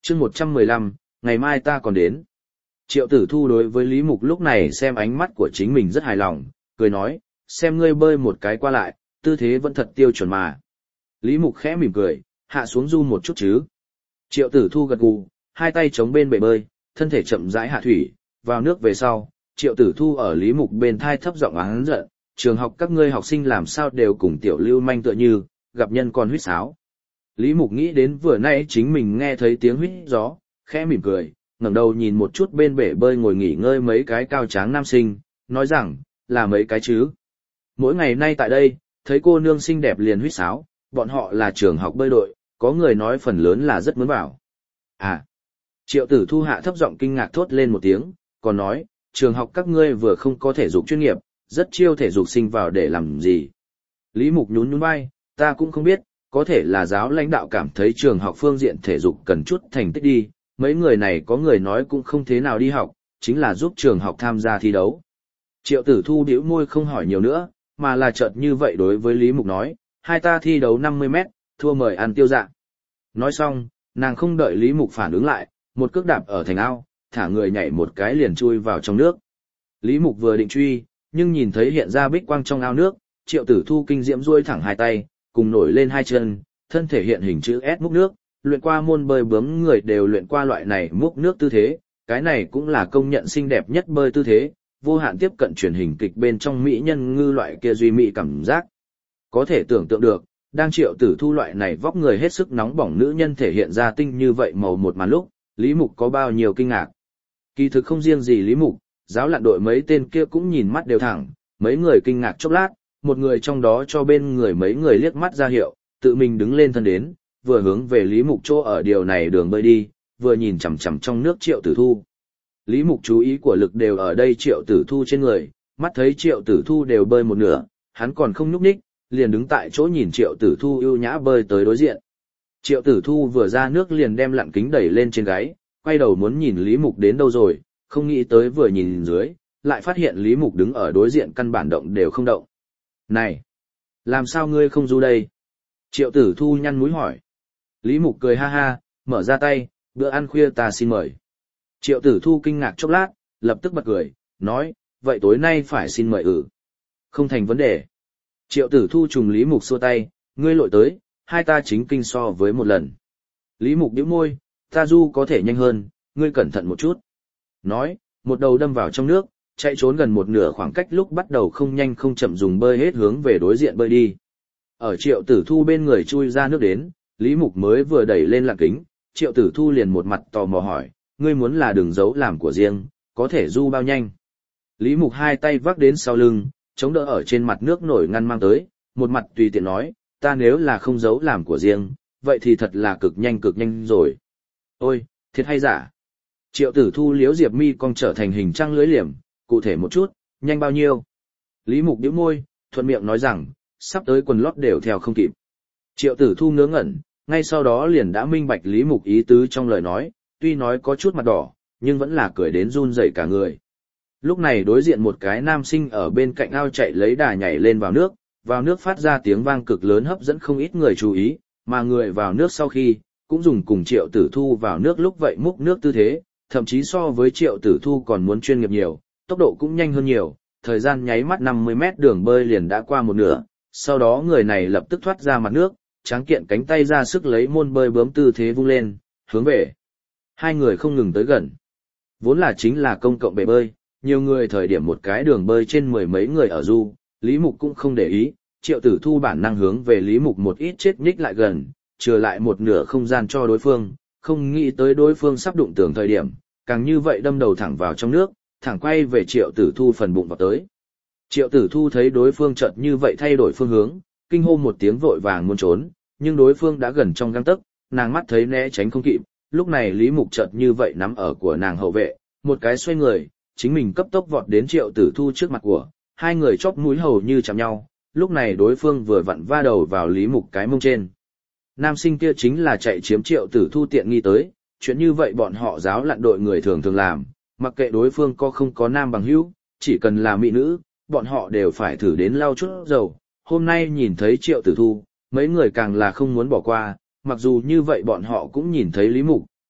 chương 115, ngày mai ta còn đến. Triệu Tử Thu đối với Lý Mục lúc này xem ánh mắt của chính mình rất hài lòng, cười nói, xem ngươi bơi một cái qua lại, tư thế vẫn thật tiêu chuẩn mà. Lý Mục khẽ mỉm cười, hạ xuống du một chút chứ. Triệu Tử Thu gật gù, hai tay chống bên bể bơi, thân thể chậm rãi hạ thủy, vào nước về sau. Triệu Tử Thu ở Lý Mục bên thai thấp giọng oán giận, trường học các ngươi học sinh làm sao đều cùng tiểu lưu manh tựa như, gặp nhân còn huýt sáo. Lý Mục nghĩ đến vừa nãy chính mình nghe thấy tiếng huýt gió, khẽ mỉm cười, ngẩng đầu nhìn một chút bên bể bơi ngồi nghỉ ngơi mấy cái cao tráng nam sinh, nói rằng, là mấy cái chứ. Mỗi ngày nay tại đây, thấy cô nương xinh đẹp liền huýt sáo, bọn họ là trường học bơi đội, có người nói phần lớn là rất muốn vào. À, Triệu Tử Thu hạ thấp giọng kinh ngạc thốt lên một tiếng, còn nói, trường học các ngươi vừa không có thể dục chuyên nghiệp, rất chiêu thể dục sinh vào để làm gì. Lý Mục nhún nhún vai, ta cũng không biết, có thể là giáo lãnh đạo cảm thấy trường học phương diện thể dục cần chút thành tích đi, mấy người này có người nói cũng không thế nào đi học, chính là giúp trường học tham gia thi đấu. Triệu Tử Thu bĩu môi không hỏi nhiều nữa, mà là chợt như vậy đối với Lý Mục nói, hai ta thi đấu 50 mét, thua mời ăn tiêu dạ. Nói xong, nàng không đợi Lý Mục phản ứng lại, một cước đạp ở thành ao, thả người nhảy một cái liền chui vào trong nước. Lý Mục vừa định truy, nhưng nhìn thấy hiện ra bích quang trong ao nước, Triệu Tử Thu kinh diễm duỗi thẳng hai tay, cùng nổi lên hai chân, thân thể hiện hình chữ S múc nước, luyện qua môn bơi bướm người đều luyện qua loại này múc nước tư thế, cái này cũng là công nhận xinh đẹp nhất bơi tư thế, vô hạn tiếp cận truyền hình kịch bên trong mỹ nhân ngư loại kia duy mỹ cảm giác. Có thể tưởng tượng được, đang Triệu Tử Thu loại này vóc người hết sức nóng bỏng nữ nhân thể hiện ra tinh như vậy màu một màn lúc, Lý Mục có bao nhiêu kinh ngạc. Kỳ thực không riêng gì Lý Mục, giáo lặn đội mấy tên kia cũng nhìn mắt đều thẳng, mấy người kinh ngạc chốc lát, một người trong đó cho bên người mấy người liếc mắt ra hiệu, tự mình đứng lên thân đến, vừa hướng về Lý Mục chỗ ở điều này đường bơi đi, vừa nhìn chằm chằm trong nước Triệu Tử Thu. Lý Mục chú ý của lực đều ở đây Triệu Tử Thu trên người, mắt thấy Triệu Tử Thu đều bơi một nửa, hắn còn không nhúc nhích, liền đứng tại chỗ nhìn Triệu Tử Thu ưu nhã bơi tới đối diện. Triệu Tử Thu vừa ra nước liền đem lặn kính đẩy lên trên gáy, quay đầu muốn nhìn Lý Mục đến đâu rồi, không nghĩ tới vừa nhìn dưới, lại phát hiện Lý Mục đứng ở đối diện căn bản động đều không động. Này! Làm sao ngươi không du đây? Triệu Tử Thu nhăn mũi hỏi. Lý Mục cười ha ha, mở ra tay, bữa ăn khuya ta xin mời. Triệu Tử Thu kinh ngạc chốc lát, lập tức bật cười, nói, vậy tối nay phải xin mời Không thành vấn đề. Triệu Tử Thu trùng Lý Mục xua tay, ngươi lội tới, hai ta chính kinh so với một lần. Lý Mục nhíu môi, ta du có thể nhanh hơn, ngươi cẩn thận một chút. Nói, một đầu đâm vào trong nước, chạy trốn gần một nửa khoảng cách lúc bắt đầu không nhanh không chậm dùng bơi hết hướng về đối diện bơi đi. Ở Triệu Tử Thu bên người chui ra nước đến, Lý Mục mới vừa đẩy lên lặn kính, Triệu Tử Thu liền một mặt tò mò hỏi, ngươi muốn là đường giấu làm của riêng, có thể du bao nhanh. Lý Mục hai tay vác đến sau lưng, chống đỡ ở trên mặt nước nổi ngăn mang tới, một mặt tùy tiện nói, ta nếu là không giấu làm của riêng, vậy thì thật là cực nhanh rồi. Ôi, thiệt hay giả? Triệu Tử Thu liếu Diệp Mi cong trở thành hình trăng lưới liềm, cụ thể một chút, nhanh bao nhiêu? Lý Mục nhíu môi, thuận miệng nói rằng, sắp tới quần lót đều theo không kịp. Triệu Tử Thu ngớ ngẩn, ngay sau đó liền đã minh bạch Lý Mục ý tứ trong lời nói, tuy nói có chút mặt đỏ, nhưng vẫn là cười đến run rẩy cả người. Lúc này đối diện một cái nam sinh ở bên cạnh ao chạy lấy đà nhảy lên vào nước phát ra tiếng vang cực lớn hấp dẫn không ít người chú ý, mà người vào nước sau khi, cũng dùng cùng Triệu Tử Thu vào nước lúc vậy múc nước tư thế, thậm chí so với Triệu Tử Thu còn muốn chuyên nghiệp nhiều, tốc độ cũng nhanh hơn nhiều, thời gian nháy mắt 50 mét đường bơi liền đã qua một nửa, sau đó người này lập tức thoát ra mặt nước, tráng kiện cánh tay ra sức lấy môn bơi bướm tư thế vung lên, hướng về. Hai người không ngừng tới gần. Vốn là chính là công cộng bể bơi, nhiều người thời điểm một cái đường bơi trên mười mấy người ở du, Lý Mục cũng không để ý, Triệu Tử Thu bản năng hướng về Lý Mục một ít chết nhích lại gần, trừ lại một nửa không gian cho đối phương, không nghĩ tới đối phương sắp đụng tường thời điểm, càng như vậy đâm đầu thẳng vào trong nước, thẳng quay về Triệu Tử Thu phần bụng vào tới. Triệu Tử Thu thấy đối phương chợt như vậy thay đổi phương hướng, kinh hô một tiếng vội vàng muốn trốn, nhưng đối phương đã gần trong gang tấc, nàng mắt thấy né tránh không kịp, lúc này Lý Mục chợt như vậy nắm ở của nàng hậu vệ, một cái xoay người, chính mình cấp tốc vọt đến Triệu Tử Thu trước mặt của, hai người chóp mũi hầu như chạm nhau, lúc này đối phương vừa vặn va đầu vào Lý Mục cái mông trên. Nam sinh kia chính là chạy chiếm Triệu Tử Thu tiện nghi tới, chuyện như vậy bọn họ giáo lặn đội người thường thường làm, mặc kệ đối phương có không có nam bằng hữu, chỉ cần là mỹ nữ, bọn họ đều phải thử đến lau chút dầu. Hôm nay nhìn thấy Triệu Tử Thu, mấy người càng là không muốn bỏ qua, mặc dù như vậy bọn họ cũng nhìn thấy Lý Mục,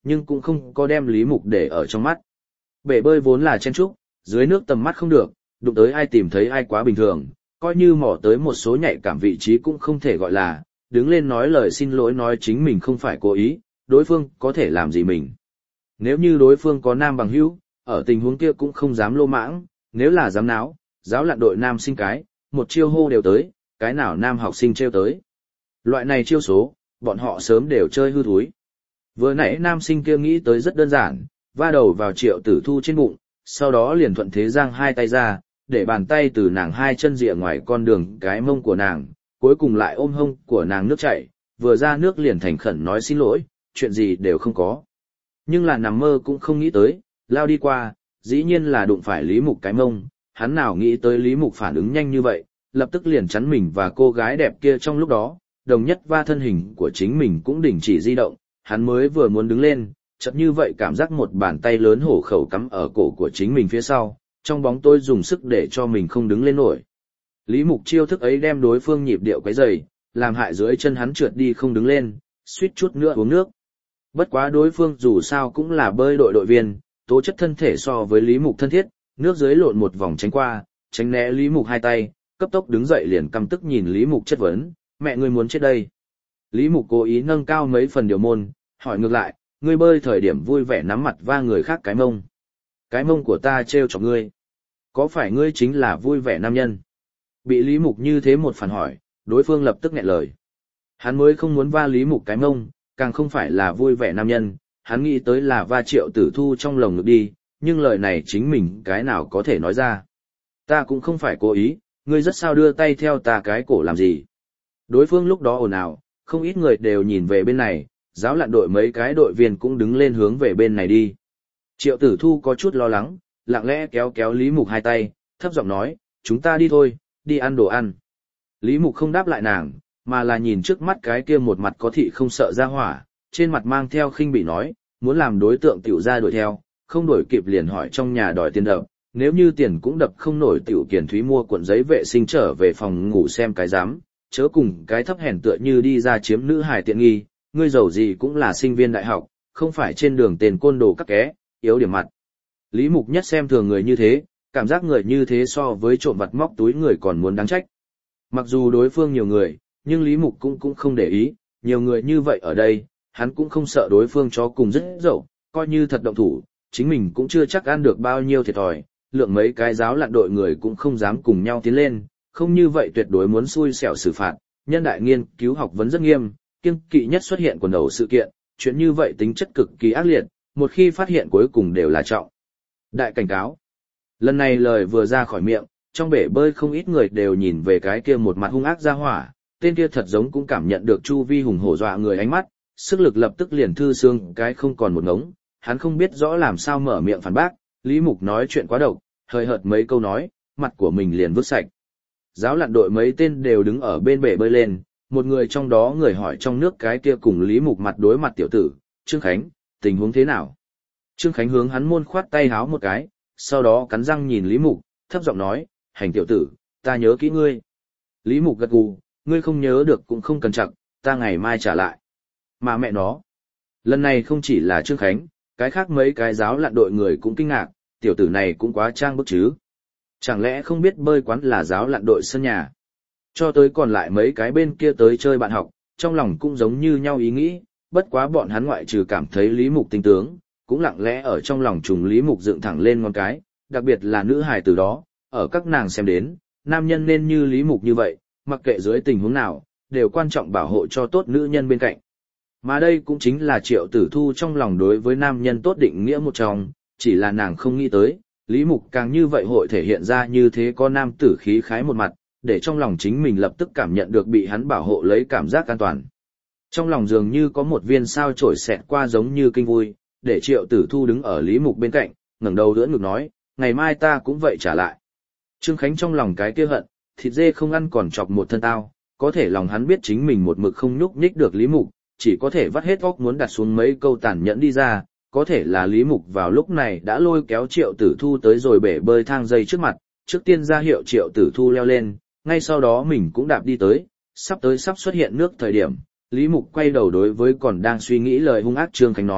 nhưng cũng không có đem Lý Mục để ở trong mắt. Bể bơi vốn là chen trúc, dưới nước tầm mắt không được, đụng tới ai tìm thấy ai quá bình thường, coi như mò tới một số nhạy cảm vị trí cũng không thể gọi là, đứng lên nói lời xin lỗi nói chính mình không phải cố ý, đối phương có thể làm gì mình. Nếu như đối phương có nam bằng hữu, ở tình huống kia cũng không dám lô mãng, nếu là dám náo, giáo lặn đội nam sinh cái, một chiêu hô đều tới, cái nào nam học sinh trêu tới. Loại này chiêu số, bọn họ sớm đều chơi hư thúi. Vừa nãy nam sinh kia nghĩ tới rất đơn giản, va đầu vào Triệu Tử Thu trên bụng, sau đó liền thuận thế giang hai tay ra, để bàn tay từ nàng hai chân rìa ngoài con đường cái mông của nàng, cuối cùng lại ôm hông của nàng nước chảy, vừa ra nước liền thành khẩn nói xin lỗi, chuyện gì đều không có. Nhưng là nằm mơ cũng không nghĩ tới, lao đi qua, dĩ nhiên là đụng phải Lý Mục cái mông, hắn nào nghĩ tới Lý Mục phản ứng nhanh như vậy, lập tức liền chắn mình và cô gái đẹp kia trong lúc đó, đồng nhất va thân hình của chính mình cũng đình chỉ di động, hắn mới vừa muốn đứng lên, chợt như vậy cảm giác một bàn tay lớn hổ khẩu cắm ở cổ của chính mình phía sau, trong bóng tối dùng sức để cho mình không đứng lên nổi. Lý Mục chiêu thức ấy đem đối phương nhịp điệu quấy rầy, làm hại dưới chân hắn trượt đi không đứng lên, suýt chút nữa uống nước. Bất quá đối phương dù sao cũng là bơi đội đội viên, tố chất thân thể so với Lý Mục thân thiết, nước dưới lộn một vòng tránh qua, tránh né Lý Mục hai tay, cấp tốc đứng dậy liền căm tức nhìn Lý Mục chất vấn, mẹ ngươi muốn chết đây. Lý Mục cố ý nâng cao mấy phần điều môn, hỏi ngược lại, ngươi bơi thời điểm vui vẻ nắm mặt va người khác cái mông. Cái mông của ta trêu chọc ngươi. Có phải ngươi chính là vui vẻ nam nhân? Bị Lý Mục như thế một phản hỏi, đối phương lập tức nghẹn lời. Hắn mới không muốn va Lý Mục cái mông, càng không phải là vui vẻ nam nhân, hắn nghĩ tới là va Triệu Tử Thu trong lồng ngực đi, nhưng lời này chính mình cái nào có thể nói ra. Ta cũng không phải cố ý, ngươi rất sao đưa tay theo ta cái cổ làm gì. Đối phương lúc đó ồn ào, không ít người đều nhìn về bên này, giáo lặn đội mấy cái đội viên cũng đứng lên hướng về bên này đi. Triệu Tử Thu có chút lo lắng, lặng lẽ kéo kéo Lý Mục hai tay, thấp giọng nói, chúng ta đi thôi, đi ăn đồ ăn. Lý Mục không đáp lại nàng, mà là nhìn trước mắt cái kia một mặt có thị không sợ ra hỏa, trên mặt mang theo khinh bỉ nói, muốn làm đối tượng tiểu ra đuổi theo, không đuổi kịp liền hỏi trong nhà đòi tiền đập, nếu như tiền cũng đập không nổi tiểu Kiền Thúy mua cuộn giấy vệ sinh trở về phòng ngủ xem cái dám, chớ cùng cái thấp hèn tựa như đi ra chiếm nữ hài tiện nghi, ngươi giàu gì cũng là sinh viên đại học, không phải trên đường tên côn đồ các ké, yếu điểm mặt. Lý Mục nhất xem thường người như thế, cảm giác người như thế so với trộm vặt móc túi người còn muốn đáng trách. Mặc dù đối phương nhiều người, nhưng Lý Mục cũng không để ý, nhiều người như vậy ở đây, hắn cũng không sợ đối phương cho cùng rất dậu, coi như thật động thủ, chính mình cũng chưa chắc ăn được bao nhiêu thiệt thòi, lượng mấy cái giáo lặn đội người cũng không dám cùng nhau tiến lên, không như vậy tuyệt đối muốn xui xẻo xử phạt, nhân đại nghiên cứu học vấn rất nghiêm, kiêng kỵ nhất xuất hiện quần đầu sự kiện, chuyện như vậy tính chất cực kỳ ác liệt, một khi phát hiện cuối cùng đều là trọng đại cảnh cáo. Lần này lời vừa ra khỏi miệng, trong bể bơi không ít người đều nhìn về cái kia một mặt hung ác ra hỏa, tên kia thật giống cũng cảm nhận được chu vi hùng hổ dọa người ánh mắt, sức lực lập tức liền thư xương cái không còn một ngống, hắn không biết rõ làm sao mở miệng phản bác, Lý Mục nói chuyện quá độc, hơi hợt mấy câu nói, mặt của mình liền vứt sạch. Giáo lặn đội mấy tên đều đứng ở bên bể bơi lên, một người trong đó người hỏi trong nước cái kia cùng Lý Mục mặt đối mặt tiểu tử, Trương Khánh, tình huống thế nào? Trương Khánh hướng hắn môn khoát tay háo một cái, sau đó cắn răng nhìn Lý Mục, thấp giọng nói, hành tiểu tử, ta nhớ kỹ ngươi. Lý Mục gật gù, ngươi không nhớ được cũng không cần chặt, ta ngày mai trả lại. Mà mẹ nó, lần này không chỉ là Trương Khánh, cái khác mấy cái giáo lặn đội người cũng kinh ngạc, tiểu tử này cũng quá trang bức chứ. Chẳng lẽ không biết bơi quán là giáo lặn đội sân nhà? Cho tới còn lại mấy cái bên kia tới chơi bạn học, trong lòng cũng giống như nhau ý nghĩ, bất quá bọn hắn ngoại trừ cảm thấy Lý Mục tinh tướng, cũng lặng lẽ ở trong lòng trùng Lý Mục dựng thẳng lên ngón cái, đặc biệt là nữ hài từ đó, ở các nàng xem đến, nam nhân nên như Lý Mục như vậy, mặc kệ dưới tình huống nào, đều quan trọng bảo hộ cho tốt nữ nhân bên cạnh. Mà đây cũng chính là Triệu Tử Thu trong lòng đối với nam nhân tốt định nghĩa một trong, chỉ là nàng không nghĩ tới, Lý Mục càng như vậy hội thể hiện ra như thế có nam tử khí khái một mặt, để trong lòng chính mình lập tức cảm nhận được bị hắn bảo hộ lấy cảm giác an toàn. Trong lòng dường như có một viên sao chổi xẹt qua giống như kinh vui, để Triệu Tử Thu đứng ở Lý Mục bên cạnh, ngẩng đầu đỡ ngực nói, ngày mai ta cũng vậy trả lại. Trương Khánh trong lòng cái kia hận, thịt dê không ăn còn chọc một thân tao, có thể lòng hắn biết chính mình một mực không nhúc nhích được Lý Mục, chỉ có thể vắt hết óc muốn đặt xuống mấy câu tàn nhẫn đi ra, có thể là Lý Mục vào lúc này đã lôi kéo Triệu Tử Thu tới rồi bể bơi thang dây trước mặt, trước tiên ra hiệu Triệu Tử Thu leo lên, ngay sau đó mình cũng đạp đi tới sắp xuất hiện nước thời điểm, Lý Mục quay đầu đối với còn đang suy nghĩ lời hung ác Trương Khánh nói,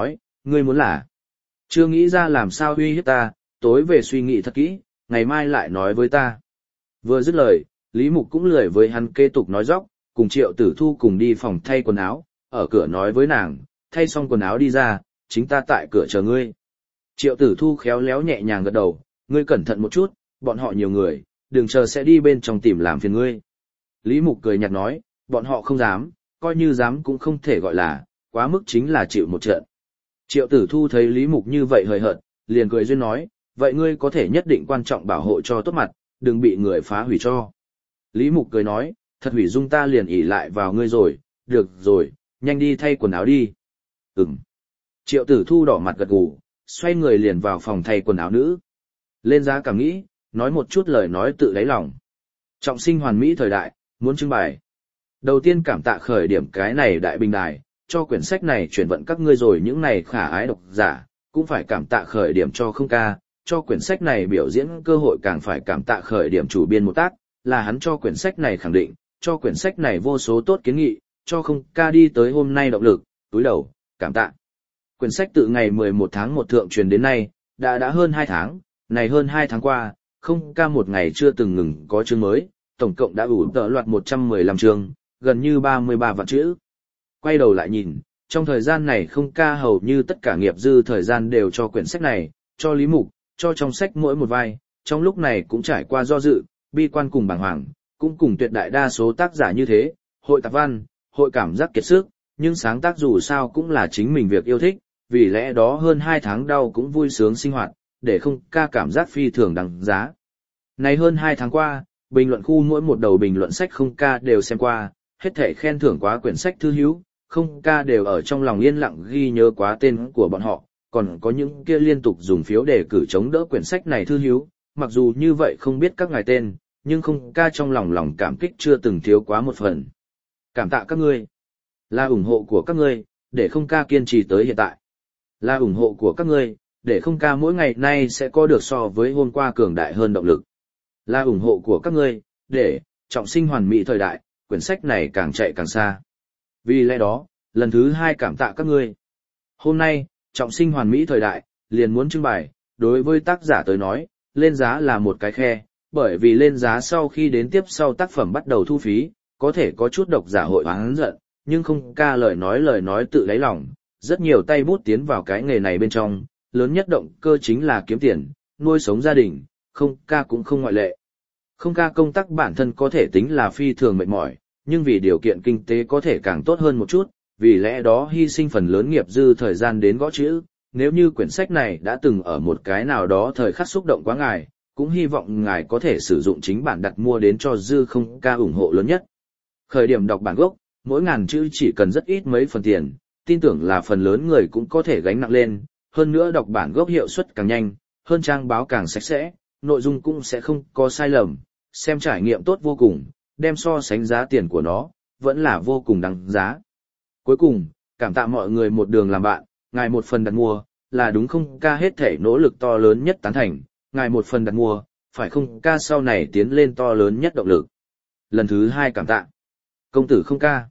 Ngươi muốn là, chưa nghĩ ra làm sao uy hiếp ta, tối về suy nghĩ thật kỹ, ngày mai lại nói với ta. Vừa dứt lời, Lý Mục cũng lười với hắn kế tục nói dóc, cùng Triệu Tử Thu cùng đi phòng thay quần áo, ở cửa nói với nàng, thay xong quần áo đi ra, chính ta tại cửa chờ ngươi. Triệu Tử Thu khéo léo nhẹ nhàng gật đầu, ngươi cẩn thận một chút, bọn họ nhiều người, đừng chờ sẽ đi bên trong tìm làm phiền ngươi. Lý Mục cười nhạt nói, bọn họ không dám, coi như dám cũng không thể gọi là, quá mức chính là chịu một trận. Triệu Tử Thu thấy Lý Mục như vậy hời hợt, liền cười duyên nói, vậy ngươi có thể nhất định quan trọng bảo hộ cho tốt mặt, đừng bị người phá hủy cho. Lý Mục cười nói, thật hủy dung ta liền ỷ lại vào ngươi rồi, được rồi, nhanh đi thay quần áo đi. Ừm. Triệu Tử Thu đỏ mặt gật gù, xoay người liền vào phòng thay quần áo nữ. Lên giá cảm nghĩ, nói một chút lời nói tự đáy lòng. Trọng sinh hoàn mỹ thời đại, muốn trưng bày. Đầu tiên cảm tạ khởi điểm cái này đại bình đài, cho quyển sách này chuyển vận các ngươi rồi những này khả ái độc giả, cũng phải cảm tạ khởi điểm cho không ca, cho quyển sách này biểu diễn cơ hội càng phải cảm tạ khởi điểm chủ biên một tác, là hắn cho quyển sách này khẳng định, cho quyển sách này vô số tốt kiến nghị, cho không ca đi tới hôm nay động lực, túi đầu, cảm tạ. Quyển sách từ ngày 11 tháng 1 thượng truyền đến nay, đã hơn 2 tháng, này hơn 2 tháng qua, không ca một ngày chưa từng ngừng có chương mới, tổng cộng đã ủ tợ loạt 115 chương, gần như 33 vạn chữ. Quay đầu lại nhìn, trong thời gian này không ca hầu như tất cả nghiệp dư thời gian đều cho quyển sách này, cho Lý Mục, cho trong sách mỗi một vai, trong lúc này cũng trải qua do dự, bi quan cùng bàng hoàng, cũng cùng tuyệt đại đa số tác giả như thế, hội tạp văn, hội cảm giác kiệt sức, nhưng sáng tác dù sao cũng là chính mình việc yêu thích, vì lẽ đó hơn 2 tháng đau cũng vui sướng sinh hoạt, để không ca cảm giác phi thường đằng giá. Này hơn 2 tháng qua, bình luận khu mỗi một đầu bình luận sách không ca đều xem qua, hết thảy khen thưởng quá quyển sách thư hữu, không ca đều ở trong lòng yên lặng ghi nhớ quá tên của bọn họ, còn có những kia liên tục dùng phiếu để cử chống đỡ quyển sách này thư hữu, mặc dù như vậy không biết các ngài tên, nhưng không ca trong lòng cảm kích chưa từng thiếu quá một phần. Cảm tạ các ngươi, là ủng hộ của các ngươi, để không ca kiên trì tới hiện tại. Là ủng hộ của các ngươi, để không ca mỗi ngày nay sẽ có được so với hôm qua cường đại hơn động lực. Là ủng hộ của các ngươi, để trọng sinh hoàn mỹ thời đại, quyển sách này càng chạy càng xa. Vì lẽ đó, lần thứ 2 cảm tạ các ngươi. Hôm nay, trọng sinh hoàn mỹ thời đại, liền muốn trưng bày, đối với tác giả tới nói, lên giá là một cái khe, bởi vì lên giá sau khi đến tiếp sau tác phẩm bắt đầu thu phí, có thể có chút độc giả hội oán giận, nhưng không ca lời nói tự lấy lòng, rất nhiều tay bút tiến vào cái nghề này bên trong, lớn nhất động cơ chính là kiếm tiền, nuôi sống gia đình, không ca cũng không ngoại lệ. Không ca công tác bản thân có thể tính là phi thường mệt mỏi, nhưng vì điều kiện kinh tế có thể càng tốt hơn một chút, vì lẽ đó hy sinh phần lớn nghiệp dư thời gian đến gõ chữ. Nếu như quyển sách này đã từng ở một cái nào đó thời khắc xúc động quá ngài, cũng hy vọng ngài có thể sử dụng chính bản đặt mua đến cho dư không ca ủng hộ lớn nhất. Khởi điểm đọc bản gốc, mỗi ngàn chữ chỉ cần rất ít mấy phần tiền, tin tưởng là phần lớn người cũng có thể gánh nặng lên, hơn nữa đọc bản gốc hiệu suất càng nhanh, hơn trang báo càng sạch sẽ, nội dung cũng sẽ không có sai lầm, xem trải nghiệm tốt vô cùng, đem so sánh giá tiền của nó, vẫn là vô cùng đáng giá. Cuối cùng, cảm tạ mọi người một đường làm bạn, ngài một phần đặt mua, là đúng không ca hết thể nỗ lực to lớn nhất tán thành, ngài một phần đặt mua, phải không ca sau này tiến lên to lớn nhất động lực. Lần thứ 2 cảm tạ. Công tử không ca.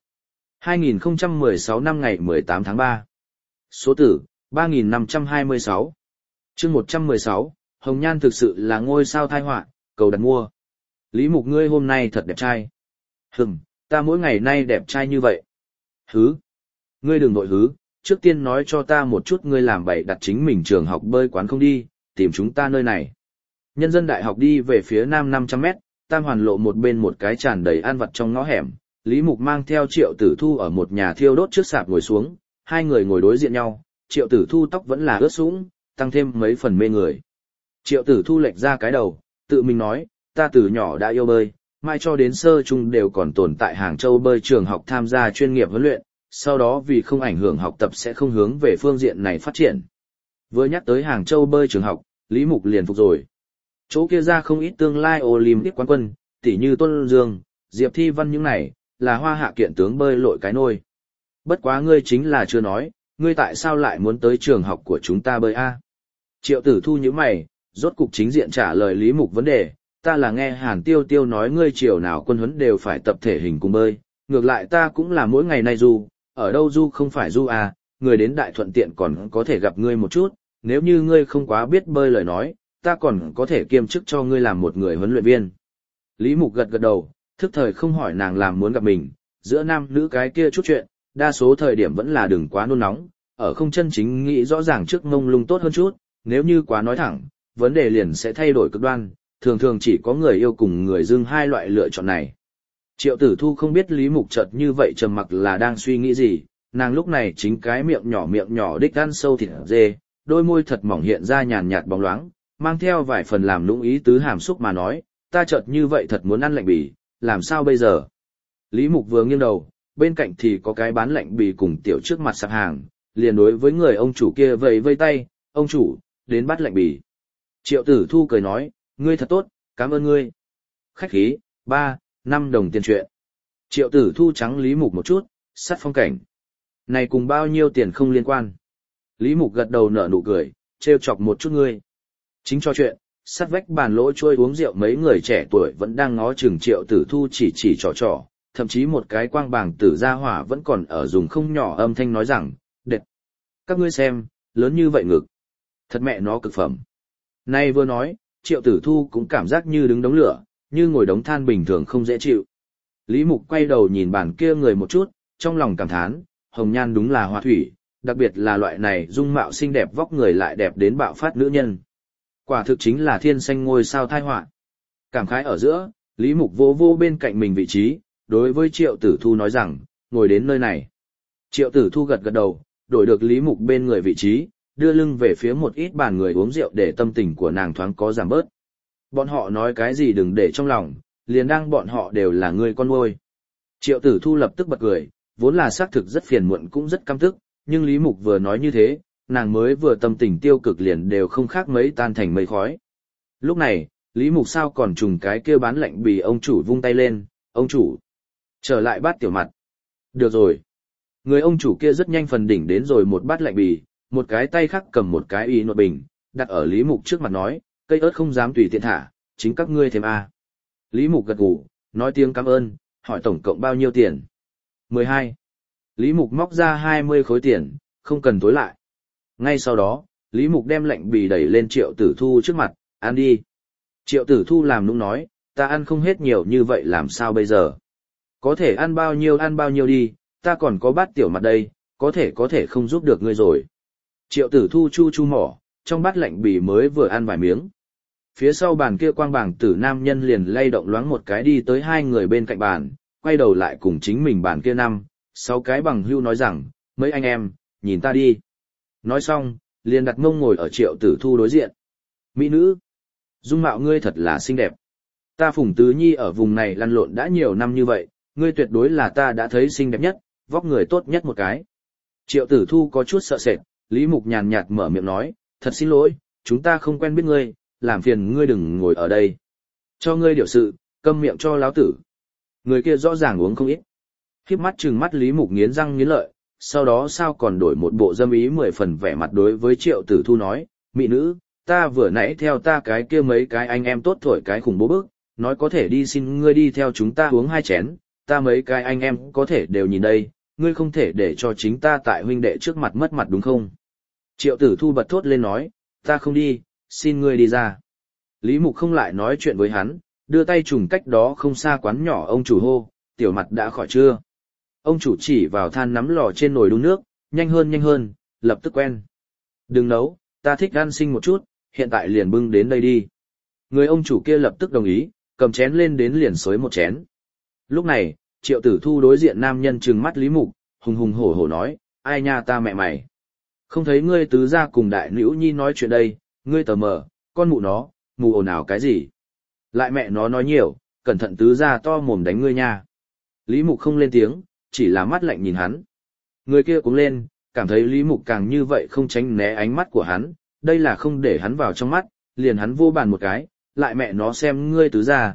2016 năm ngày 18 tháng 3. Số tử, 3526. Chương 116, Hồng Nhan thực sự là ngôi sao tai họa, cầu đặt mua. Lý Mục ngươi hôm nay thật đẹp trai. Ta mỗi ngày nay đẹp trai như vậy. Hứ. Ngươi đừng nội hứ, trước tiên nói cho ta một chút ngươi làm bậy đặt chính mình trường học bơi quán không đi, tìm chúng ta nơi này. Nhân dân đại học đi về phía nam 500 mét, Tam Hoàn lộ một bên một cái tràn đầy ăn vặt trong ngõ hẻm. Lý Mục mang theo Triệu Tử Thu ở một nhà thiêu đốt trước sạp ngồi xuống, hai người ngồi đối diện nhau, Triệu Tử Thu tóc vẫn là ướt sũng, tăng thêm mấy phần mê người. Triệu Tử Thu lệch ra cái đầu, tự mình nói, ta từ nhỏ đã yêu bơi, mai cho đến sơ trung đều còn tồn tại Hàng Châu bơi trường học tham gia chuyên nghiệp huấn luyện, sau đó vì không ảnh hưởng học tập sẽ không hướng về phương diện này phát triển. Vừa nhắc tới Hàng Châu bơi trường học, Lý Mục liền phục rồi. Chỗ kia ra không ít tương lai Olympic quán quân, tỷ như Tôn Dương, Diệp Thi Văn những này, là hoa hạ kiện tướng bơi lội cái nôi. Bất quá ngươi chính là chưa nói, ngươi tại sao lại muốn tới trường học của chúng ta bơi a? Triệu Tử Thu nhíu mày, rốt cục chính diện trả lời Lý Mục vấn đề, ta là nghe Hàn Tiêu Tiêu nói ngươi chiều nào quân huấn đều phải tập thể hình cùng bơi, ngược lại ta cũng là mỗi ngày nay du, ở đâu du không phải du à, người đến đại thuận tiện còn có thể gặp ngươi một chút, nếu như ngươi không quá biết bơi lời nói, ta còn có thể kiêm chức cho ngươi làm một người huấn luyện viên. Lý Mục gật gật đầu, thức thời không hỏi nàng làm muốn gặp mình, giữa nam nữ cái kia chút chuyện, đa số thời điểm vẫn là đừng quá nôn nóng, ở không chân chính nghĩ rõ ràng trước mông lung tốt hơn chút, nếu như quá nói thẳng, vấn đề liền sẽ thay đổi cực đoan, thường thường chỉ có người yêu cùng người dưng hai loại lựa chọn này. Triệu Tử Thu không biết Lý Mục chợt như vậy trầm mặc là đang suy nghĩ gì, nàng lúc này chính cái miệng nhỏ đích ăn sâu thịt dê, đôi môi thật mỏng hiện ra nhàn nhạt bóng loáng, mang theo vài phần làm lũng ý tứ hàm xúc mà nói, ta chợt như vậy thật muốn ăn lạnh bì, làm sao bây giờ? Lý Mục vừa nghiêng đầu, bên cạnh thì có cái bán lạnh bì cùng tiểu trước mặt sạp hàng, liền đối với người ông chủ kia vẫy vây tay, ông chủ, đến bắt lạnh bì. Triệu Tử Thu cười nói, ngươi thật tốt, cảm ơn ngươi. Khách khí, 3-5 đồng tiền chuyện. Triệu Tử Thu trắng Lý Mục một chút, sắt phong cảnh. Này cùng bao nhiêu tiền không liên quan. Lý Mục gật đầu nở nụ cười, trêu chọc một chút ngươi. Chính cho chuyện, sát vách bàn lỗ trôi uống rượu mấy người trẻ tuổi vẫn đang ngó chừng Triệu Tử Thu chỉ trò, thậm chí một cái quang bảng tử gia hỏa vẫn còn ở dùng không nhỏ âm thanh nói rằng, đệt. Các ngươi xem, lớn như vậy ngực. Thật mẹ nó cực phẩm. Nay vừa nói, Triệu Tử Thu cũng cảm giác như đứng đống lửa, như ngồi đống than bình thường không dễ chịu. Lý Mục quay đầu nhìn bàn kia người một chút, trong lòng cảm thán, hồng nhan đúng là hoa thủy, đặc biệt là loại này dung mạo xinh đẹp vóc người lại đẹp đến bạo phát nữ nhân. Quả thực chính là thiên xanh ngôi sao thai họa. Cảm khái ở giữa, Lý Mục vô bên cạnh mình vị trí, đối với Triệu Tử Thu nói rằng, ngồi đến nơi này. Triệu Tử Thu gật gật đầu, đổi được Lý Mục bên người vị trí, đưa lưng về phía một ít bàn người uống rượu để tâm tình của nàng thoáng có giảm bớt. Bọn họ nói cái gì đừng để trong lòng, liền đang bọn họ đều là người con nuôi. Triệu Tử Thu lập tức bật cười, vốn là xác thực rất phiền muộn cũng rất căm tức, nhưng Lý Mục vừa nói như thế, nàng mới vừa tâm tình tiêu cực liền đều không khác mấy tan thành mây khói. Lúc này, Lý Mục sao còn trùng cái kia bán lạnh bì ông chủ vung tay lên, ông chủ. Trở lại bát tiểu mặt. Được rồi. Người ông chủ kia rất nhanh phần đỉnh đến rồi một bát lạnh bì, một cái tay khác cầm một cái y nột bình, đặt ở Lý Mục trước mặt nói, cây ớt không dám tùy tiện thả, chính các ngươi thêm a. Lý Mục gật gù, nói tiếng cảm ơn, hỏi tổng cộng bao nhiêu tiền. 12. Lý Mục móc ra 20 khối tiền, không cần tối lại. Ngay sau đó, Lý Mục đem lạnh bì đẩy lên Triệu Tử Thu trước mặt, ăn đi. Triệu Tử Thu làm nũng nói, ta ăn không hết nhiều như vậy làm sao bây giờ. Có thể ăn bao nhiêu đi, ta còn có bát tiểu mặt đây, có thể không giúp được ngươi rồi. Triệu Tử Thu chu mỏ, trong bát lạnh bì mới vừa ăn vài miếng. Phía sau bàn kia quang bảng tử nam nhân liền lay động loáng một cái đi tới hai người bên cạnh bàn, quay đầu lại cùng chính mình bàn kia 5-6 cái bằng hưu nói rằng, mấy anh em, nhìn ta đi. Nói xong, liền đặt mông ngồi ở Triệu Tử Thu đối diện. Mỹ nữ, dung mạo ngươi thật là xinh đẹp. Ta Phùng Tứ Nhi ở vùng này lăn lộn đã nhiều năm như vậy, ngươi tuyệt đối là ta đã thấy xinh đẹp nhất, vóc người tốt nhất một cái. Triệu Tử Thu có chút sợ sệt, Lý Mục nhàn nhạt mở miệng nói, thật xin lỗi, chúng ta không quen biết ngươi, làm phiền ngươi đừng ngồi ở đây. Cho ngươi điều sự, câm miệng cho láo tử. Người kia rõ ràng uống không ít. Khiếp mắt trừng mắt Lý Mục nghiến răng nghiến lợi, sau đó sao còn đổi một bộ dâm ý 10 phần vẻ mặt đối với Triệu Tử Thu nói, mỹ nữ, ta vừa nãy theo ta cái kia mấy cái anh em tốt thổi cái khủng bố bức, nói có thể đi xin ngươi đi theo chúng ta uống 2 chén, ta mấy cái anh em có thể đều nhìn đây, ngươi không thể để cho chính ta tại huynh đệ trước mặt mất mặt đúng không? Triệu Tử Thu bật thốt lên nói, ta không đi, xin ngươi đi ra. Lý Mục không lại nói chuyện với hắn, đưa tay trùng cách đó không xa quán nhỏ ông chủ hô, tiểu mặt đã khỏi chưa? Ông chủ chỉ vào than nắm lò trên nồi đun nước, nhanh hơn, lập tức quen. Đừng nấu, ta thích ăn sinh một chút, hiện tại liền bưng đến đây đi. Người ông chủ kia lập tức đồng ý, cầm chén lên đến liền xới một chén. Lúc này, Triệu Tử Thu đối diện nam nhân trừng mắt Lý Mục, hùng hổ nói, ai nha ta mẹ mày. Không thấy ngươi tứ gia cùng đại nữ nhi nói chuyện đây, ngươi tờ mờ, con mụ nó, mù ồn ào cái gì. Lại mẹ nó nói nhiều, cẩn thận tứ gia to mồm đánh ngươi nha. Lý Mục không lên tiếng, chỉ là mắt lạnh nhìn hắn. Người kia cũng lên, cảm thấy Lý Mục càng như vậy không tránh né ánh mắt của hắn, đây là không để hắn vào trong mắt, liền hắn vô bàn một cái, lại mẹ nó xem ngươi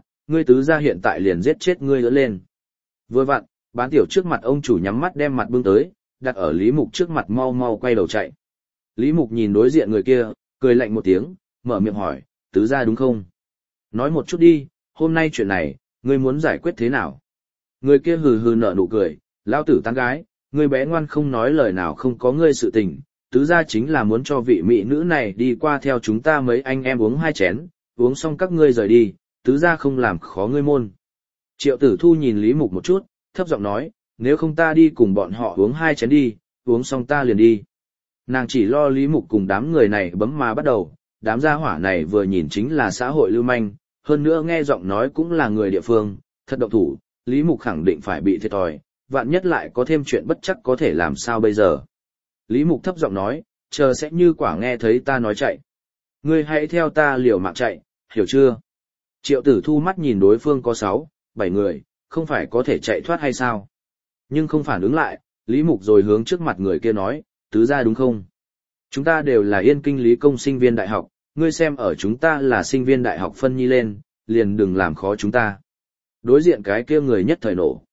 tứ gia hiện tại liền giết chết ngươi nữa lên. Vừa vặn, bán tiểu trước mặt ông chủ nhắm mắt đem mặt bưng tới, đặt ở Lý Mục trước mặt mau quay đầu chạy. Lý Mục nhìn đối diện người kia, cười lạnh một tiếng, mở miệng hỏi, tứ gia đúng không? Nói một chút đi, hôm nay chuyện này, ngươi muốn giải quyết thế nào? Người kia hừ nở nụ cười, lao tử tán gái, ngươi bé ngoan không nói lời nào không có ngươi sự tình, tứ gia chính là muốn cho vị mỹ nữ này đi qua theo chúng ta mấy anh em uống 2 chén, uống xong các ngươi rời đi, tứ gia không làm khó ngươi môn. Triệu Tử Thu nhìn Lý Mục một chút, thấp giọng nói, nếu không ta đi cùng bọn họ uống 2 chén đi, uống xong ta liền đi. Nàng chỉ lo Lý Mục cùng đám người này bấm mà bắt đầu, đám gia hỏa này vừa nhìn chính là xã hội lưu manh, hơn nữa nghe giọng nói cũng là người địa phương, thật động thủ, Lý Mục khẳng định phải bị thiệt thòi, vạn nhất lại có thêm chuyện bất chắc có thể làm sao bây giờ. Lý Mục thấp giọng nói, chờ sẽ như quả nghe thấy ta nói chạy. Ngươi hãy theo ta liều mạng chạy, hiểu chưa? Triệu Tử Thu mắt nhìn đối phương có 6, 7 người, không phải có thể chạy thoát hay sao? Nhưng không phản ứng lại, Lý Mục rồi hướng trước mặt người kia nói, tứ gia đúng không? Chúng ta đều là Yên Kinh Lý Công sinh viên đại học, ngươi xem ở chúng ta là sinh viên đại học phân nhi lên, liền đừng làm khó chúng ta. Đối diện cái kia người nhất thời nổ.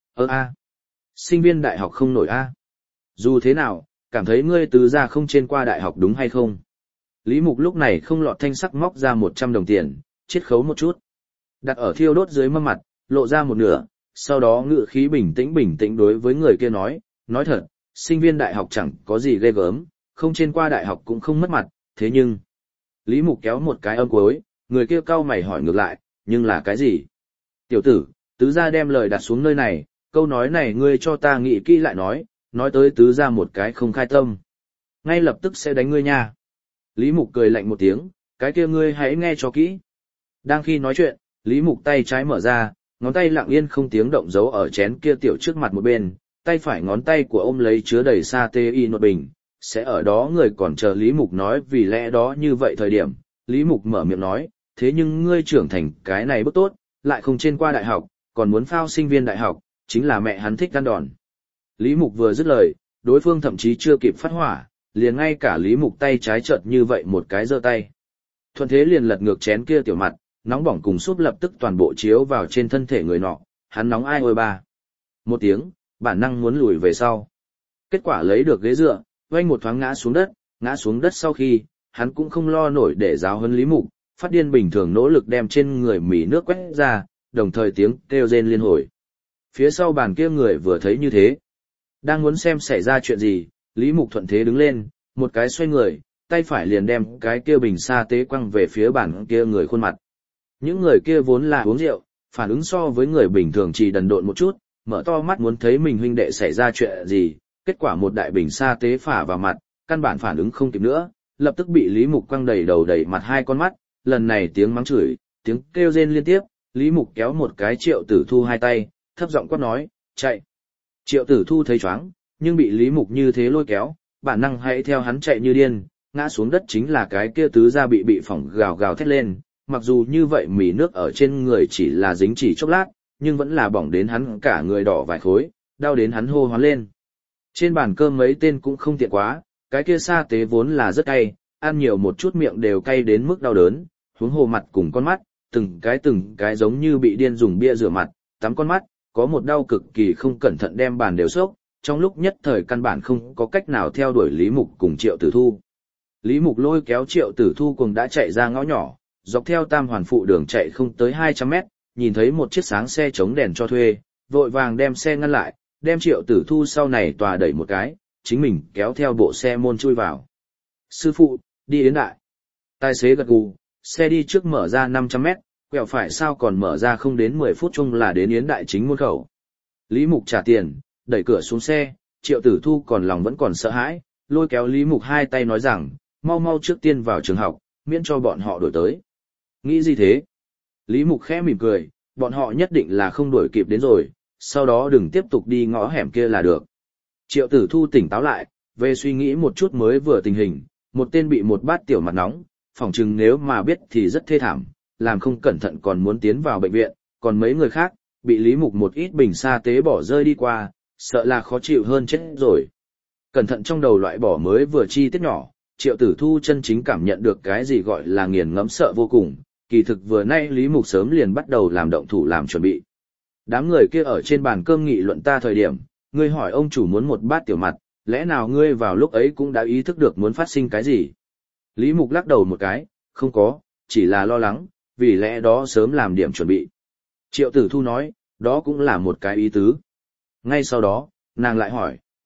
Sinh viên đại học không nổi a. Dù thế nào, cảm thấy ngươi tứ gia không trên qua đại học đúng hay không? Lý Mục lúc này không lọt thanh sắc móc ra 100 đồng tiền, chiết khấu một chút. Đặt ở thiêu đốt dưới mâm mặt, lộ ra một nửa, sau đó ngữ khí bình tĩnh đối với người kia nói thật, sinh viên đại học chẳng có gì ghê gớm, không trên qua đại học cũng không mất mặt, thế nhưng... Lý Mục kéo một cái âm cuối, người kia cau mày hỏi ngược lại, nhưng là cái gì? Tiểu tử, tứ gia đem lời đặt xuống nơi này, câu nói này ngươi cho ta nghĩ kỹ lại nói tới tứ gia một cái không khai tâm. Ngay lập tức sẽ đánh ngươi nha. Lý Mục cười lạnh một tiếng, cái kia ngươi hãy nghe cho kỹ. Đang khi nói chuyện, Lý Mục tay trái mở ra, ngón tay lặng yên không tiếng động giấu ở chén kia tiểu trước mặt một bên, tay phải ngón tay của ôm lấy chứa đầy sa tê y một bình, sẽ ở đó người còn chờ Lý Mục nói vì lẽ đó như vậy thời điểm, Lý Mục mở miệng nói, thế nhưng ngươi trưởng thành cái này bất tốt, lại không trên qua đại học, còn muốn phao sinh viên đại học, chính là mẹ hắn thích ăn đòn. Lý Mục vừa dứt lời, đối phương thậm chí chưa kịp phát hỏa, liền ngay cả Lý Mục tay trái chợt như vậy một cái giơ tay. Thuận thế liền lật ngược chén kia tiểu mặt, nóng bỏng cùng súp lập tức toàn bộ chiếu vào trên thân thể người nọ, hắn nóng ai ôi ba. Một tiếng, bản năng muốn lùi về sau. Kết quả lấy được ghế dựa, oanh một thoáng ngã xuống đất sau khi, hắn cũng không lo nổi để giáo huấn Lý Mục, phát điên bình thường nỗ lực đem trên người mỉ nước quét ra, đồng thời tiếng kêu rên liên hồi. Phía sau bàn kia người vừa thấy như thế, đang muốn xem xảy ra chuyện gì, Lý Mục thuận thế đứng lên, một cái xoay người, tay phải liền đem cái kia bình sa tế quăng về phía bàn kia người khuôn mặt. Những người kia vốn là uống rượu, phản ứng so với người bình thường chỉ đần độn một chút, mở to mắt muốn thấy mình huynh đệ xảy ra chuyện gì, kết quả một đại bình sa tế phả vào mặt, căn bản phản ứng không kịp nữa, lập tức bị Lý Mục quăng đầy đầu đầy mặt 2 con mắt, lần này tiếng mắng chửi, tiếng kêu rên liên tiếp, Lý Mục kéo một cái Triệu Tử Thu 2 tay, thấp giọng quát nói, chạy. Triệu Tử Thu thấy choáng, nhưng bị Lý Mục như thế lôi kéo, bản năng hãy theo hắn chạy như điên, ngã xuống đất chính là cái kia tứ gia bị phỏng gào gào thét lên, mặc dù như vậy mỉ nước ở trên người chỉ là dính chỉ chốc lát, nhưng vẫn là bỏng đến hắn cả người đỏ vài khối, đau đến hắn hô hoán lên. Trên bàn cơm mấy tên cũng không tiện quá, cái kia sa tế vốn là rất cay, ăn nhiều một chút miệng đều cay đến mức đau đớn, huống hồ mặt cùng con mắt, từng cái giống như bị điên dùng bia rửa mặt, tắm con mắt, có một đau cực kỳ không cẩn thận đem bàn đều sốc, trong lúc nhất thời căn bản không có cách nào theo đuổi Lý Mục cùng Triệu Tử Thu. Lý Mục lôi kéo Triệu Tử Thu cùng đã chạy ra ngõ nhỏ, dọc theo Tam Hoàn Phụ đường chạy không tới 200 mét, nhìn thấy một chiếc sáng xe chống đèn cho thuê, vội vàng đem xe ngăn lại, đem Triệu Tử Thu sau này tòa đẩy một cái, chính mình kéo theo bộ xe môn chui vào. Sư phụ, đi đến đại. Tài xế gật gù, xe đi trước mở ra 500 mét, quẹo phải sao còn mở ra không đến 10 phút chung là đến Yến Đại chính môn khẩu. Lý Mục trả tiền, đẩy cửa xuống xe, Triệu Tử Thu còn lòng vẫn còn sợ hãi, lôi kéo Lý Mục 2 tay nói rằng, mau trước tiên vào trường học, miễn cho bọn họ đuổi tới. Nghĩ gì thế? Lý Mục khẽ mỉm cười, bọn họ nhất định là không đuổi kịp đến rồi, sau đó đừng tiếp tục đi ngõ hẻm kia là được. Triệu Tử Thu tỉnh táo lại, về suy nghĩ một chút mới vừa tình hình, một tên bị một bát tiểu mặt nóng, phỏng chừng nếu mà biết thì rất thê thảm, làm không cẩn thận còn muốn tiến vào bệnh viện, còn mấy người khác, bị Lý Mục một ít bình sa tế bỏ rơi đi qua, sợ là khó chịu hơn chết rồi. Cẩn thận trong đầu loại bỏ mới vừa chi tiết nhỏ, Triệu Tử Thu chân chính cảm nhận được cái gì gọi là nghiền ngẫm sợ vô cùng, kỳ thực vừa nay Lý Mục sớm liền bắt đầu làm động thủ làm chuẩn bị. Đám người kia ở trên bàn cơm nghị luận ta thời điểm, ngươi hỏi ông chủ muốn một bát tiểu mặt, lẽ nào ngươi vào lúc ấy cũng đã ý thức được muốn phát sinh cái gì? Lý Mục lắc đầu một cái, không có, chỉ là lo lắng, vì lẽ đó sớm làm điểm chuẩn bị. Triệu Tử Thu nói, đó cũng là một cái ý tứ. Ngay sau đó, nàng lại hỏi,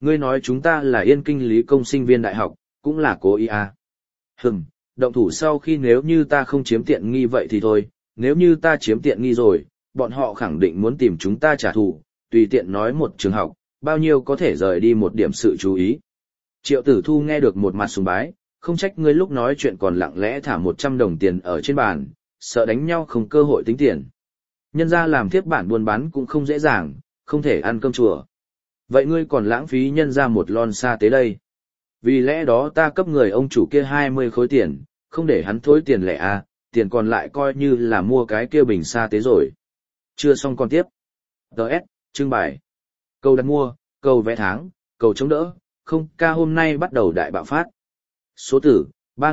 Ngươi nói chúng ta là Yên Kinh Lý Công sinh viên đại học, cũng là cố ý à. Động thủ sau khi nếu như ta không chiếm tiện nghi vậy thì thôi, nếu như ta chiếm tiện nghi rồi, bọn họ khẳng định muốn tìm chúng ta trả thù, tùy tiện nói một trường học, bao nhiêu có thể rời đi một điểm sự chú ý. Triệu Tử Thu nghe được một mặt sùng bái, không trách ngươi lúc nói chuyện còn lặng lẽ thả 100 đồng tiền ở trên bàn, sợ đánh nhau không cơ hội tính tiền. Nhân ra làm tiếp bản buôn bán cũng không dễ dàng, không thể ăn cơm chùa. Vậy ngươi còn lãng phí nhân ra một lon sa tế đây. Vì lẽ đó ta cấp người ông chủ kia 20 khối tiền, không để hắn thối tiền lẻ à, tiền còn lại coi như là mua cái kia bình sa tế rồi. Chưa xong còn tiếp. Đợt, trưng bày. Cầu đặt mua, cầu vé tháng, cầu chống đỡ, không ca hôm nay bắt đầu đại bạo phát. Số tử,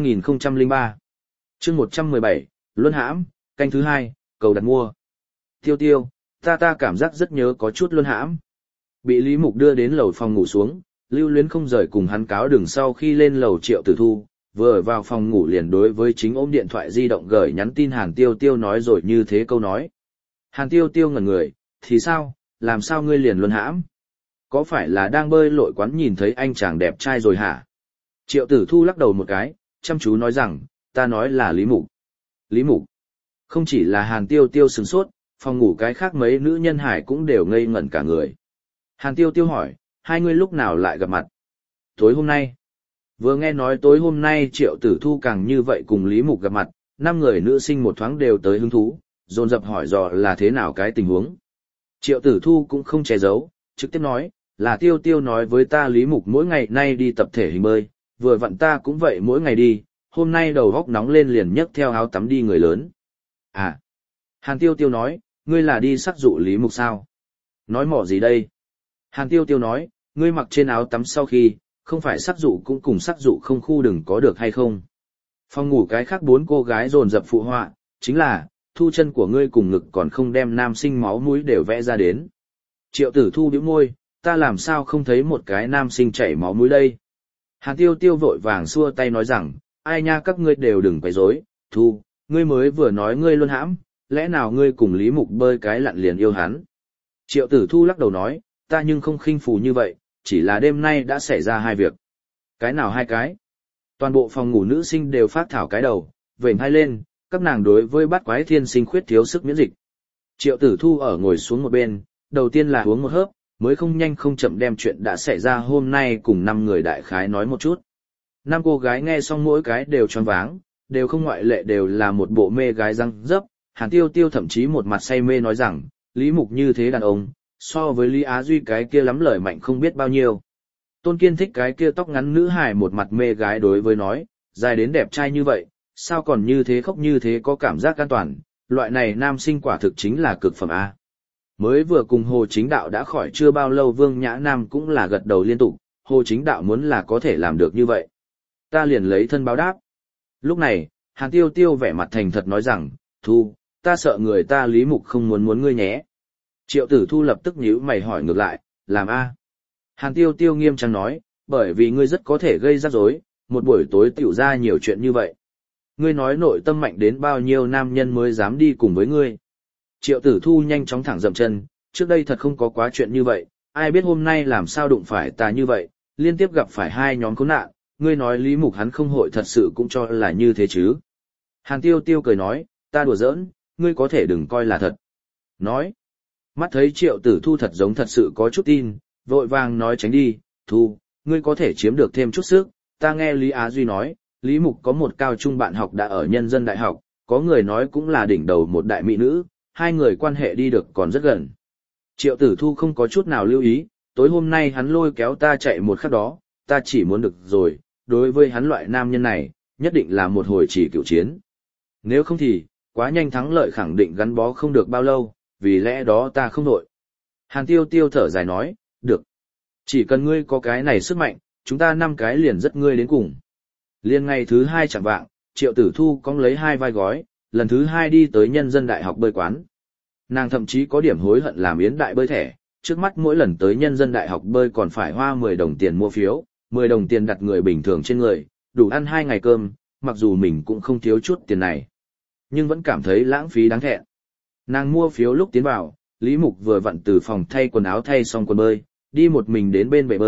3003. Chương 117, Luân hãm, canh thứ 2, cầu đặt mua. Tiêu tiêu, ta cảm giác rất nhớ có chút luân hãm. Bị Lý Mục đưa đến lầu phòng ngủ xuống, Lưu Luyến không rời cùng hắn cáo đường sau khi lên lầu Triệu Tử Thu, vừa vào phòng ngủ liền đối với chính ôm điện thoại di động gửi nhắn tin Hàn Tiêu Tiêu nói rồi như thế câu nói. Hàn Tiêu Tiêu ngẩn người, thì sao, làm sao ngươi liền luân hãm? Có phải là đang bơi lội quán nhìn thấy anh chàng đẹp trai rồi hả? Triệu Tử Thu lắc đầu một cái, chăm chú nói rằng, ta nói là Lý Mục. Lý Mục. Không chỉ là Hàn Tiêu Tiêu sửng sốt, phòng ngủ cái khác mấy nữ nhân hải cũng đều ngây ngẩn cả người. Hàn Tiêu Tiêu hỏi, hai người lúc nào lại gặp mặt? Tối hôm nay. Vừa nghe nói tối hôm nay Triệu Tử Thu càng như vậy cùng Lý Mục gặp mặt, 5 người nữ sinh một thoáng đều tới hứng thú, dồn dập hỏi dò là thế nào cái tình huống. Triệu Tử Thu cũng không che giấu, trực tiếp nói, là Tiêu Tiêu nói với ta Lý Mục mỗi ngày nay đi tập thể hình bơi, vừa vặn ta cũng vậy mỗi ngày đi, hôm nay đầu góc nóng lên liền nhấc theo áo tắm đi người lớn. À. Hàn Tiêu Tiêu nói, ngươi là đi sắc dụ Lý Mục sao? Nói mỏ gì đây? Hàn Tiêu Tiêu nói, ngươi mặc trên áo tắm sau khi, không phải sắc dụ cũng cùng sắc dụ không khu đừng có được hay không? Phòng ngủ cái khác 4 cô gái dồn dập phụ họa, chính là, thu chân của ngươi cùng ngực còn không đem nam sinh máu mũi đều vẽ ra đến. Triệu Tử Thu bĩu môi, ta làm sao không thấy một cái nam sinh chảy máu mũi đây? Hàn Tiêu Tiêu vội vàng xua tay nói rằng, ai nha các ngươi đều đừng quấy rối, Thu, ngươi mới vừa nói ngươi luôn hãm, lẽ nào ngươi cùng Lý Mục bơi cái lặn liền yêu hắn? Triệu Tử Thu lắc đầu nói, ta nhưng không khinh phù như vậy, chỉ là đêm nay đã xảy ra 2 việc. Cái nào 2 cái? Toàn bộ phòng ngủ nữ sinh đều phát thảo cái đầu, vểnh hai lên, các nàng đối với bát quái thiên sinh khuyết thiếu sức miễn dịch. Triệu Tử Thu ở ngồi xuống một bên, đầu tiên là uống một hớp, mới không nhanh không chậm đem chuyện đã xảy ra hôm nay cùng 5 người đại khái nói một chút. 5 cô gái nghe xong mỗi cái đều choáng váng, đều không ngoại lệ đều là một bộ mê gái răng dấp. Hàn Tiêu Tiêu thậm chí một mặt say mê nói rằng, Lý Mục như thế đàn ông, so với Lý Á Duy cái kia lắm lời mạnh không biết bao nhiêu. Tôn Kiên thích cái kia tóc ngắn nữ hài một mặt mê gái đối với nói, dài đến đẹp trai như vậy, sao còn như thế khóc như thế có cảm giác an toàn, loại này nam sinh quả thực chính là cực phẩm A. Mới vừa cùng Hồ Chính Đạo đã khỏi chưa bao lâu Vương Nhã Nam cũng là gật đầu liên tục, Hồ Chính Đạo muốn là có thể làm được như vậy. Ta liền lấy thân báo đáp. Lúc này, Hàn Tiêu Tiêu vẻ mặt thành thật nói rằng, Thu, ta sợ người ta Lý Mục không muốn ngươi nhé. Triệu Tử Thu lập tức nhíu mày hỏi ngược lại, làm A. Hàn Tiêu Tiêu nghiêm trang nói, bởi vì ngươi rất có thể gây rắc rối, một buổi tối tiểu ra nhiều chuyện như vậy. Ngươi nói nội tâm mạnh đến bao nhiêu nam nhân mới dám đi cùng với ngươi. Triệu Tử Thu nhanh chóng thẳng dậm chân, trước đây thật không có quá chuyện như vậy, ai biết hôm nay làm sao đụng phải ta như vậy, liên tiếp gặp phải 2 nhóm khốn nạn, ngươi nói Lý Mục hắn không hội thật sự cũng cho là như thế chứ. Hàn Tiêu Tiêu cười nói, ta đùa giỡn, ngươi có thể đừng coi là thật. Nói, mắt thấy Triệu Tử Thu thật giống thật sự có chút tin, vội vàng nói tránh đi, Thu, ngươi có thể chiếm được thêm chút sức, ta nghe Lý Á Duy nói, Lý Mục có một cao trung bạn học đã ở nhân dân đại học, có người nói cũng là đỉnh đầu một đại mỹ nữ, 2 người quan hệ đi được còn rất gần. Triệu Tử Thu không có chút nào lưu ý, tối hôm nay hắn lôi kéo ta chạy một khắc đó, ta chỉ muốn được rồi, đối với hắn loại nam nhân này, nhất định là một hồi chỉ cựu chiến. Nếu không thì, quá nhanh thắng lợi khẳng định gắn bó không được bao lâu, vì lẽ đó ta không đội. Hàn Tiêu Tiêu thở dài nói, được. Chỉ cần ngươi có cái này sức mạnh, chúng ta 5 cái liền dắt ngươi đến cùng. Liên ngày thứ 2 chẳng vạng, Triệu Tử Thu cong lấy 2 vai gói, lần thứ 2 đi tới nhân dân đại học bơi quán. Nàng thậm chí có điểm hối hận làm yến đại bơi thẻ, trước mắt mỗi lần tới nhân dân đại học bơi còn phải hoa 10 đồng tiền mua phiếu, 10 đồng tiền đặt người bình thường trên người, đủ ăn 2 ngày cơm, mặc dù mình cũng không thiếu chút tiền này. Nhưng vẫn cảm thấy lãng phí đáng thẹn. Nàng mua phiếu lúc tiến vào, Lý Mục vừa vặn từ phòng thay quần áo thay xong quần bơi, đi một mình đến bên bể bơi,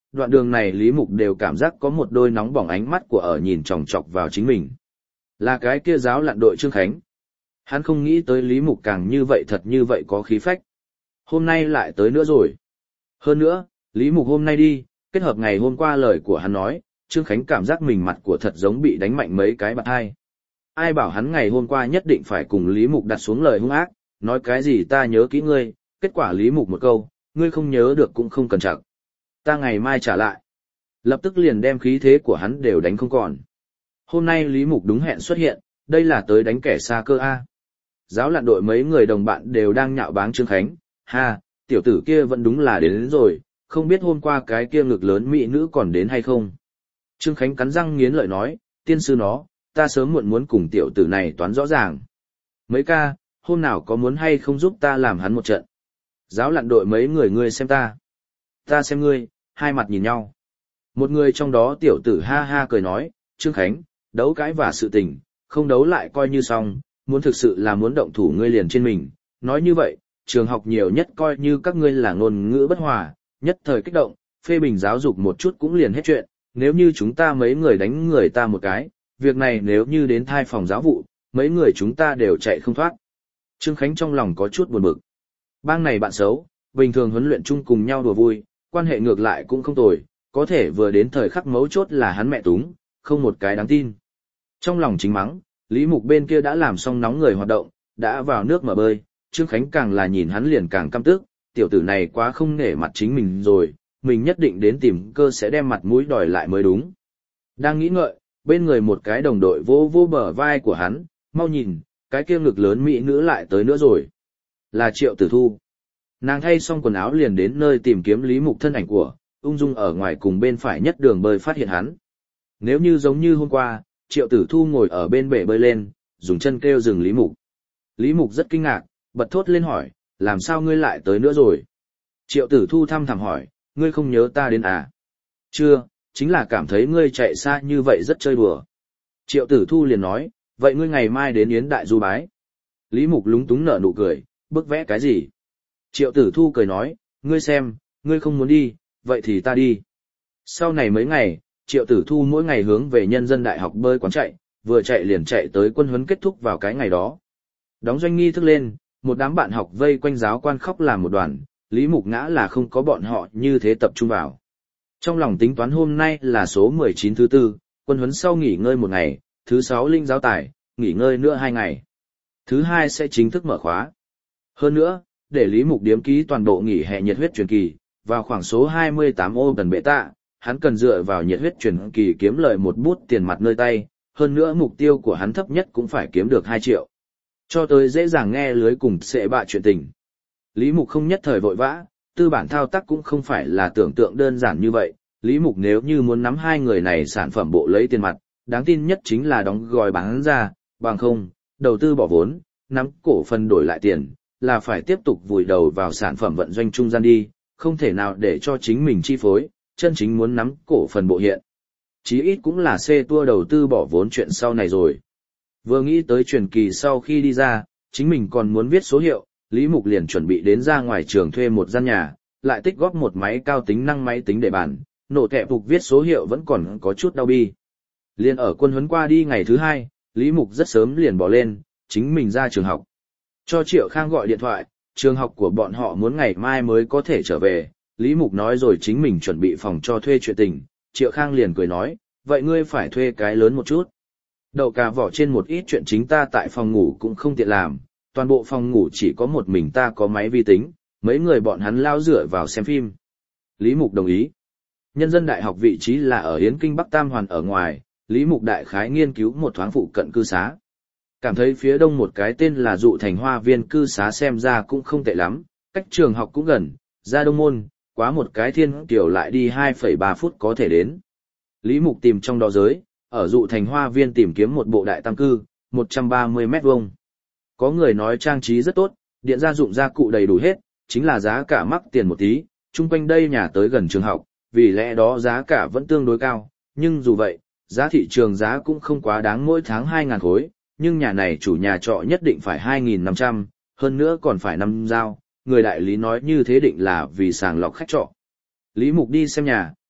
đoạn đường này Lý Mục đều cảm giác có một đôi nóng bỏng ánh mắt của ở nhìn chòng chọc vào chính mình. Là cái kia giáo lặn đội Trương Khánh. Hắn không nghĩ tới Lý Mục càng như vậy thật như vậy có khí phách. Hôm nay lại tới nữa rồi. Hơn nữa, Lý Mục hôm nay đi, kết hợp ngày hôm qua lời của hắn nói, Trương Khánh cảm giác mình mặt của thật giống bị đánh mạnh mấy cái bạt hai. Ai bảo hắn ngày hôm qua nhất định phải cùng Lý Mục đặt xuống lời hung ác, nói cái gì ta nhớ kỹ ngươi, kết quả Lý Mục một câu, ngươi không nhớ được cũng không cần chắc. Ta ngày mai trả lại. Lập tức liền đem khí thế của hắn đều đánh không còn. Hôm nay Lý Mục đúng hẹn xuất hiện, đây là tới đánh kẻ xa cơ A. Giáo lặn đội mấy người đồng bạn đều đang nhạo báng Trương Khánh, ha, tiểu tử kia vẫn đúng là đến rồi, không biết hôm qua cái kia ngực lớn mỹ nữ còn đến hay không. Trương Khánh cắn răng nghiến lợi nói, tiên sư nó, ta sớm muộn muốn cùng tiểu tử này toán rõ ràng. Mấy ca, hôm nào có muốn hay không giúp ta làm hắn một trận. Giáo lặn đội mấy người ngươi xem ta xem ngươi, hai mặt nhìn nhau. Một người trong đó tiểu tử ha ha cười nói, Trương Khánh, đấu cãi và sự tình, không đấu lại coi như xong, muốn thực sự là muốn động thủ ngươi liền trên mình. Nói như vậy, trường học nhiều nhất coi như các ngươi là ngôn ngữ bất hòa, nhất thời kích động, phê bình giáo dục một chút cũng liền hết chuyện, nếu như chúng ta mấy người đánh người ta một cái, việc này nếu như đến thai phòng giáo vụ, mấy người chúng ta đều chạy không thoát. Trương Khánh trong lòng có chút buồn bực. Bang này bạn xấu, bình thường huấn luyện chung cùng nhau đùa vui, quan hệ ngược lại cũng không tồi, có thể vừa đến thời khắc mấu chốt là hắn mẹ túng, không một cái đáng tin. Trong lòng chính mắng, Lý Mục bên kia đã làm xong nóng người hoạt động, đã vào nước mà bơi, Trương Khánh càng là nhìn hắn liền càng căm tức, tiểu tử này quá không nể mặt chính mình rồi, mình nhất định đến tìm cơ sẽ đem mặt mũi đòi lại mới đúng. Đang nghĩ ngợi, bên người một cái đồng đội vô vô bờ vai của hắn, mau nhìn, cái kia ngực lớn mỹ nữ lại tới nữa rồi. Là Triệu Tử Thu. Nàng thay xong quần áo liền đến nơi tìm kiếm Lý Mục thân ảnh của, ung dung ở ngoài cùng bên phải nhất đường bơi phát hiện hắn. Nếu như giống như hôm qua, Triệu Tử Thu ngồi ở bên bể bơi lên, dùng chân kêu dừng Lý Mục. Lý Mục rất kinh ngạc, bật thốt lên hỏi, làm sao ngươi lại tới nữa rồi? Triệu Tử Thu thăm thẳm hỏi, ngươi không nhớ ta đến à? Chưa, chính là cảm thấy ngươi chạy xa như vậy rất chơi đùa. Triệu Tử Thu liền nói, vậy ngươi ngày mai đến Yến Đại Du bái. Lý Mục lúng túng nở nụ cười, bức vẽ cái gì? Triệu Tử Thu cười nói, ngươi xem, ngươi không muốn đi, vậy thì ta đi. Sau này mấy ngày, Triệu Tử Thu mỗi ngày hướng về nhân dân đại học bơi quán chạy, vừa chạy liền chạy tới quân huấn kết thúc vào cái ngày đó. Đóng doanh nghi thức lên, một đám bạn học vây quanh giáo quan khóc làm một đoàn, Lý Mục ngã là không có bọn họ như thế tập trung vào. Trong lòng tính toán hôm nay là số 19 thứ tư, quân huấn sau nghỉ ngơi một ngày, thứ 6 linh giáo tải, nghỉ ngơi nữa 2 ngày. Thứ 2 sẽ chính thức mở khóa. Hơn nữa, để Lý Mục điếm ký toàn bộ nghỉ hè nhiệt huyết truyền kỳ, vào khoảng số 28 ô tần bệ tạ, hắn cần dựa vào nhiệt huyết truyền kỳ kiếm lời một bút tiền mặt nơi tay, hơn nữa mục tiêu của hắn thấp nhất cũng phải kiếm được 2 triệu. Cho tới dễ dàng nghe lưới cùng sẽ bạ chuyện tình. Lý Mục không nhất thời vội vã, tư bản thao tác cũng không phải là tưởng tượng đơn giản như vậy. Lý Mục nếu như muốn nắm hai người này sản phẩm bộ lấy tiền mặt, đáng tin nhất chính là đóng gói bán ra, bằng không, đầu tư bỏ vốn, nắm cổ phần đổi lại tiền, là phải tiếp tục vùi đầu vào sản phẩm vận doanh trung gian đi, không thể nào để cho chính mình chi phối, chân chính muốn nắm cổ phần bộ hiện. Chí ít cũng là xe tua đầu tư bỏ vốn chuyện sau này rồi. Vừa nghĩ tới truyền kỳ sau khi đi ra, chính mình còn muốn viết số hiệu, Lý Mục liền chuẩn bị đến ra ngoài trường thuê một gian nhà, lại tích góp một máy cao tính năng máy tính để bàn, nổ kẹp phục viết số hiệu vẫn còn có chút đau bi. Liên ở quân huấn qua đi ngày thứ 2, Lý Mục rất sớm liền bỏ lên, chính mình ra trường học. Cho Triệu Khang gọi điện thoại, trường học của bọn họ muốn ngày mai mới có thể trở về, Lý Mục nói rồi chính mình chuẩn bị phòng cho thuê chuyện tình, Triệu Khang liền cười nói, vậy ngươi phải thuê cái lớn một chút. Đậu cà vỏ trên một ít chuyện chính ta tại phòng ngủ cũng không tiện làm, toàn bộ phòng ngủ chỉ có một mình ta có máy vi tính, mấy người bọn hắn lao dựa vào xem phim. Lý Mục đồng ý. Nhân dân đại học vị trí là ở Yến Kinh Bắc Tam Hoàn ở ngoài, Lý Mục đại khái nghiên cứu một thoáng phụ cận cư xá. Cảm thấy phía đông một cái tên là Dụ Thành Hoa Viên cư xá xem ra cũng không tệ lắm, cách trường học cũng gần, ra Đông Môn, quá một cái Thiên Kiều lại đi 2,3 phút có thể đến. Lý Mục tìm trong đó giới, ở Dụ Thành Hoa Viên tìm kiếm một bộ đại tam cư, 130 mét vuông. Có người nói trang trí rất tốt, điện gia dụng gia cụ đầy đủ hết, chính là giá cả mắc tiền một tí, chung quanh đây nhà tới gần trường học, vì lẽ đó giá cả vẫn tương đối cao, nhưng dù vậy, giá thị trường giá cũng không quá đáng mỗi tháng 2.000 khối, nhưng nhà này chủ nhà trọ nhất định phải 2.500, hơn nữa còn phải 5 giao, người đại lý nói như thế định là vì sàng lọc khách trọ. Lý Mục đi xem nhà,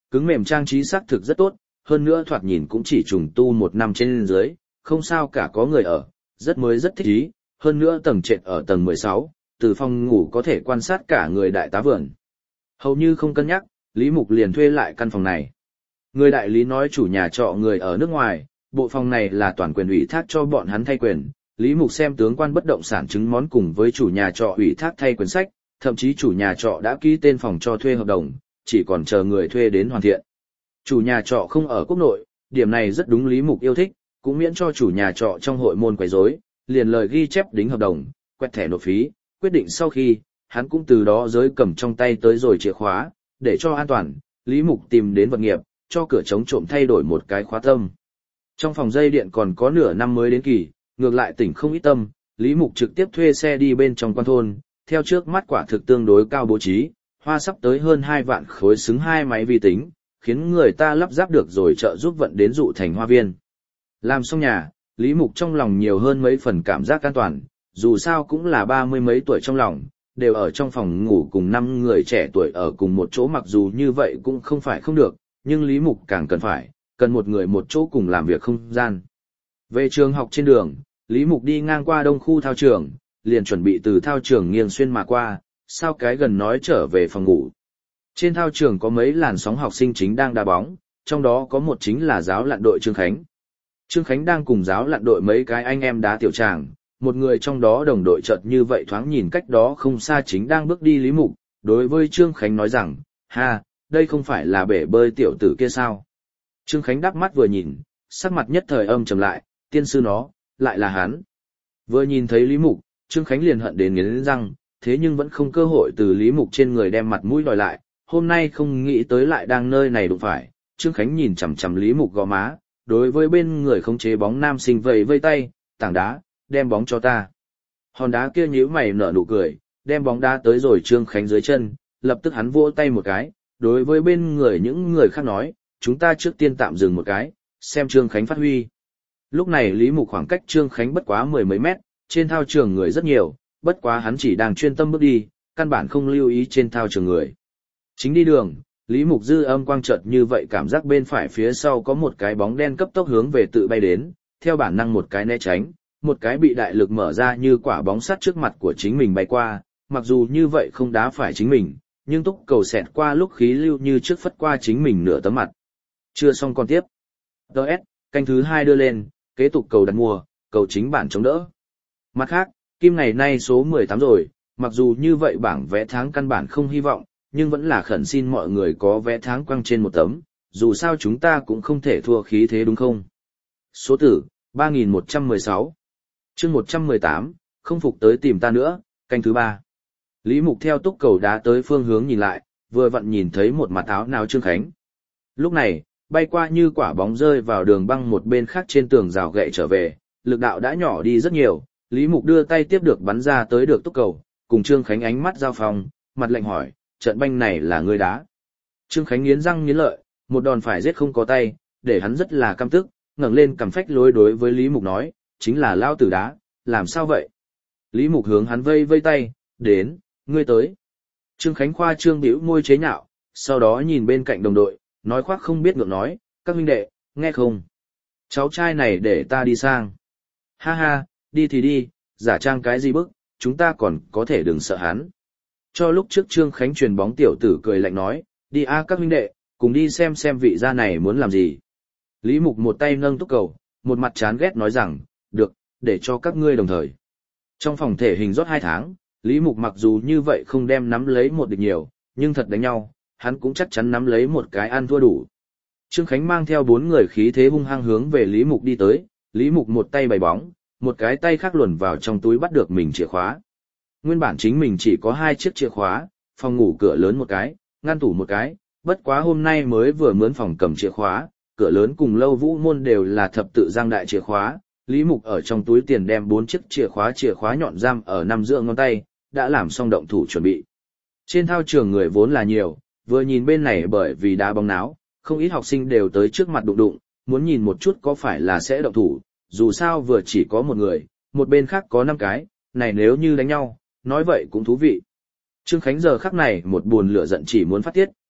cứng mềm trang trí xác thực rất tốt, hơn nữa thoạt nhìn cũng chỉ trùng tu 1 năm trên dưới, không sao cả có người ở, rất mới rất thích ý, hơn nữa tầng trệt ở tầng 16, từ phòng ngủ có thể quan sát cả người đại tá vườn. Hầu như không cân nhắc, Lý Mục liền thuê lại căn phòng này. Người đại lý nói chủ nhà trọ người ở nước ngoài, bộ phòng này là toàn quyền ủy thác cho bọn hắn thay quyền. Lý Mục xem tướng quan bất động sản chứng món cùng với chủ nhà trọ ủy thác thay quyền sách, thậm chí chủ nhà trọ đã ký tên phòng cho thuê hợp đồng, chỉ còn chờ người thuê đến hoàn thiện. Chủ nhà trọ không ở quốc nội, điểm này rất đúng Lý Mục yêu thích, cũng miễn cho chủ nhà trọ trong hội môn quấy rối, liền lời ghi chép đính hợp đồng, quẹt thẻ nộp phí, quyết định sau khi, hắn cũng từ đó giới cầm trong tay tới rồi chìa khóa, để cho an toàn, Lý Mục tìm đến vật nghiệp, cho cửa chống trộm thay đổi một cái khóa tâm. Trong phòng dây điện còn có nửa năm mới đến kỳ, ngược lại tỉnh không ít tâm, Lý Mục trực tiếp thuê xe đi bên trong quan thôn, theo trước mắt quả thực tương đối cao bố trí, hoa sắp tới hơn 2 vạn khối xứng 2 máy vi tính, khiến người ta lắp ráp được rồi trợ giúp vận đến dụ thành hoa viên. Làm xong nhà, Lý Mục trong lòng nhiều hơn mấy phần cảm giác an toàn, dù sao cũng là 30 mấy tuổi trong lòng, đều ở trong phòng ngủ cùng 5 người trẻ tuổi ở cùng một chỗ, mặc dù như vậy cũng không phải không được, nhưng Lý Mục càng cần một người một chỗ cùng làm việc không gian. Về trường học trên đường, Lý Mục đi ngang qua đông khu thao trường, liền chuẩn bị từ thao trường nghiêng xuyên mà qua, sao cái gần nói trở về phòng ngủ. Trên thao trường có mấy làn sóng học sinh chính đang đá bóng, trong đó có một chính là giáo lặn đội Trương Khánh. Trương Khánh đang cùng giáo lặn đội mấy cái anh em đá tiểu tràng, một người trong đó đồng đội chợt như vậy thoáng nhìn cách đó không xa chính đang bước đi Lý Mục, đối với Trương Khánh nói rằng, ha, đây không phải là bể bơi tiểu tử kia sao? Trương Khánh đắp mắt vừa nhìn, sắc mặt nhất thời âm trầm lại, tiên sư nó, lại là hắn. Vừa nhìn thấy Lý Mục, Trương Khánh liền hận đến nghiến răng, thế nhưng vẫn không cơ hội từ Lý Mục trên người đem mặt mũi đòi lại, hôm nay không nghĩ tới lại đang nơi này đụng phải. Trương Khánh nhìn chằm chằm Lý Mục gò má, đối với bên người khống chế bóng nam sinh vẫy vây tay, tảng đá, đem bóng cho ta. Hòn đá kia nhíu mày nở nụ cười, đem bóng đá tới rồi Trương Khánh dưới chân, lập tức hắn vỗ tay một cái, đối với bên người những người khác nói, chúng ta trước tiên tạm dừng một cái, xem Trương Khánh phát huy. Lúc này Lý Mục khoảng cách Trương Khánh bất quá 10 mấy mét, trên thao trường người rất nhiều, bất quá hắn chỉ đang chuyên tâm bước đi, căn bản không lưu ý trên thao trường người. Chính đi đường, Lý Mục dư âm quang chợt như vậy cảm giác bên phải phía sau có một cái bóng đen cấp tốc hướng về tự bay đến, theo bản năng một cái né tránh, một cái bị đại lực mở ra như quả bóng sắt trước mặt của chính mình bay qua, mặc dù như vậy không đá phải chính mình, nhưng túc cầu xẹt qua lúc khí lưu như trước phất qua chính mình nửa tấm mặt. Chưa xong còn tiếp. DS, canh thứ 2 đưa lên, kế tục cầu đặt mua, cầu chính bản chống đỡ. Mặt khác, Kim ngày nay số 18 rồi, mặc dù như vậy bảng vé tháng căn bản không hy vọng, nhưng vẫn là khẩn xin mọi người có vé tháng quăng trên một tấm, dù sao chúng ta cũng không thể thua khí thế đúng không? Số tử, 3116. Chương 118, không phục tới tìm ta nữa, canh thứ 3. Lý Mục theo túc cầu đá tới phương hướng nhìn lại, vừa vặn nhìn thấy một mặt áo nào Trương Khánh. Lúc này, bay qua như quả bóng rơi vào đường băng một bên khác trên tường rào gậy trở về, lực đạo đã nhỏ đi rất nhiều, Lý Mục đưa tay tiếp được bắn ra tới được túc cầu, cùng Trương Khánh ánh mắt giao phòng, mặt lạnh hỏi, trận banh này là ngươi đá. Trương Khánh nghiến răng nghiến lợi, một đòn phải giết không có tay, để hắn rất là căm tức, ngẩng lên cầm phách lối đối với Lý Mục nói, chính là lao tử đá, làm sao vậy? Lý Mục hướng hắn vây vây tay, đến, ngươi tới. Trương Khánh khoa trương bĩu môi chế nhạo, sau đó nhìn bên cạnh đồng đội, nói khoác không biết ngượng nói, các huynh đệ, nghe không? Cháu trai này để ta đi sang. Ha ha, đi thì đi, giả trang cái gì bức, chúng ta còn có thể đừng sợ hắn. Cho lúc trước Trương Khánh truyền bóng tiểu tử cười lạnh nói, đi a các huynh đệ, cùng đi xem vị gia này muốn làm gì. Lý Mục một tay nâng túc cầu, một mặt chán ghét nói rằng, được, để cho các ngươi đồng thời. Trong phòng thể hình rót 2 tháng, Lý Mục mặc dù như vậy không đem nắm lấy một địch nhiều, nhưng thật đánh nhau, hắn cũng chắc chắn nắm lấy một cái ăn thua đủ. Trương Khánh mang theo 4 người khí thế hung hăng hướng về Lý Mục đi tới, Lý Mục một tay bày bóng, một cái tay khác luồn vào trong túi bắt được mình chìa khóa. Nguyên bản chính mình chỉ có 2 chiếc chìa khóa, phòng ngủ cửa lớn một cái, ngăn tủ một cái, bất quá hôm nay mới vừa mướn phòng cầm chìa khóa, cửa lớn cùng lâu vũ môn đều là thập tự giang đại chìa khóa, Lý Mục ở trong túi tiền đem 4 chiếc chìa khóa nhọn giam ở nằm giữa ngón tay, đã làm xong động thủ chuẩn bị. Trên thao trường người vốn là nhiều, vừa nhìn bên này bởi vì đá bóng náo, không ít học sinh đều tới trước mặt đụng, muốn nhìn một chút có phải là sẽ động thủ, dù sao vừa chỉ có một người, một bên khác có 5 cái, này nếu như đánh nhau, nói vậy cũng thú vị. Trương Khánh giờ khắc này một buồn lửa giận chỉ muốn phát tiết,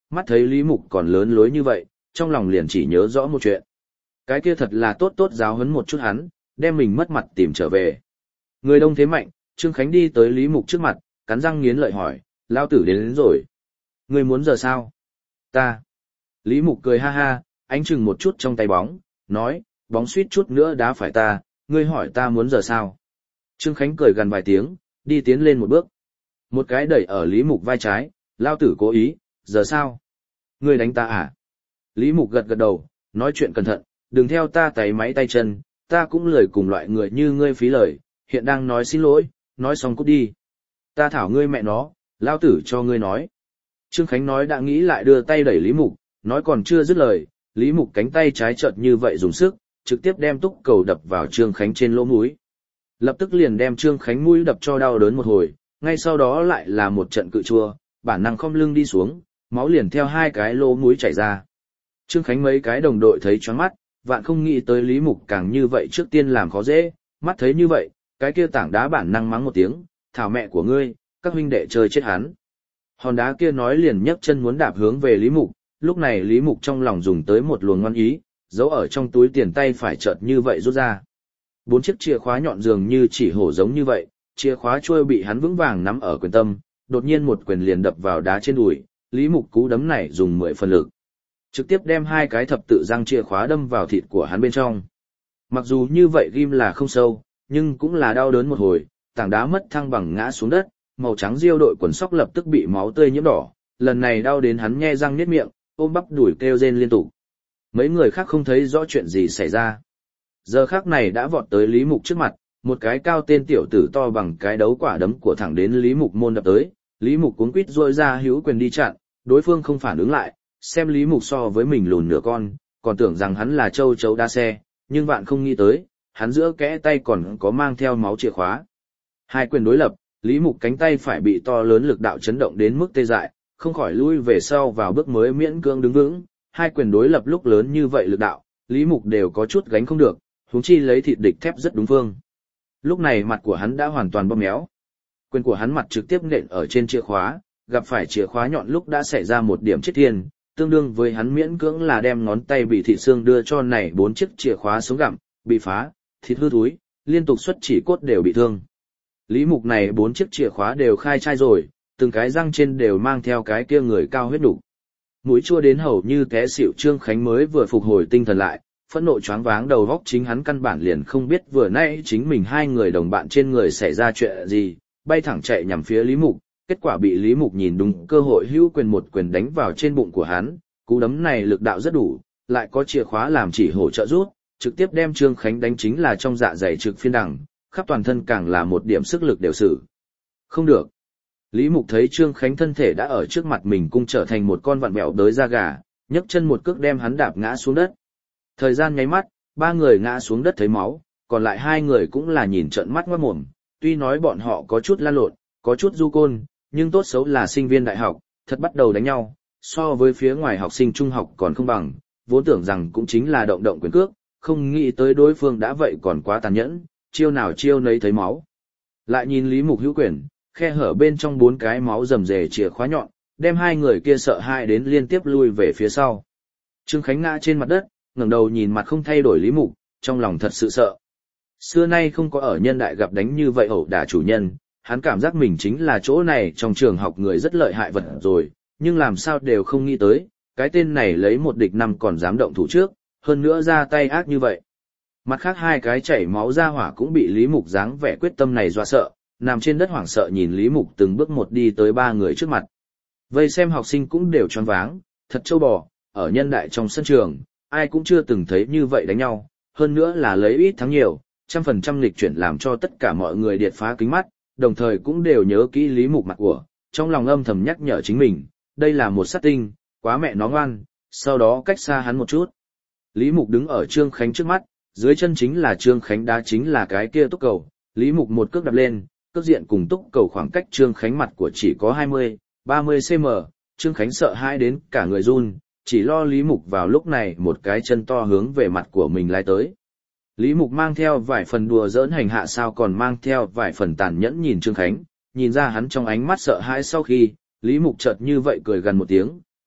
mắt thấy Lý Mục còn lớn lối như vậy, trong lòng liền chỉ nhớ rõ một chuyện. Cái kia thật là tốt tốt giáo huấn một chút hắn, đem mình mất mặt tìm trở về. Người đông thế mạnh, Trương Khánh đi tới Lý Mục trước mặt, cắn răng nghiến lợi hỏi, lao tử đến rồi. Ngươi muốn giờ sao? Ta. Lý Mục cười ha ha, ánh chừng một chút trong tay bóng, nói, bóng suýt chút nữa đá phải ta, ngươi hỏi ta muốn giờ sao? Trương Khánh cười gần vài tiếng, đi tiến lên một bước. Một cái đẩy ở Lý Mục vai trái, lao tử cố ý, giờ sao? Ngươi đánh ta à? Lý Mục gật gật đầu, nói chuyện cẩn thận, đừng theo ta tay máy tay chân, ta cũng lười cùng loại người như ngươi phí lời, hiện đang nói xin lỗi, nói xong cút đi. Ta thảo ngươi mẹ nó, lao tử cho ngươi nói. Trương Khánh nói đã nghĩ lại đưa tay đẩy Lý Mục, nói còn chưa dứt lời, Lý Mục cánh tay trái chợt như vậy dùng sức, trực tiếp đem túc cầu đập vào Trương Khánh trên lỗ mũi. Lập tức liền đem Trương Khánh mũi đập cho đau đớn một hồi, ngay sau đó lại là một trận cự chua, bản năng khom lưng đi xuống, máu liền theo hai cái lỗ mũi chảy ra. Trương Khánh mấy cái đồng đội thấy choáng mắt, vạn không nghĩ tới Lý Mục càng như vậy trước tiên làm khó dễ, mắt thấy như vậy, cái kia tảng đá bản năng mắng một tiếng, thảo mẹ của ngươi, các huynh đệ chơi chết hắn. Hòn đá kia nói liền nhấc chân muốn đạp hướng về Lý Mục, lúc này Lý Mục trong lòng dùng tới một luồng ngoan ý, giấu ở trong túi tiền tay phải chợt như vậy rút ra. 4 chiếc chìa khóa nhọn dường như chỉ hổ giống như vậy, chìa khóa trôi bị hắn vững vàng nắm ở quyền tâm, đột nhiên một quyền liền đập vào đá trên đùi, Lý Mục cú đấm này dùng 10 phần lực. Trực tiếp đem hai cái thập tự răng chìa khóa đâm vào thịt của hắn bên trong. Mặc dù như vậy ghim là không sâu, nhưng cũng là đau đớn một hồi, tảng đá mất thăng bằng ngã xuống đất, màu trắng diêu đội quần sóc lập tức bị máu tươi nhiễm đỏ, lần này đau đến hắn nhe răng niết miệng, ôm bắp đùi kêu rên liên tục. Mấy người khác không thấy rõ chuyện gì xảy ra. Giờ khắc này đã vọt tới Lý Mục trước mặt, một cái cao tên tiểu tử to bằng cái đấu quả đấm của thẳng đến Lý Mục môn đập tới, Lý Mục cuống quýt duỗi ra hữu quyền đi chặn, đối phương không phản ứng lại, xem Lý Mục so với mình lùn nửa con, còn tưởng rằng hắn là châu chấu đa xe, nhưng vạn không nghĩ tới, hắn giữa kẽ tay còn có mang theo máu chìa khóa. Hai quyền đối lập, Lý Mục cánh tay phải bị to lớn lực đạo chấn động đến mức tê dại, không khỏi lui về sau vào bước mới miễn cưỡng đứng vững, hai quyền đối lập lúc lớn như vậy lực đạo, Lý Mục đều có chút gánh không được, huống chi lấy thịt địch thép rất đúng phương. Lúc này mặt của hắn đã hoàn toàn bóp méo. Quyền của hắn mặt trực tiếp nện ở trên chìa khóa, gặp phải chìa khóa nhọn lúc đã xảy ra một điểm chết thiên, tương đương với hắn miễn cưỡng là đem ngón tay bị thịt xương đưa cho này 4 chiếc chìa khóa xuống gặm, bị phá, thịt hư thúi, liên tục xuất chỉ cốt đều bị thương. Lý Mục này 4 chiếc chìa khóa đều khai chai rồi, từng cái răng trên đều mang theo cái kia người cao huyết đủ. Mũi chua đến hầu như té xỉu Trương Khánh mới vừa phục hồi tinh thần lại, phẫn nộ choáng váng đầu óc chính hắn căn bản liền không biết vừa nãy chính mình hai người đồng bạn trên người xảy ra chuyện gì, bay thẳng chạy nhằm phía Lý Mục, kết quả bị Lý Mục nhìn đúng cơ hội hữu quyền một quyền đánh vào trên bụng của hắn, cú đấm này lực đạo rất đủ, lại có chìa khóa làm chỉ hỗ trợ rút, trực tiếp đem Trương Khánh đánh chính là trong dạ dày trực phiên đẳng, khắp toàn thân càng là một điểm sức lực đều sử. Không được. Lý Mục thấy Trương Khánh thân thể đã ở trước mặt mình cung trở thành một con vặn vẹo đới da gà, nhấc chân một cước đem hắn đạp ngã xuống đất. Thời gian nháy mắt, 3 người ngã xuống đất thấy máu, còn lại 2 người cũng là nhìn trợn mắt ngoát mồm, tuy nói bọn họ có chút lan lộn, có chút du côn, nhưng tốt xấu là sinh viên đại học, thật bắt đầu đánh nhau, so với phía ngoài học sinh trung học còn không bằng, vốn tưởng rằng cũng chính là động động quyền cước, không nghĩ tới đối phương đã vậy còn quá tàn nhẫn, chiêu nào chiêu nấy thấy máu. Lại nhìn Lý Mục hữu quyền, khe hở bên trong 4 cái máu rầm rề chìa khóa nhọn, đem 2 người kia sợ hãi đến liên tiếp lui về phía sau. Trương Khánh ngã trên mặt đất, ngẩng đầu nhìn mặt không thay đổi Lý Mục, trong lòng thật sự sợ. Xưa nay không có ở nhân đại gặp đánh như vậy ẩu đả chủ nhân, hắn cảm giác mình chính là chỗ này trong trường học người rất lợi hại vật rồi, nhưng làm sao đều không nghĩ tới, cái tên này lấy 1 địch 5 còn dám động thủ trước, hơn nữa ra tay ác như vậy. Mặt khác 2 cái chảy máu ra hỏa cũng bị Lý Mục dáng vẻ quyết tâm này dọa sợ, nằm trên đất hoảng sợ nhìn Lý Mục từng bước một đi tới 3 người trước mặt. Vây xem học sinh cũng đều choáng váng, thật trâu bò, ở nhân đại trong sân trường, ai cũng chưa từng thấy như vậy đánh nhau, hơn nữa là lấy ít thắng nhiều, 100% lịch chuyển làm cho tất cả mọi người điệt phá kính mắt, đồng thời cũng đều nhớ kỹ Lý Mục mặt của, trong lòng âm thầm nhắc nhở chính mình, đây là một sát tinh, quá mẹ nó ngoan, sau đó cách xa hắn một chút. Lý Mục đứng ở Trương Khánh trước mắt, dưới chân chính là Trương Khánh đá chính là cái kia túc cầu, Lý Mục một cước đạp lên, cước diện cùng túc cầu khoảng cách Trương Khánh mặt của chỉ có 20-30 cm, Trương Khánh sợ hãi đến cả người run, chỉ lo Lý Mục vào lúc này một cái chân to hướng về mặt của mình lái tới. Lý Mục mang theo vài phần đùa giỡn hành hạ sao còn mang theo vài phần tàn nhẫn nhìn Trương Khánh, nhìn ra hắn trong ánh mắt sợ hãi sau khi, Lý Mục chợt như vậy cười gần một tiếng,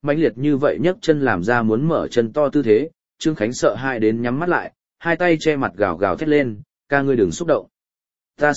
mãnh liệt như vậy nhấc chân làm ra muốn mở chân to tư thế, Trương Khánh sợ hãi đến nhắm mắt lại, hai tay che mặt gào gào thét lên, ca ngươi đừng xúc động. Ta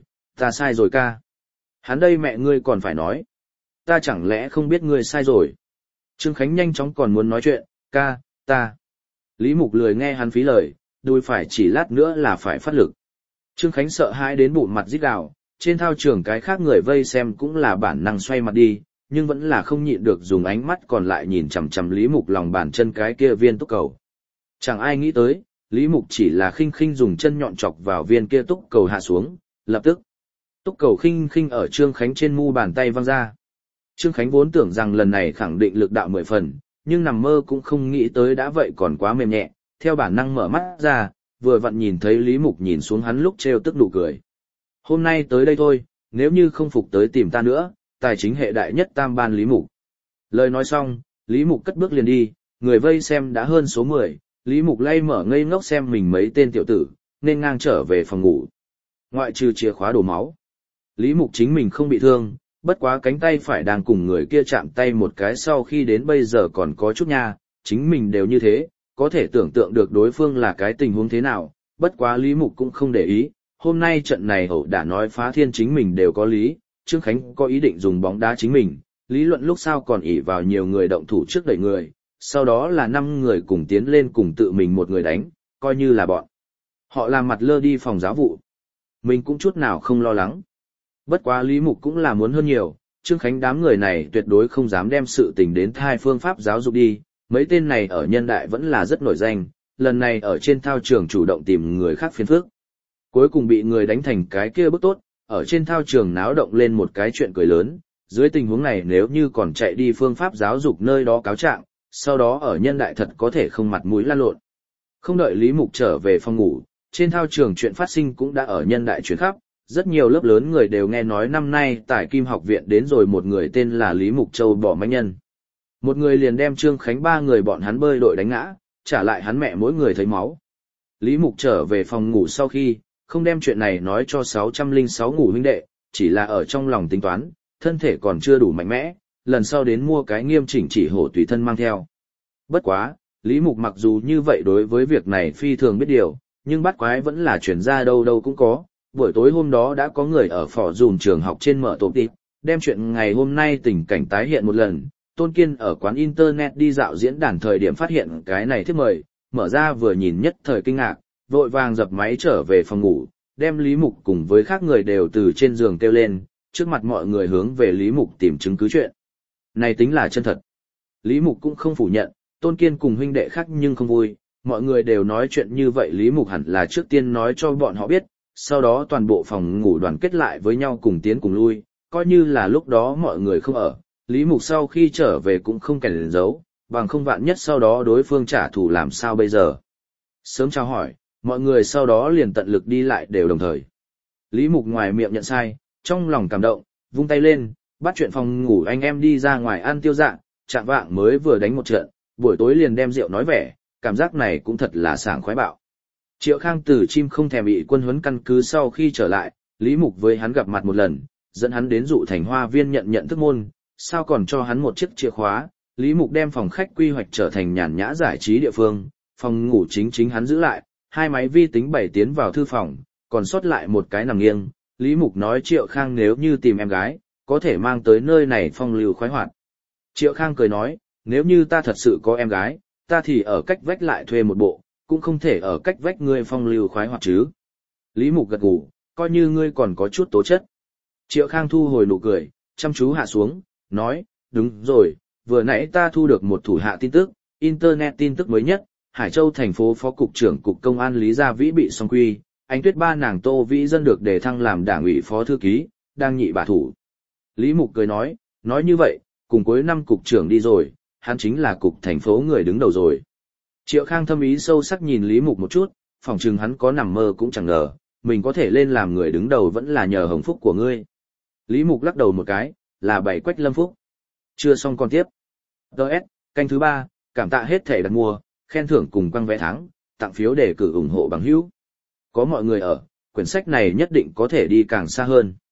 sai rồi ca. Hắn đây mẹ ngươi còn phải nói. Ta chẳng lẽ không biết ngươi sai rồi. Trương Khánh nhanh chóng còn muốn nói chuyện, ca, ta. Lý Mục lười nghe hắn phí lời, đùi phải chỉ lát nữa là phải phát lực. Trương Khánh sợ hãi đến bụng mặt rít gào, trên thao trường cái khác người vây xem cũng là bản năng xoay mặt đi, nhưng vẫn là không nhịn được dùng ánh mắt còn lại nhìn chằm chằm Lý Mục lòng bàn chân cái kia viên túc cầu. Chẳng ai nghĩ tới, Lý Mục chỉ là khinh khinh dùng chân nhọn chọc vào viên kia túc cầu hạ xuống, lập tức. Túc cầu khinh khinh ở Trương Khánh trên mu bàn tay văng ra. Trương Khánh vốn tưởng rằng lần này khẳng định lực đạo 10 phần, nhưng nằm mơ cũng không nghĩ tới đã vậy còn quá mềm nhẹ, theo bản năng mở mắt ra, vừa vặn nhìn thấy Lý Mục nhìn xuống hắn lúc trêu tức nụ cười. Hôm nay tới đây thôi, nếu như không phục tới tìm ta nữa, tài chính hệ đại nhất tam ban Lý Mục. Lời nói xong, Lý Mục cất bước liền đi, người vây xem đã hơn số 10, Lý Mục lay mở ngây ngốc xem mình mấy tên tiểu tử, nên ngang trở về phòng ngủ. Ngoại trừ chìa khóa đổ máu. Lý Mục chính mình không bị thương, bất quá cánh tay phải đang cùng người kia chạm tay một cái sau khi đến bây giờ còn có chút nha, chính mình đều như thế, có thể tưởng tượng được đối phương là cái tình huống thế nào, bất quá Lý Mục cũng không để ý, hôm nay trận này hậu đã nói phá thiên chính mình đều có lý, Trương Khánh có ý định dùng bóng đá chính mình, lý luận lúc sau còn ỷ vào nhiều người động thủ trước đẩy người, sau đó là 5 người cùng tiến lên cùng tự mình một người đánh, coi như là bọn. Họ làm mặt lơ đi phòng giáo vụ. Mình cũng chút nào không lo lắng. Bất quá Lý Mục cũng là muốn hơn nhiều, Trương Khánh đám người này tuyệt đối không dám đem sự tình đến thai phương pháp giáo dục đi, mấy tên này ở nhân đại vẫn là rất nổi danh, lần này ở trên thao trường chủ động tìm người khác phiền phức. Cuối cùng bị người đánh thành cái kia bức tốt, ở trên thao trường náo động lên một cái chuyện cười lớn, dưới tình huống này nếu như còn chạy đi phương pháp giáo dục nơi đó cáo trạng, sau đó ở nhân đại thật có thể không mặt mũi lan lộn. Không đợi Lý Mục trở về phòng ngủ, trên thao trường chuyện phát sinh cũng đã ở nhân đại chuyển khắp, rất nhiều lớp lớn người đều nghe nói năm nay tại Kim học viện đến rồi một người tên là Lý Mục Châu bỏ manh nhân. Một người liền đem Trương Khánh 3 người bọn hắn bơi đội đánh ngã, trả lại hắn mẹ mỗi người thấy máu. Lý Mục trở về phòng ngủ sau khi, không đem chuyện này nói cho 606 ngủ huynh đệ, chỉ là ở trong lòng tính toán, thân thể còn chưa đủ mạnh mẽ, lần sau đến mua cái nghiêm chỉnh chỉ hổ tùy thân mang theo. Bất quá, Lý Mục mặc dù như vậy đối với việc này phi thường biết điều, nhưng bắt quái vẫn là chuyển ra đâu đâu cũng có. Buổi tối hôm đó đã có người ở phỏ dùm trường học trên mở tổ tịp, đem chuyện ngày hôm nay tình cảnh tái hiện một lần. Tôn Kiên ở quán internet đi dạo diễn đàn thời điểm phát hiện cái này thiếp mời, mở ra vừa nhìn nhất thời kinh ngạc, vội vàng dập máy trở về phòng ngủ, đem Lý Mục cùng với khác người đều từ trên giường kêu lên, trước mặt mọi người hướng về Lý Mục tìm chứng cứ chuyện. Này tính là chân thật. Lý Mục cũng không phủ nhận, Tôn Kiên cùng huynh đệ khác nhưng không vui, mọi người đều nói chuyện như vậy Lý Mục hẳn là trước tiên nói cho bọn họ biết, sau đó toàn bộ phòng ngủ đoàn kết lại với nhau cùng tiến cùng lui, coi như là lúc đó mọi người không ở, Lý Mục sau khi trở về cũng không kèn giấu, bằng không vạn nhất sau đó đối phương trả thù làm sao bây giờ. Sớm chào hỏi, mọi người sau đó liền tận lực đi lại đều đồng thời. Lý Mục ngoài miệng nhận sai, trong lòng cảm động, vung tay lên, bắt chuyện phòng ngủ anh em đi ra ngoài ăn tiêu dạ, chạng vạng mới vừa đánh một trận, buổi tối liền đem rượu nói vẻ, cảm giác này cũng thật là sảng khoái bạo. Triệu Khang từ chim không thèm bị quân huấn căn cứ sau khi trở lại, Lý Mục với hắn gặp mặt một lần, dẫn hắn đến dụ thành hoa viên nhận thức môn, sao còn cho hắn một chiếc chìa khóa, Lý Mục đem phòng khách quy hoạch trở thành nhàn nhã giải trí địa phương, phòng ngủ chính hắn giữ lại, 2 máy vi tính bày tiến vào thư phòng, còn sót lại một cái nằm nghiêng, Lý Mục nói Triệu Khang nếu như tìm em gái, có thể mang tới nơi này phong lưu khoái hoạt. Triệu Khang cười nói, nếu như ta thật sự có em gái, ta thì ở cách vách lại thuê một bộ, cũng không thể ở cách vách ngươi phong lưu khoái hoạt chứ. Lý Mục gật gù, coi như ngươi còn có chút tố chất. Triệu Khang thu hồi nụ cười, chăm chú hạ xuống, nói, đúng rồi, vừa nãy ta thu được một thủ hạ tin tức, internet tin tức mới nhất, Hải Châu thành phố phó cục trưởng cục công an Lý Gia Vĩ bị song quy, anh Tuyết ba nàng Tô Vĩ Dân được đề thăng làm đảng ủy phó thư ký, đang nhị bả thủ. Lý Mục cười nói như vậy, cùng cuối năm cục trưởng đi rồi, hắn chính là cục thành phố người đứng đầu rồi. Triệu Khang thâm ý sâu sắc nhìn Lý Mục một chút, phỏng chừng hắn có nằm mơ cũng chẳng ngờ, mình có thể lên làm người đứng đầu vẫn là nhờ hồng phúc của ngươi. Lý Mục lắc đầu một cái, là bảy Quách Lâm Phúc. Chưa xong còn tiếp. DS, canh thứ 3, cảm tạ hết thể đặt mua, khen thưởng cùng quăng vé thắng, tặng phiếu để cử ủng hộ bằng hữu. Có mọi người ở, quyển sách này nhất định có thể đi càng xa hơn.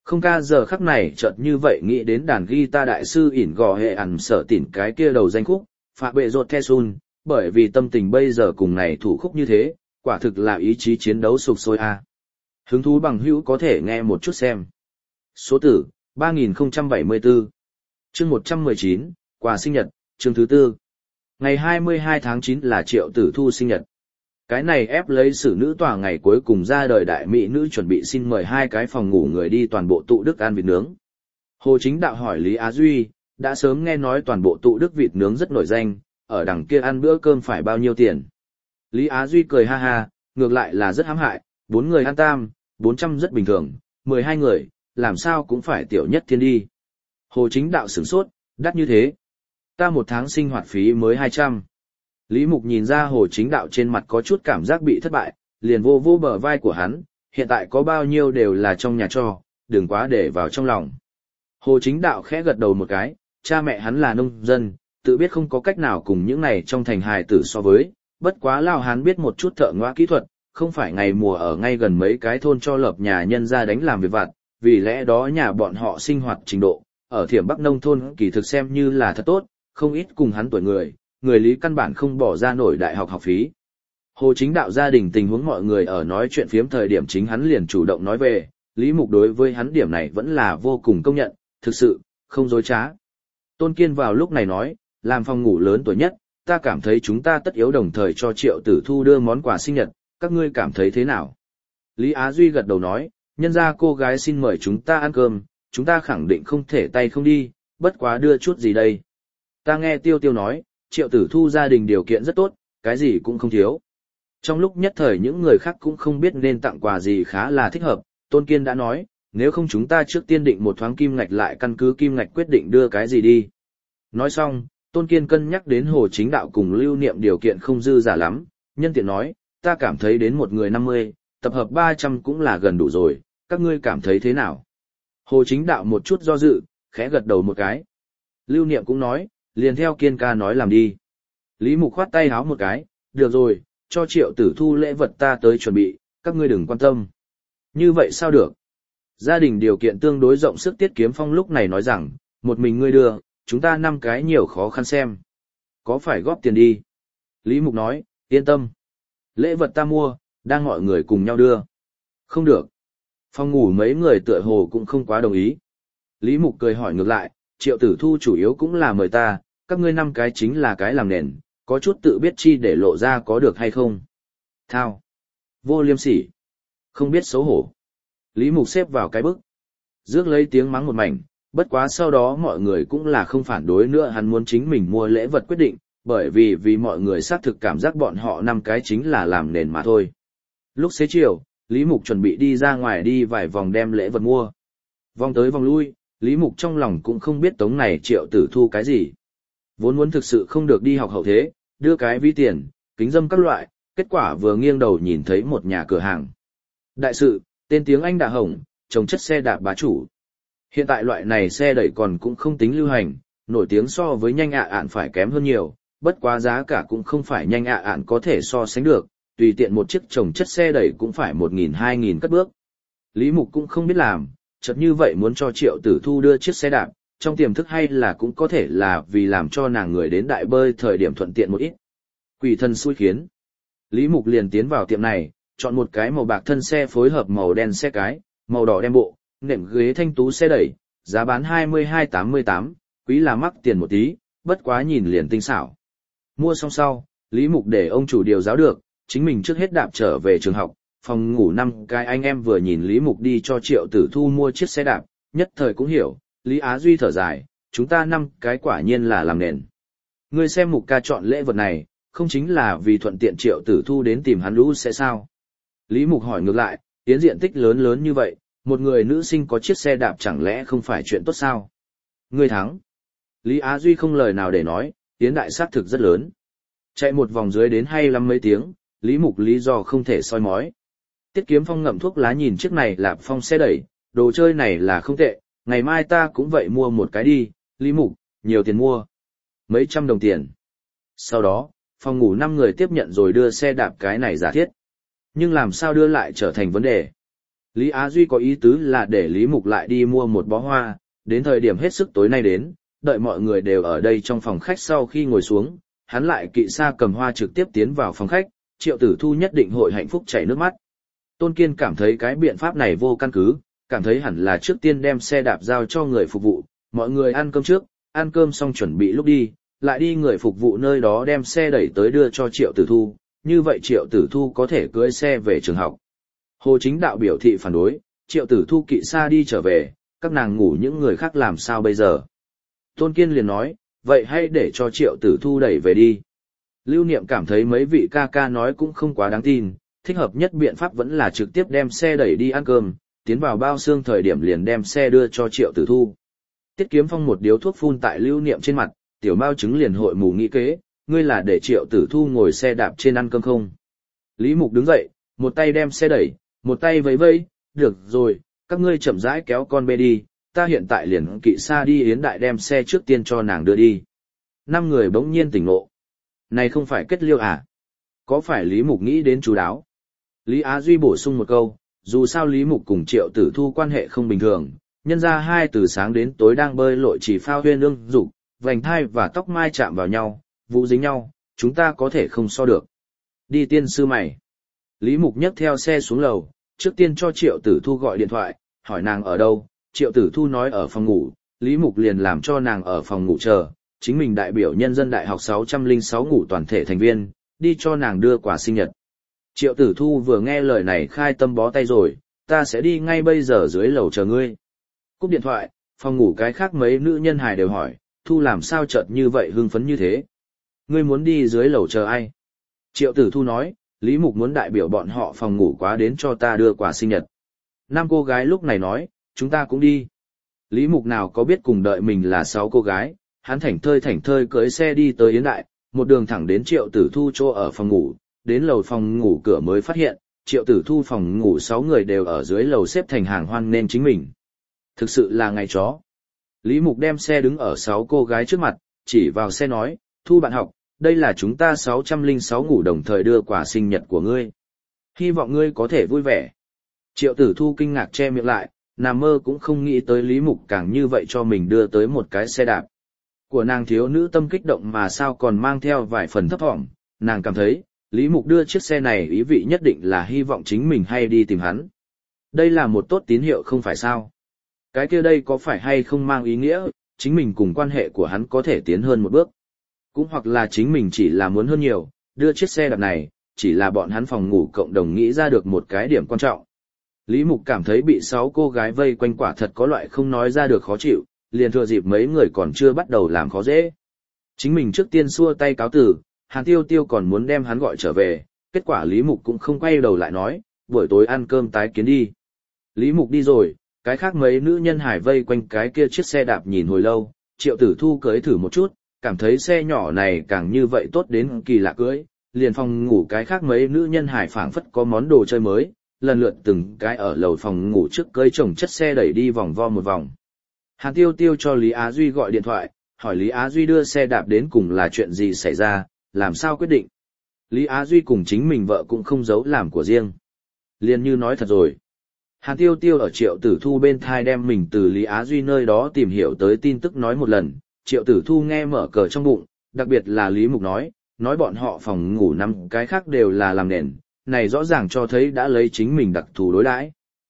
Không ca giờ khắc này chợt như vậy nghĩ đến đàn guitar đại sư ỉn gò hệ ẩn sở tỉn cái kia đầu danh khúc, phạ bệ rột the sun, bởi vì tâm tình bây giờ cùng này thủ khúc như thế, quả thực là ý chí chiến đấu sục sôi a. Hứng thú bằng hữu có thể nghe một chút xem. Số tử, 3074. Chương 119, quà sinh nhật, chương thứ tư. Ngày 22 tháng 9 là Triệu Tử Thu sinh nhật. Cái này ép lấy xử nữ tòa ngày cuối cùng ra đời đại mỹ nữ chuẩn bị xin mời 2 cái phòng ngủ người đi toàn bộ tụ đức ăn vịt nướng. Hồ Chính Đạo hỏi Lý Á Duy, đã sớm nghe nói toàn bộ tụ đức vịt nướng rất nổi danh, ở đằng kia ăn bữa cơm phải bao nhiêu tiền. Lý Á Duy cười ha ha, ngược lại là rất hãm hại, 4 người ăn tam, 400 rất bình thường, 12 người, làm sao cũng phải tiểu nhất thiên đi. Hồ Chính Đạo sửng sốt, đắt như thế. Ta một tháng sinh hoạt phí mới 200. Lý Mục nhìn ra Hồ Chính Đạo trên mặt có chút cảm giác bị thất bại, liền vô vô bờ vai của hắn, hiện tại có bao nhiêu đều là trong nhà cho, đừng quá để vào trong lòng. Hồ Chính Đạo khẽ gật đầu một cái, cha mẹ hắn là nông dân, tự biết không có cách nào cùng những này trong thành hài tử so với, bất quá lao hắn biết một chút thợ ngõa kỹ thuật, không phải ngày mùa ở ngay gần mấy cái thôn cho lợp nhà nhân ra đánh làm việc vặt, vì lẽ đó nhà bọn họ sinh hoạt trình độ, ở Thiểm Bắc nông thôn kỳ thực xem như là thật tốt, không ít cùng hắn tuổi người Lý căn bản không bỏ ra nổi đại học học phí. Hồ Chính Đạo gia đình tình huống mọi người ở nói chuyện phiếm thời điểm chính hắn liền chủ động nói về, Lý Mục đối với hắn điểm này vẫn là vô cùng công nhận, thực sự, không dối trá. Tôn Kiên vào lúc này nói, làm phòng ngủ lớn tuổi nhất, ta cảm thấy chúng ta tất yếu đồng thời cho Triệu Tử Thu đưa món quà sinh nhật, các ngươi cảm thấy thế nào? Lý Á Duy gật đầu nói, nhân ra cô gái xin mời chúng ta ăn cơm, chúng ta khẳng định không thể tay không đi, bất quá đưa chút gì đây. Ta nghe Tiêu Tiêu nói, Triệu Tử Thu gia đình điều kiện rất tốt, cái gì cũng không thiếu. Trong lúc nhất thời những người khác cũng không biết nên tặng quà gì khá là thích hợp, Tôn Kiên đã nói, nếu không chúng ta trước tiên định một thoáng kim ngạch lại căn cứ kim ngạch quyết định đưa cái gì đi. Nói xong, Tôn Kiên cân nhắc đến Hồ Chính Đạo cùng Lưu Niệm điều kiện không dư giả lắm, nhân tiện nói, ta cảm thấy đến một người 50, tập hợp 300 cũng là gần đủ rồi, các ngươi cảm thấy thế nào? Hồ Chính Đạo một chút do dự, khẽ gật đầu một cái. Lưu Niệm cũng nói, liền theo Kiên ca nói làm đi. Lý Mục khoát tay háo một cái, được rồi, cho Triệu Tử Thu lễ vật ta tới chuẩn bị, các ngươi đừng quan tâm. Như vậy sao được? Gia đình điều kiện tương đối rộng sức Tiết Kiếm Phong lúc này nói rằng, một mình ngươi đưa, chúng ta 5 cái nhiều khó khăn xem. Có phải góp tiền đi? Lý Mục nói, yên tâm. Lễ vật ta mua, đang mọi người cùng nhau đưa. Không được. Phòng ngủ mấy người tựa hồ cũng không quá đồng ý. Lý Mục cười hỏi ngược lại, Triệu Tử Thu chủ yếu cũng là mời ta, các ngươi 5 cái chính là cái làm nền, có chút tự biết chi để lộ ra có được hay không? Thao. Vô liêm sỉ. Không biết xấu hổ. Lý Mục xếp vào cái bức. Rước lấy tiếng mắng một mảnh, bất quá sau đó mọi người cũng là không phản đối nữa hắn muốn chính mình mua lễ vật quyết định, bởi vì mọi người xác thực cảm giác bọn họ 5 cái chính là làm nền mà thôi. Lúc xế chiều, Lý Mục chuẩn bị đi ra ngoài đi vài vòng đem lễ vật mua. Vòng tới vòng lui, Lý Mục trong lòng cũng không biết tống này Triệu Tử Thu cái gì. Vốn muốn thực sự không được đi học hậu thế, đưa cái ví tiền, kính dâm các loại, kết quả vừa nghiêng đầu nhìn thấy một nhà cửa hàng. Đại sự, tên tiếng Anh đạ hồng, trồng chất xe đạp bá chủ. Hiện tại loại này xe đẩy còn cũng không tính lưu hành, nổi tiếng so với nhanh ạ ạn phải kém hơn nhiều, bất quá giá cả cũng không phải nhanh ạ ạn có thể so sánh được, tùy tiện một chiếc trồng chất xe đẩy cũng phải 1.000-2.000 cất bước. Lý Mục cũng không biết làm, chợt như vậy muốn cho Triệu Tử Thu đưa chiếc xe đạp, trong tiềm thức hay là cũng có thể là vì làm cho nàng người đến đại bơi thời điểm thuận tiện một ít. Quỷ thân xui khiến. Lý Mục liền tiến vào tiệm này, chọn một cái màu bạc thân xe phối hợp màu đen xe cái, màu đỏ đem bộ, nệm ghế thanh tú xe đẩy, giá bán 22,88, quý là mắc tiền một tí, bất quá nhìn liền tinh xảo. Mua xong sau, Lý Mục để ông chủ điều giáo được, chính mình trước hết đạp trở về trường học, phòng ngủ 5 cái anh em vừa nhìn Lý Mục đi cho Triệu Tử Thu mua chiếc xe đạp, nhất thời cũng hiểu, Lý Á Duy thở dài, chúng ta 5 cái quả nhiên là làm nền. Ngươi xem Mục ca chọn lễ vật này, không chính là vì thuận tiện Triệu Tử Thu đến tìm hắn lũ sẽ sao? Lý Mục hỏi ngược lại, tiến diện tích lớn như vậy, một người nữ sinh có chiếc xe đạp chẳng lẽ không phải chuyện tốt sao? Ngươi thắng. Lý Á Duy không lời nào để nói, tiến đại sát thực rất lớn. Chạy một vòng dưới đến hay lắm mấy tiếng, Lý Mục lý do không thể soi mói. Tiết Kiếm Phong ngậm thuốc lá nhìn chiếc này là phong xe đẩy, đồ chơi này là không tệ, ngày mai ta cũng vậy mua một cái đi, Lý Mục, nhiều tiền mua. Mấy trăm đồng tiền. Sau đó, phòng ngủ 5 người tiếp nhận rồi đưa xe đạp cái này giả thiết. Nhưng làm sao đưa lại trở thành vấn đề. Lý Á Duy có ý tứ là để Lý Mục lại đi mua một bó hoa, đến thời điểm hết sức tối nay đến, đợi mọi người đều ở đây trong phòng khách sau khi ngồi xuống, hắn lại kỵ xa cầm hoa trực tiếp tiến vào phòng khách, Triệu Tử Thu nhất định hội hạnh phúc chảy nước mắt. Tôn Kiên cảm thấy cái biện pháp này vô căn cứ, cảm thấy hẳn là trước tiên đem xe đạp giao cho người phục vụ, mọi người ăn cơm trước, ăn cơm xong chuẩn bị lúc đi, lại đi người phục vụ nơi đó đem xe đẩy tới đưa cho Triệu Tử Thu, như vậy Triệu Tử Thu có thể cưỡi xe về trường học. Hồ Chính Đạo biểu thị phản đối, Triệu Tử Thu kỵ xa đi trở về, các nàng ngủ những người khác làm sao bây giờ. Tôn Kiên liền nói, vậy hãy để cho Triệu Tử Thu đẩy về đi. Lưu Niệm cảm thấy mấy vị ca ca nói cũng không quá đáng tin, thích hợp nhất biện pháp vẫn là trực tiếp đem xe đẩy đi ăn cơm, tiến vào bao xương thời điểm liền đem xe đưa cho Triệu Tử Thu. Tiết Kiếm Phong một điếu thuốc phun tại Lưu Niệm trên mặt, tiểu Mao chứng liền hội mù nghĩ kế, ngươi là để Triệu Tử Thu ngồi xe đạp trên ăn cơm không? Lý Mục đứng dậy, một tay đem xe đẩy, một tay vẫy vẫy, được rồi, các ngươi chậm rãi kéo con bê đi, ta hiện tại liền kỵ xa đi Yến Đại đem xe trước tiên cho nàng đưa đi. 5 người bỗng nhiên tỉnh ngộ. Này không phải kết liêu à? Có phải Lý Mục nghĩ đến chú đáo? Lý Á Duy bổ sung một câu, dù sao Lý Mục cùng Triệu Tử Thu quan hệ không bình thường, nhân ra hai từ sáng đến tối đang bơi lội chỉ phao huyên ương dục, vành thai và tóc mai chạm vào nhau, vũ dính nhau, chúng ta có thể không so được. Đi tiên sư mày. Lý Mục nhấc theo xe xuống lầu, trước tiên cho Triệu Tử Thu gọi điện thoại, hỏi nàng ở đâu, Triệu Tử Thu nói ở phòng ngủ, Lý Mục liền làm cho nàng ở phòng ngủ chờ, chính mình đại biểu nhân dân đại học 606 ngủ toàn thể thành viên, đi cho nàng đưa quà sinh nhật. Triệu Tử Thu vừa nghe lời này khai tâm bó tay rồi, ta sẽ đi ngay bây giờ dưới lầu chờ ngươi. Cúp điện thoại, phòng ngủ cái khác mấy nữ nhân hài đều hỏi, Thu làm sao chợt như vậy hưng phấn như thế? Ngươi muốn đi dưới lầu chờ ai? Triệu Tử Thu nói, Lý Mục muốn đại biểu bọn họ phòng ngủ quá đến cho ta đưa quà sinh nhật. 5 cô gái lúc này nói, chúng ta cũng đi. Lý Mục nào có biết cùng đợi mình là 6 cô gái, hắn thảnh thơi cưỡi xe đi tới Yến Đại, một đường thẳng đến Triệu Tử Thu chỗ ở phòng ngủ, đến lầu phòng ngủ cửa mới phát hiện, Triệu Tử Thu phòng ngủ 6 người đều ở dưới lầu xếp thành hàng hoan nên chính mình. Thực sự là ngày chó. Lý Mục đem xe đứng ở 6 cô gái trước mặt, chỉ vào xe nói, Thu bạn học, đây là chúng ta 606 ngủ đồng thời đưa quà sinh nhật của ngươi. Hy vọng ngươi có thể vui vẻ. Triệu Tử Thu kinh ngạc che miệng lại, nằm mơ cũng không nghĩ tới Lý Mục càng như vậy cho mình đưa tới một cái xe đạp. Của nàng thiếu nữ tâm kích động mà sao còn mang theo vài phần thấp thỏm, nàng cảm thấy, Lý Mục đưa chiếc xe này ý vị nhất định là hy vọng chính mình hay đi tìm hắn. Đây là một tốt tín hiệu không phải sao? Cái kia đây có phải hay không mang ý nghĩa, chính mình cùng quan hệ của hắn có thể tiến hơn một bước. Cũng hoặc là chính mình chỉ là muốn hơn nhiều, đưa chiếc xe đạp này, chỉ là bọn hắn phòng ngủ cộng đồng nghĩ ra được một cái điểm quan trọng. Lý Mục cảm thấy bị 6 cô gái vây quanh quả thật có loại không nói ra được khó chịu, liền thừa dịp mấy người còn chưa bắt đầu làm khó dễ. Chính mình trước tiên xua tay cáo từ, Hàn Tiêu Tiêu còn muốn đem hắn gọi trở về, kết quả Lý Mục cũng không quay đầu lại nói, buổi tối ăn cơm tái kiến đi. Lý Mục đi rồi, cái khác mấy nữ nhân hải vây quanh cái kia chiếc xe đạp nhìn hồi lâu, Triệu Tử Thu cưới thử một chút, cảm thấy xe nhỏ này càng như vậy tốt đến kỳ lạ cưới, liền phòng ngủ cái khác mấy nữ nhân hải phảng phất có món đồ chơi mới, lần lượt từng cái ở lầu phòng ngủ trước cưới chồng chất xe đẩy đi vòng vo một vòng. Hàn Tiêu Tiêu cho Lý Á Duy gọi điện thoại, hỏi Lý Á Duy đưa xe đạp đến cùng là chuyện gì xảy ra, làm sao quyết định. Lý Á Duy cùng chính mình vợ cũng không giấu làm của riêng. Liền như nói thật rồi. Hàn Tiêu Tiêu ở Triệu Tử Thu bên thai đem mình từ Lý Á Duy nơi đó tìm hiểu tới tin tức nói một lần, Triệu Tử Thu nghe mở cờ trong bụng, đặc biệt là Lý Mục nói bọn họ phòng ngủ 5 cái khác đều là làm nền, này rõ ràng cho thấy đã lấy chính mình đặc thù đối đãi.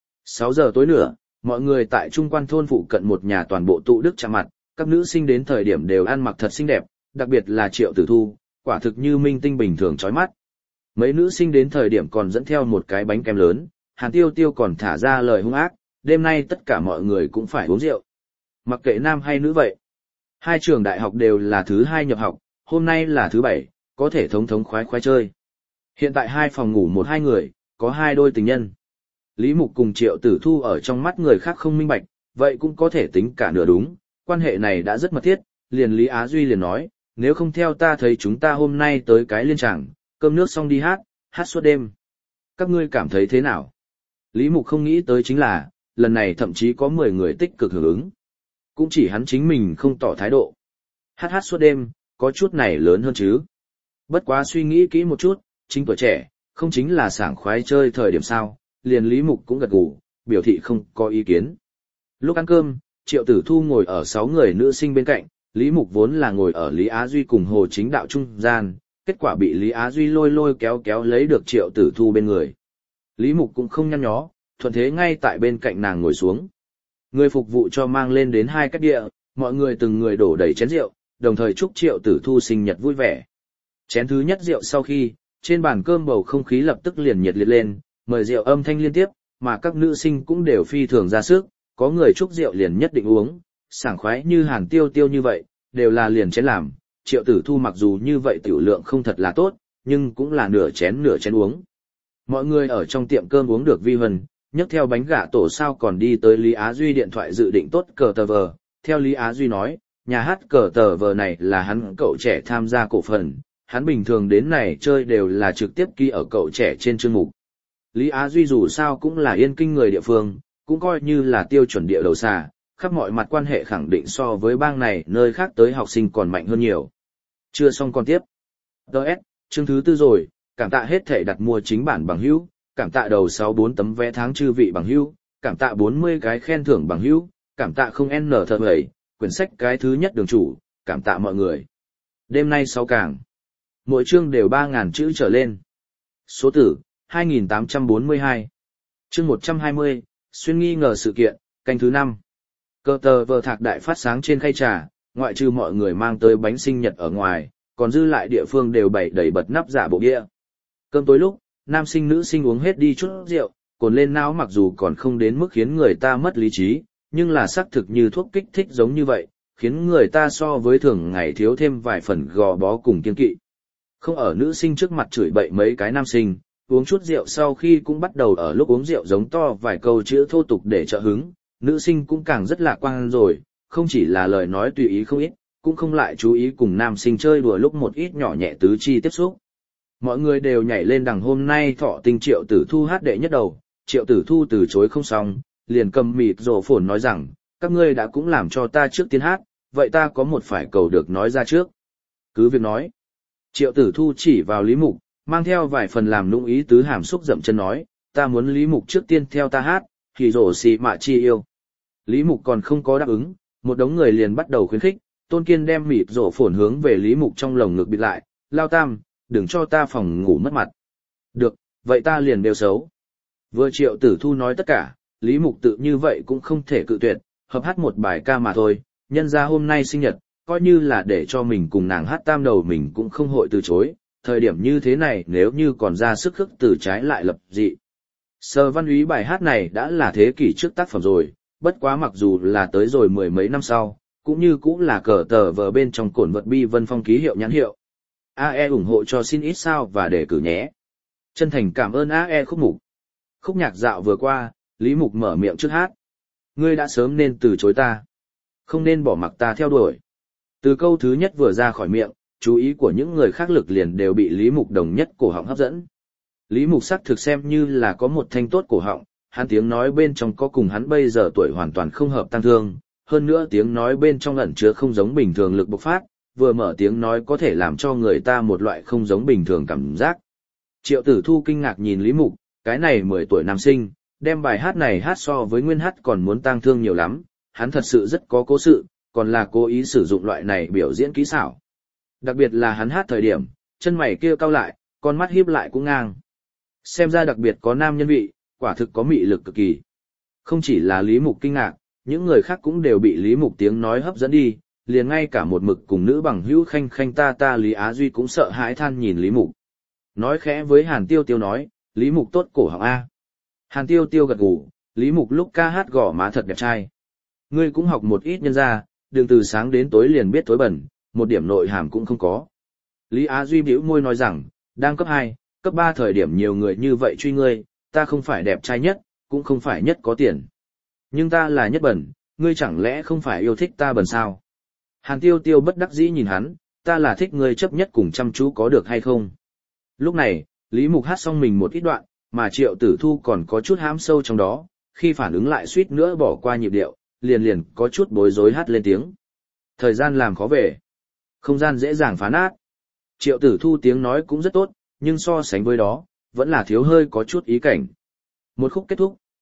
6 giờ tối nữa, mọi người tại trung quan thôn phụ cận một nhà toàn bộ tụ đức chạm mặt, các nữ sinh đến thời điểm đều ăn mặc thật xinh đẹp, đặc biệt là Triệu Tử Thu, quả thực như minh tinh bình thường chói mắt. Mấy nữ sinh đến thời điểm còn dẫn theo một cái bánh kem lớn, Hàn Tiêu Tiêu còn thả ra lời hung ác, đêm nay tất cả mọi người cũng phải uống rượu. Mặc kệ nam hay nữ vậy. 2 trường đại học đều là thứ 2 nhập học, hôm nay là thứ 7, có thể thống khoái chơi. Hiện tại 2 phòng ngủ 1-2 người, có 2 đôi tình nhân. Lý Mục cùng Triệu Tử Thu ở trong mắt người khác không minh bạch, vậy cũng có thể tính cả nửa đúng, quan hệ này đã rất mật thiết, liền Lý Á Duy liền nói, nếu không theo ta thấy chúng ta hôm nay tới cái liên tràng, cơm nước xong đi hát suốt đêm. Các ngươi cảm thấy thế nào? Lý Mục không nghĩ tới chính là, lần này thậm chí có 10 người tích cực hưởng ứng. Cũng chỉ hắn chính mình không tỏ thái độ. Hát suốt đêm, có chút này lớn hơn chứ. Bất quá suy nghĩ kỹ một chút, chính tuổi trẻ, không chính là sảng khoái chơi thời điểm sao, liền Lý Mục cũng gật gù, biểu thị không có ý kiến. Lúc ăn cơm, Triệu Tử Thu ngồi ở 6 người nữ sinh bên cạnh, Lý Mục vốn là ngồi ở Lý Á Duy cùng Hồ Chính Đạo trung gian, kết quả bị Lý Á Duy lôi kéo kéo lấy được Triệu Tử Thu bên người. Lý Mục cũng không nhăn nhó, thuận thế ngay tại bên cạnh nàng ngồi xuống. Người phục vụ cho mang lên đến 2 cái đĩa, mọi người từng người đổ đầy chén rượu, đồng thời chúc Triệu Tử Thu sinh nhật vui vẻ. Chén thứ nhất rượu sau khi, trên bàn cơm bầu không khí lập tức liền nhiệt liệt lên, mời rượu âm thanh liên tiếp, mà các nữ sinh cũng đều phi thường ra sức, có người chúc rượu liền nhất định uống, sảng khoái như Hàn Tiêu Tiêu như vậy, đều là liền chén làm. Triệu Tử Thu mặc dù như vậy tiểu lượng không thật là tốt, nhưng cũng là nửa chén uống. Mọi người ở trong tiệm cơm uống được vi vần, nhấc theo bánh gà tổ sao còn đi tới Lý Á Duy điện thoại dự định tốt cờ tờ vờ. Theo Lý Á Duy nói, nhà hát cờ tờ vờ này là hắn cậu trẻ tham gia cổ phần, hắn bình thường đến này chơi đều là trực tiếp ký ở cậu trẻ trên chương mục. Lý Á Duy dù sao cũng là Yên Kinh người địa phương, cũng coi như là tiêu chuẩn địa đầu xà, khắp mọi mặt quan hệ khẳng định so với bang này nơi khác tới học sinh còn mạnh hơn nhiều. Chưa xong còn tiếp. Đợt, chương thứ 4 rồi, cảm tạ hết thể đặt mua chính bản bằng hữu, cảm tạ đầu 64 tấm vé tháng chư vị bằng hữu, cảm tạ 40 cái khen thưởng bằng hữu, cảm tạ không n thật vậy, quyển sách cái thứ nhất đường chủ, cảm tạ mọi người. Đêm nay 6 càng. Mỗi chương đều 3.000 chữ trở lên. Số tử, 2842. Chương 120, xuyên nghi ngờ sự kiện, canh thứ 5. Cờ tờ vờ thạc đại phát sáng trên khay trà, ngoại trừ mọi người mang tới bánh sinh nhật ở ngoài, còn dư lại địa phương đều bày đầy bật nắp giả bộ bia. Cơm tối lúc, nam sinh nữ sinh uống hết đi chút rượu, cồn lên não mặc dù còn không đến mức khiến người ta mất lý trí, nhưng là xác thực như thuốc kích thích giống như vậy, khiến người ta so với thường ngày thiếu thêm vài phần gò bó cùng kiên kỵ. Không ở nữ sinh trước mặt chửi bậy mấy cái nam sinh, uống chút rượu sau khi cũng bắt đầu ở lúc uống rượu giống to vài câu chữ thô tục để trợ hứng, nữ sinh cũng càng rất lạc quan rồi, không chỉ là lời nói tùy ý không ít, cũng không lại chú ý cùng nam sinh chơi đùa lúc một ít nhỏ nhẹ tứ chi tiếp xúc. Mọi người đều nhảy lên đằng hôm nay thọ tinh Triệu Tử Thu hát đệ nhất đầu, Triệu Tử Thu từ chối không xong, liền cầm mịt rổ phồn nói rằng, các ngươi đã cũng làm cho ta trước tiên hát, vậy ta có một phải cầu được nói ra trước. Cứ việc nói. Triệu Tử Thu chỉ vào Lý Mục, mang theo vài phần làm nũng ý tứ hàm xúc dậm chân nói, ta muốn Lý Mục trước tiên theo ta hát, thì rổ xì mạ chi yêu. Lý Mục còn không có đáp ứng, một đống người liền bắt đầu khuyến khích, Tôn Kiên đem mịt rổ phồn hướng về Lý Mục trong lồng ngực bịt lại, lao tam, đừng cho ta phòng ngủ mất mặt. Được, vậy ta liền đều xấu. Vừa Triệu Tử Thu nói tất cả, Lý Mục tự như vậy cũng không thể cự tuyệt, hợp hát một bài ca mà thôi, nhân ra hôm nay sinh nhật, coi như là để cho mình cùng nàng hát tam đầu mình cũng không hội từ chối, thời điểm như thế này nếu như còn ra sức khước từ trái lại lập dị. Sở Văn Úy bài hát này đã là thế kỷ trước tác phẩm rồi, bất quá mặc dù là tới rồi mười mấy năm sau, cũng như cũng là cờ tờ vờ bên trong cổn vật bi vân phong ký hiệu nhãn hiệu. AE ủng hộ cho xin ít sao và đề cử nhé. Chân thành cảm ơn AE khúc mục. Khúc nhạc dạo vừa qua, Lý Mục mở miệng trước hát. Ngươi đã sớm nên từ chối ta. Không nên bỏ mặc ta theo đuổi. Từ câu thứ nhất vừa ra khỏi miệng, chú ý của những người khác lực liền đều bị Lý Mục đồng nhất cổ họng hấp dẫn. Lý Mục sắc thực xem như là có một thanh tốt cổ họng, hắn tiếng nói bên trong có cùng hắn bây giờ tuổi hoàn toàn không hợp tăng thương, hơn nữa tiếng nói bên trong ẩn chứa không giống bình thường lực bộc phát, vừa mở tiếng nói có thể làm cho người ta một loại không giống bình thường cảm giác. Triệu Tử Thu kinh ngạc nhìn Lý Mục, cái này 10 tuổi nam sinh, đem bài hát này hát so với nguyên hát còn muốn tang thương nhiều lắm, hắn thật sự rất có cố sự, còn là cố ý sử dụng loại này biểu diễn kỹ xảo. Đặc biệt là hắn hát thời điểm, chân mày kia cau lại, con mắt híp lại cũng ngang. Xem ra đặc biệt có nam nhân vị, quả thực có mị lực cực kỳ. Không chỉ là Lý Mục kinh ngạc, những người khác cũng đều bị Lý Mục tiếng nói hấp dẫn đi, liền ngay cả một mực cùng nữ bằng hữu khanh khanh ta Lý Á Duy cũng sợ hãi than nhìn Lý Mục. Nói khẽ với Hàn Tiêu Tiêu nói, Lý Mục tốt cổ họng A. Hàn Tiêu Tiêu gật gù, Lý Mục lúc ca hát gõ má thật đẹp trai. Ngươi cũng học một ít nhân ra, đừng từ sáng đến tối liền biết tối bẩn, một điểm nội hàm cũng không có. Lý Á Duy bĩu môi nói rằng, đang cấp 2, cấp 3 thời điểm nhiều người như vậy truy ngươi, ta không phải đẹp trai nhất, cũng không phải nhất có tiền. Nhưng ta là nhất bẩn, ngươi chẳng lẽ không phải yêu thích ta bẩn sao? Hàn Tiêu Tiêu bất đắc dĩ nhìn hắn, ta là thích ngươi chấp nhất cùng chăm chú có được hay không? Lúc này, Lý Mục hát xong mình một ít đoạn, mà Triệu Tử Thu còn có chút hãm sâu trong đó, khi phản ứng lại suýt nữa bỏ qua nhịp điệu, liền có chút bối rối hát lên tiếng. Thời gian làm khó về, không gian dễ dàng phá nát. Triệu Tử Thu tiếng nói cũng rất tốt, nhưng so sánh với đó, vẫn là thiếu hơi có chút ý cảnh. Một khúc kết thúc,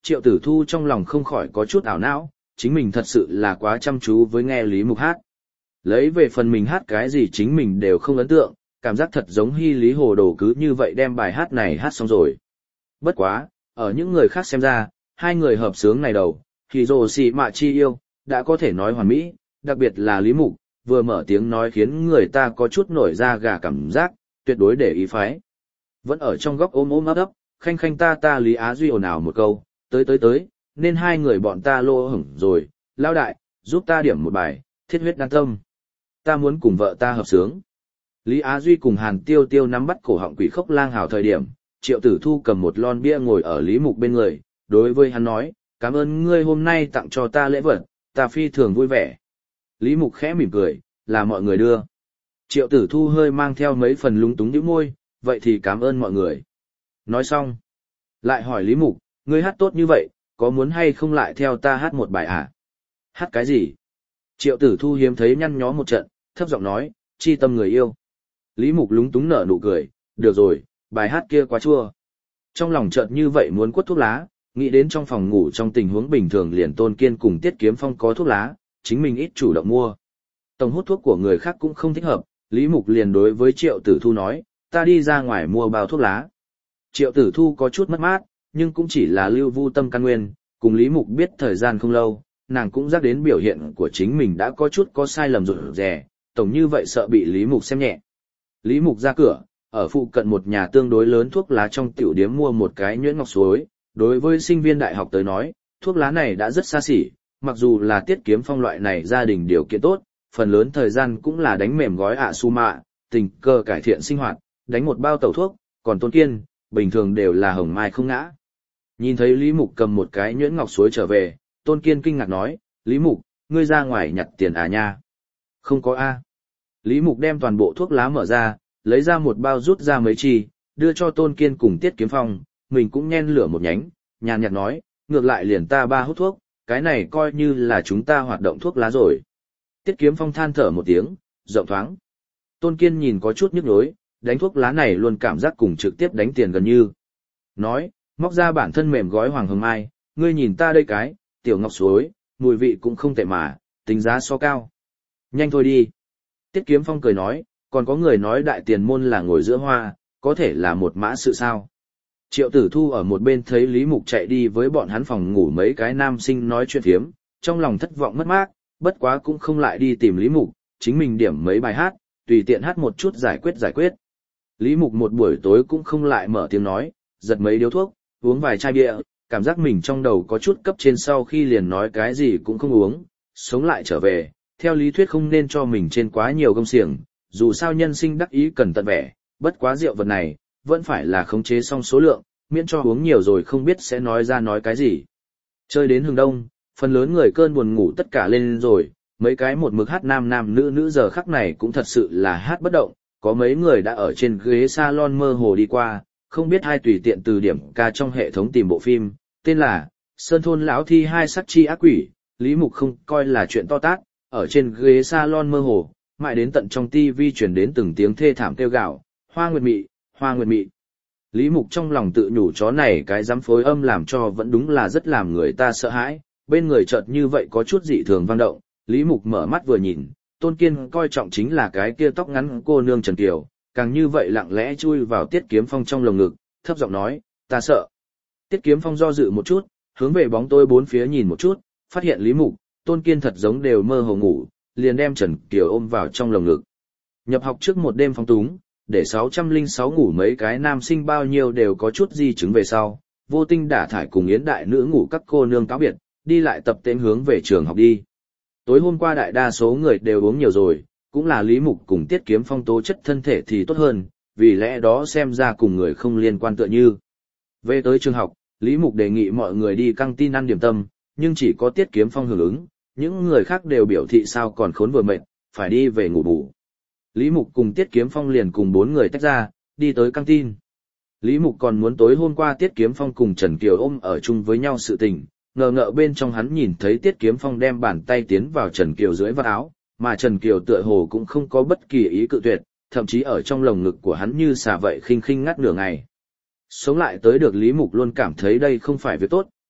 Triệu Tử Thu trong lòng không khỏi có chút ảo não, chính mình thật sự là quá chăm chú với nghe Lý Mục hát. Lấy về phần mình hát cái gì chính mình đều không ấn tượng, cảm giác thật giống Hy Lý Hồ Đồ cứ như vậy đem bài hát này hát xong rồi. Bất quá, ở những người khác xem ra, hai người hợp sướng này đầu, thì rồ xì mạ chi yêu, đã có thể nói hoàn mỹ, đặc biệt là Lý Mục, vừa mở tiếng nói khiến người ta có chút nổi da gà cảm giác, tuyệt đối để ý phái. Vẫn ở trong góc ôm ôm ấp ấp, khanh khanh ta ta Lý Á Duy ồn ào một câu, tới, nên hai người bọn ta lô hửng rồi, lao đại, giúp ta điểm một bài, thiết huyết đan tâm. Ta muốn cùng vợ ta hợp sướng. Lý Á Duy cùng Hàn Tiêu Tiêu nắm bắt cổ họng Quỷ Khốc Lang Hào thời điểm, Triệu Tử Thu cầm một lon bia ngồi ở Lý Mục bên người, đối với hắn nói, cảm ơn ngươi hôm nay tặng cho ta lễ vật, ta phi thường vui vẻ. Lý Mục khẽ mỉm cười, là mọi người đưa. Triệu Tử Thu hơi mang theo mấy phần lúng túng nhíu môi, vậy thì cảm ơn mọi người. Nói xong, lại hỏi Lý Mục, ngươi hát tốt như vậy, có muốn hay không lại theo ta hát một bài à? Hát cái gì? Triệu Tử Thu hiếm thấy nhăn nhó một trận, thấp giọng nói, chi tâm người yêu. Lý Mục lúng túng nở nụ cười, được rồi, bài hát kia quá chua. Trong lòng chợt như vậy muốn quất thuốc lá, nghĩ đến trong phòng ngủ trong tình huống bình thường liền Tôn Kiên cùng Tiết Kiếm Phong có thuốc lá, chính mình ít chủ động mua. Tổng hút thuốc của người khác cũng không thích hợp, Lý Mục liền đối với Triệu Tử Thu nói, ta đi ra ngoài mua bao thuốc lá. Triệu Tử Thu có chút mất mát, nhưng cũng chỉ là lưu vu tâm căn nguyên, cùng Lý Mục biết thời gian không lâu, nàng cũng giác đến biểu hiện của chính mình đã có chút có sai lầm rụt rè, tổng như vậy sợ bị Lý Mục xem nhẹ. Lý Mục ra cửa, ở phụ cận một nhà tương đối lớn thuốc lá trong tiểu điếm mua một cái nhuyễn ngọc suối, đối với sinh viên đại học tới nói, thuốc lá này đã rất xa xỉ, mặc dù là Tiết Kiếm Phong loại này gia đình điều kiện tốt, phần lớn thời gian cũng là đánh mềm gói ạ su mạ, tình cờ cải thiện sinh hoạt, đánh một bao tẩu thuốc, còn Tôn Kiên, bình thường đều là hồng mai không ngã. Nhìn thấy Lý Mục cầm một cái nhuyễn ngọc suối trở về, Tôn Kiên kinh ngạc nói, Lý Mục, ngươi ra ngoài nhặt tiền à nha? Không có a. Lý Mục đem toàn bộ thuốc lá mở ra, lấy ra một bao rút ra mấy chi, đưa cho Tôn Kiên cùng Tiết Kiếm Phong, mình cũng nhen lửa một nhánh, nhàn nhạt nói, ngược lại liền ta ba hút thuốc, cái này coi như là chúng ta hoạt động thuốc lá rồi. Tiết Kiếm Phong than thở một tiếng, rộng thoáng. Tôn Kiên nhìn có chút nhức nhối, đánh thuốc lá này luôn cảm giác cùng trực tiếp đánh tiền gần như. Nói, móc ra bản thân mềm gói hoàng hồng mai, ngươi nhìn ta đây cái, tiểu ngọc suối, mùi vị cũng không tệ mà, tính giá so cao. Nhanh thôi đi. Tiết Kiếm Phong cười nói, còn có người nói đại tiền môn là ngồi giữa hoa, có thể là một mã sự sao. Triệu Tử Thu ở một bên thấy Lý Mục chạy đi với bọn hắn phòng ngủ mấy cái nam sinh nói chuyện thiếm, trong lòng thất vọng mất mát, bất quá cũng không lại đi tìm Lý Mục, chính mình điểm mấy bài hát, tùy tiện hát một chút giải quyết. Lý Mục một buổi tối cũng không lại mở tiếng nói, giật mấy điếu thuốc, uống vài chai bia, cảm giác mình trong đầu có chút cấp trên sau khi liền nói cái gì cũng không uống, sống lại trở về, theo lý thuyết không nên cho mình trên quá nhiều gông xiềng, dù sao nhân sinh đắc ý cần tận vẻ, bất quá rượu vật này, vẫn phải là khống chế xong số lượng, miễn cho uống nhiều rồi không biết sẽ nói ra nói cái gì. Chơi đến hừng đông, phần lớn người cơn buồn ngủ tất cả lên rồi, mấy cái một mực hát nam nam nữ nữ giờ khắc này cũng thật sự là hát bất động, có mấy người đã ở trên ghế salon mơ hồ đi qua, không biết ai tùy tiện từ điểm ca trong hệ thống tìm bộ phim, tên là Sơn Thôn Lão Thi Hai Sắc Chi Ác Quỷ, Lý Mục không coi là chuyện to tát, ở trên ghế salon mơ hồ, mãi đến tận trong tivi truyền đến từng tiếng thê thảm kêu gào, Hoa Nguyệt Mị, Hoa Nguyệt Mị. Lý Mục trong lòng tự nhủ chó này cái dám phối âm làm cho vẫn đúng là rất làm người ta sợ hãi, bên người chợt như vậy có chút dị thường vang động, Lý Mục mở mắt vừa nhìn, Tôn Kiên coi trọng chính là cái kia tóc ngắn cô nương Trần Kiều, càng như vậy lặng lẽ chui vào Tiết Kiếm Phong trong lồng ngực, thấp giọng nói, ta sợ. Tiết Kiếm Phong do dự một chút, hướng về bóng tối bốn phía nhìn một chút, phát hiện Lý Mục, Tôn Kiên thật giống đều mơ hồ ngủ, liền đem Trần Kiều ôm vào trong lồng ngực. Nhập học trước một đêm phong túng, để 606 ngủ mấy cái nam sinh bao nhiêu đều có chút di chứng về sau, vô tinh đả thải cùng yến đại nữ ngủ các cô nương cáo biệt, đi lại tập tên hướng về trường học đi. Tối hôm qua đại đa số người đều uống nhiều rồi, cũng là Lý Mục cùng Tiết Kiếm Phong tố chất thân thể thì tốt hơn, vì lẽ đó xem ra cùng người không liên quan tựa như. Về tới trường học, Lý Mục đề nghị mọi người đi căng tin ăn điểm tâm, nhưng chỉ có Tiết Kiếm Phong hưởng ứng, những người khác đều biểu thị sao còn khốn vừa mệt, phải đi về ngủ bù. Lý Mục cùng Tiết Kiếm Phong liền cùng 4 người tách ra, đi tới căng tin. Lý Mục còn muốn tối hôm qua Tiết Kiếm Phong cùng Trần Kiều ôm ở chung với nhau sự tình, ngờ ngợ bên trong hắn nhìn thấy Tiết Kiếm Phong đem bàn tay tiến vào Trần Kiều dưới vạt áo, mà Trần Kiều tựa hồ cũng không có bất kỳ ý cự tuyệt, thậm chí ở trong lồng ngực của hắn như xà vậy khinh khinh ngắt nửa ngày. Sống lại tới được Lý Mục luôn cảm thấy đây không phải việc tốt,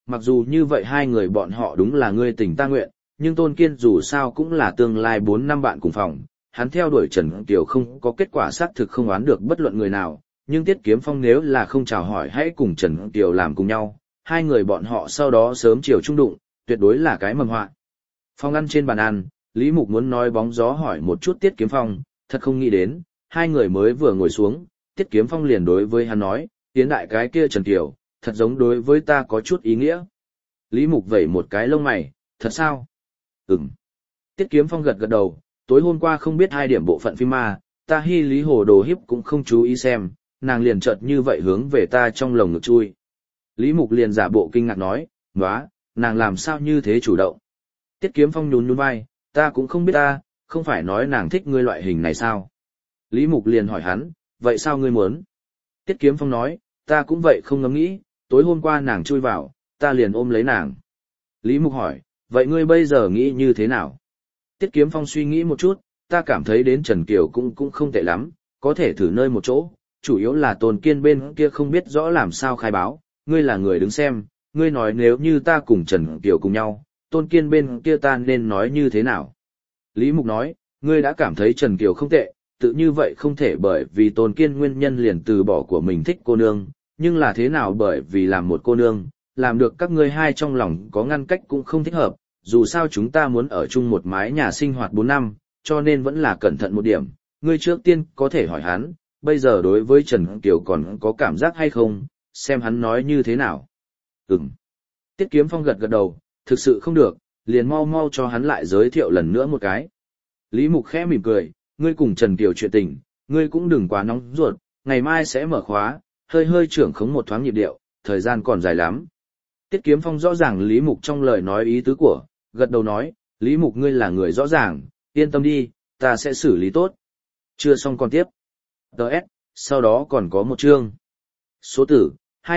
mặc dù như vậy hai người bọn họ đúng là ngươi tình ta nguyện, nhưng Tôn Kiên dù sao cũng là tương lai 4 năm bạn cùng phòng, hắn theo đuổi Trần Kiều không có kết quả xác thực không oán được bất luận người nào, nhưng Tiết Kiếm Phong nếu là không chào hỏi hãy cùng Trần Kiều làm cùng nhau, hai người bọn họ sau đó sớm chiều chung đụng, tuyệt đối là cái mầm họa. Phong ăn trên bàn ăn, Lý Mục muốn nói bóng gió hỏi một chút Tiết Kiếm Phong, thật không nghĩ đến, hai người mới vừa ngồi xuống, Tiết Kiếm Phong liền đối với hắn nói, tiến đại cái kia Trần Kiều, thật giống đối với ta có chút ý nghĩa. Lý Mục vẩy một cái lông mày, thật sao? Ừm. Tiết Kiếm Phong gật gật đầu, tối hôm qua không biết hai điểm bộ phận phim ma, ta Hy Lý Hồ Đồ Hiếp cũng không chú ý xem, nàng liền chợt như vậy hướng về ta trong lồng ngực chui. Lý Mục liền giả bộ kinh ngạc nói, nóa, nàng làm sao như thế chủ động. Tiết Kiếm Phong nhún nhún vai, ta cũng không biết ta, không phải nói nàng thích ngươi loại hình này sao. Lý Mục liền hỏi hắn, vậy sao ngươi muốn? Tiết Kiếm Phong nói, ta cũng vậy không ngẫm nghĩ, tối hôm qua nàng chui vào, ta liền ôm lấy nàng. Lý Mục hỏi, vậy ngươi bây giờ nghĩ như thế nào? Tiết Kiếm Phong suy nghĩ một chút, ta cảm thấy đến Trần Kiều cũng không tệ lắm, có thể thử nơi một chỗ, chủ yếu là Tôn Kiên bên kia không biết rõ làm sao khai báo, ngươi là người đứng xem, ngươi nói nếu như ta cùng Trần Kiều cùng nhau, Tôn Kiên bên kia ta nên nói như thế nào? Lý Mục nói, ngươi đã cảm thấy Trần Kiều không tệ, tự như vậy không thể bởi vì Tôn Kiên nguyên nhân liền từ bỏ của mình thích cô nương, nhưng là thế nào bởi vì làm một cô nương, làm được các ngươi hai trong lòng có ngăn cách cũng không thích hợp, dù sao chúng ta muốn ở chung một mái nhà sinh hoạt 4 năm, cho nên vẫn là cẩn thận một điểm, ngươi trước tiên có thể hỏi hắn, bây giờ đối với Trần Kiều còn có cảm giác hay không, xem hắn nói như thế nào. Tiết Kiếm Phong gật gật đầu, thực sự không được, liền mau mau cho hắn lại giới thiệu lần nữa một cái. Lý Mục khẽ mỉm cười, ngươi cùng Trần Kiều chuyện tình, ngươi cũng đừng quá nóng ruột, ngày mai sẽ mở khóa, hơi hơi trưởng khống một thoáng nhịp điệu, thời gian còn dài lắm. Tiết Kiếm Phong rõ ràng Lý Mục trong lời nói ý tứ của, gật đầu nói, Lý Mục ngươi là người rõ ràng, yên tâm đi, ta sẽ xử lý tốt. Chưa xong còn tiếp. Đợt, sau đó còn có một chương. Số tử,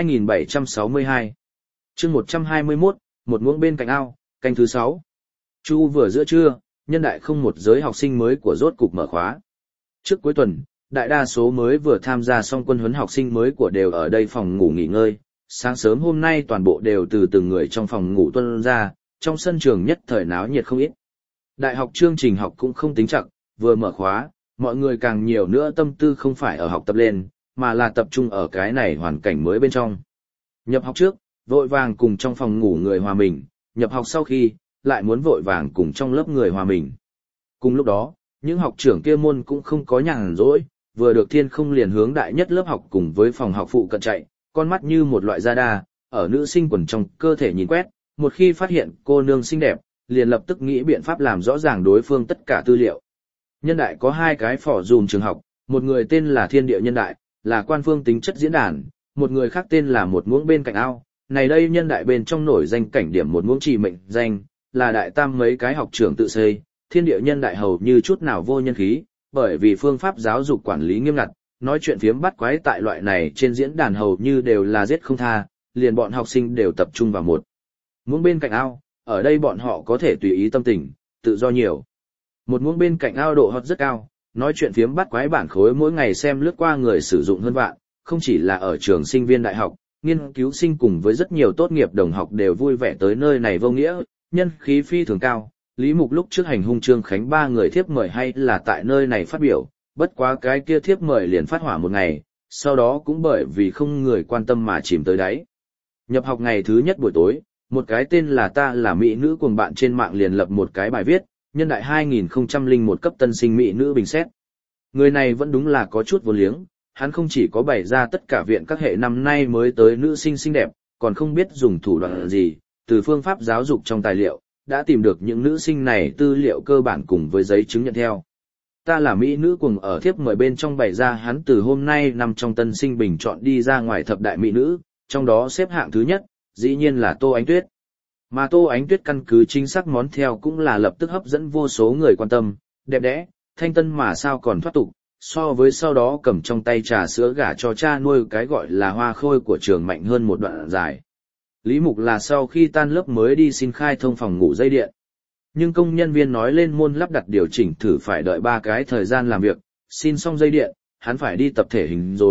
2762. Chương 121, một muỗng bên cạnh ao, canh thứ 6. Chu vừa giữa trưa, nhân đại không một giới học sinh mới của rốt cục mở khóa. Trước cuối tuần, đại đa số mới vừa tham gia xong quân huấn học sinh mới của đều ở đây phòng ngủ nghỉ ngơi. Sáng sớm hôm nay toàn bộ đều từ từng người trong phòng ngủ tuân ra, trong sân trường nhất thời náo nhiệt không ít. Đại học chương trình học cũng không tính chặt, vừa mở khóa, mọi người càng nhiều nữa tâm tư không phải ở học tập lên, mà là tập trung ở cái này hoàn cảnh mới bên trong. Nhập học trước, vội vàng cùng trong phòng ngủ người hòa mình, nhập học sau khi, lại muốn vội vàng cùng trong lớp người hòa mình. Cùng lúc đó, những học trưởng kia môn cũng không có nhàn rỗi, vừa được thiên không liền hướng đại nhất lớp học cùng với phòng học phụ cận chạy, con mắt như một loại radar, ở nữ sinh quần trong cơ thể nhìn quét, một khi phát hiện cô nương xinh đẹp, liền lập tức nghĩ biện pháp làm rõ ràng đối phương tất cả tư liệu. Nhân đại có hai cái phỏ dùm trường học, một người tên là Thiên Địa Nhân Đại, là quan phương tính chất diễn đàn, một người khác tên là Một Muỗng Bên Cạnh Ao. Này đây nhân đại bên trong nổi danh cảnh điểm Một Muỗng chỉ mệnh danh, là đại tam mấy cái học trưởng tự xây, Thiên Địa Nhân Đại hầu như chút nào vô nhân khí, bởi vì phương pháp giáo dục quản lý nghiêm ngặt, nói chuyện phiếm bắt quái tại loại này trên diễn đàn hầu như đều là giết không tha, liền bọn học sinh đều tập trung vào một muỗng bên cạnh ao, ở đây bọn họ có thể tùy ý tâm tình, tự do nhiều. Một muỗng bên cạnh ao độ hot rất cao, nói chuyện phiếm bắt quái bản khối mỗi ngày xem lướt qua người sử dụng hơn vạn, không chỉ là ở trường sinh viên đại học, nghiên cứu sinh cùng với rất nhiều tốt nghiệp đồng học đều vui vẻ tới nơi này vô nghĩa, nhân khí phi thường cao. Lý Mục lúc trước hành hung Trương Khánh 3 người thiếp mời hay là tại nơi này phát biểu, bất quá cái kia thiếp mời liền phát hỏa một ngày, sau đó cũng bởi vì không người quan tâm mà chìm tới đáy. Nhập học ngày thứ nhất buổi tối, một cái tên là Ta Là Mỹ Nữ cùng bạn trên mạng liền lập một cái bài viết, nhân đại 2001 cấp tân sinh Mỹ Nữ bình xét. Người này vẫn đúng là có chút vô liếng, hắn không chỉ có bày ra tất cả viện các hệ năm nay mới tới nữ sinh xinh đẹp, còn không biết dùng thủ đoạn gì, từ phương pháp giáo dục trong tài liệu, đã tìm được những nữ sinh này tư liệu cơ bản cùng với giấy chứng nhận theo. Ta Là Mỹ Nữ cùng ở thiếp mời bên trong bày ra hắn từ hôm nay nằm trong tân sinh bình chọn đi ra ngoài thập đại mỹ nữ, trong đó xếp hạng thứ nhất, dĩ nhiên là Tô Ánh Tuyết. Mà Tô Ánh Tuyết căn cứ chính xác món theo cũng là lập tức hấp dẫn vô số người quan tâm, đẹp đẽ, thanh tân mà sao còn thoát tục, so với sau đó cầm trong tay trà sữa gả cho cha nuôi cái gọi là hoa khôi của trường mạnh hơn một đoạn dài. Lý Mục là sau khi tan lớp mới đi xin khai thông phòng ngủ dây điện. Nhưng công nhân viên nói lên môn lắp đặt điều chỉnh thử phải đợi 3 cái thời gian làm việc, xin xong dây điện, hắn phải đi tập thể hình rồi,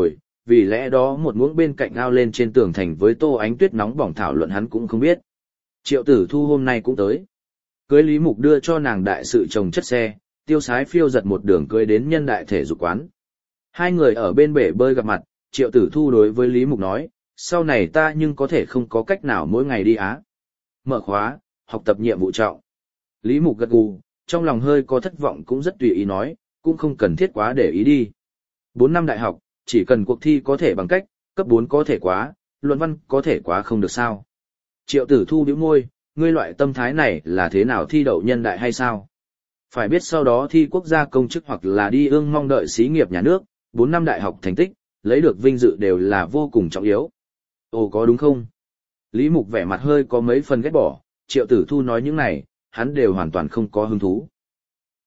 vì lẽ đó một muỗng bên cạnh ao lên trên tường thành với Tô Ánh Tuyết nóng bỏng thảo luận hắn cũng không biết. Triệu Tử Thu hôm nay cũng tới. Cưới Lý Mục đưa cho nàng đại sự chồng chất xe, tiêu sái phiêu giật một đường cưới đến nhân đại thể dục quán. Hai người ở bên bể bơi gặp mặt, Triệu Tử Thu đối với Lý Mục nói, sau này ta nhưng có thể không có cách nào mỗi ngày đi Á. Mở khóa, học tập nhiệm vụ trọng. Lý Mục gật gù, trong lòng hơi có thất vọng cũng rất tùy ý nói, cũng không cần thiết quá để ý đi. 4 năm đại học, chỉ cần cuộc thi có thể bằng cách, cấp 4 có thể quá, luận văn có thể quá không được sao. Triệu Tử Thu bĩu môi, ngươi loại tâm thái này là thế nào thi đậu nhân đại hay sao? Phải biết sau đó thi quốc gia công chức hoặc là đi ương mong đợi xí nghiệp nhà nước, 4 năm đại học thành tích, lấy được vinh dự đều là vô cùng trọng yếu. Ồ có đúng không? Lý Mục vẻ mặt hơi có mấy phần ghét bỏ, Triệu Tử Thu nói những này, hắn đều hoàn toàn không có hứng thú.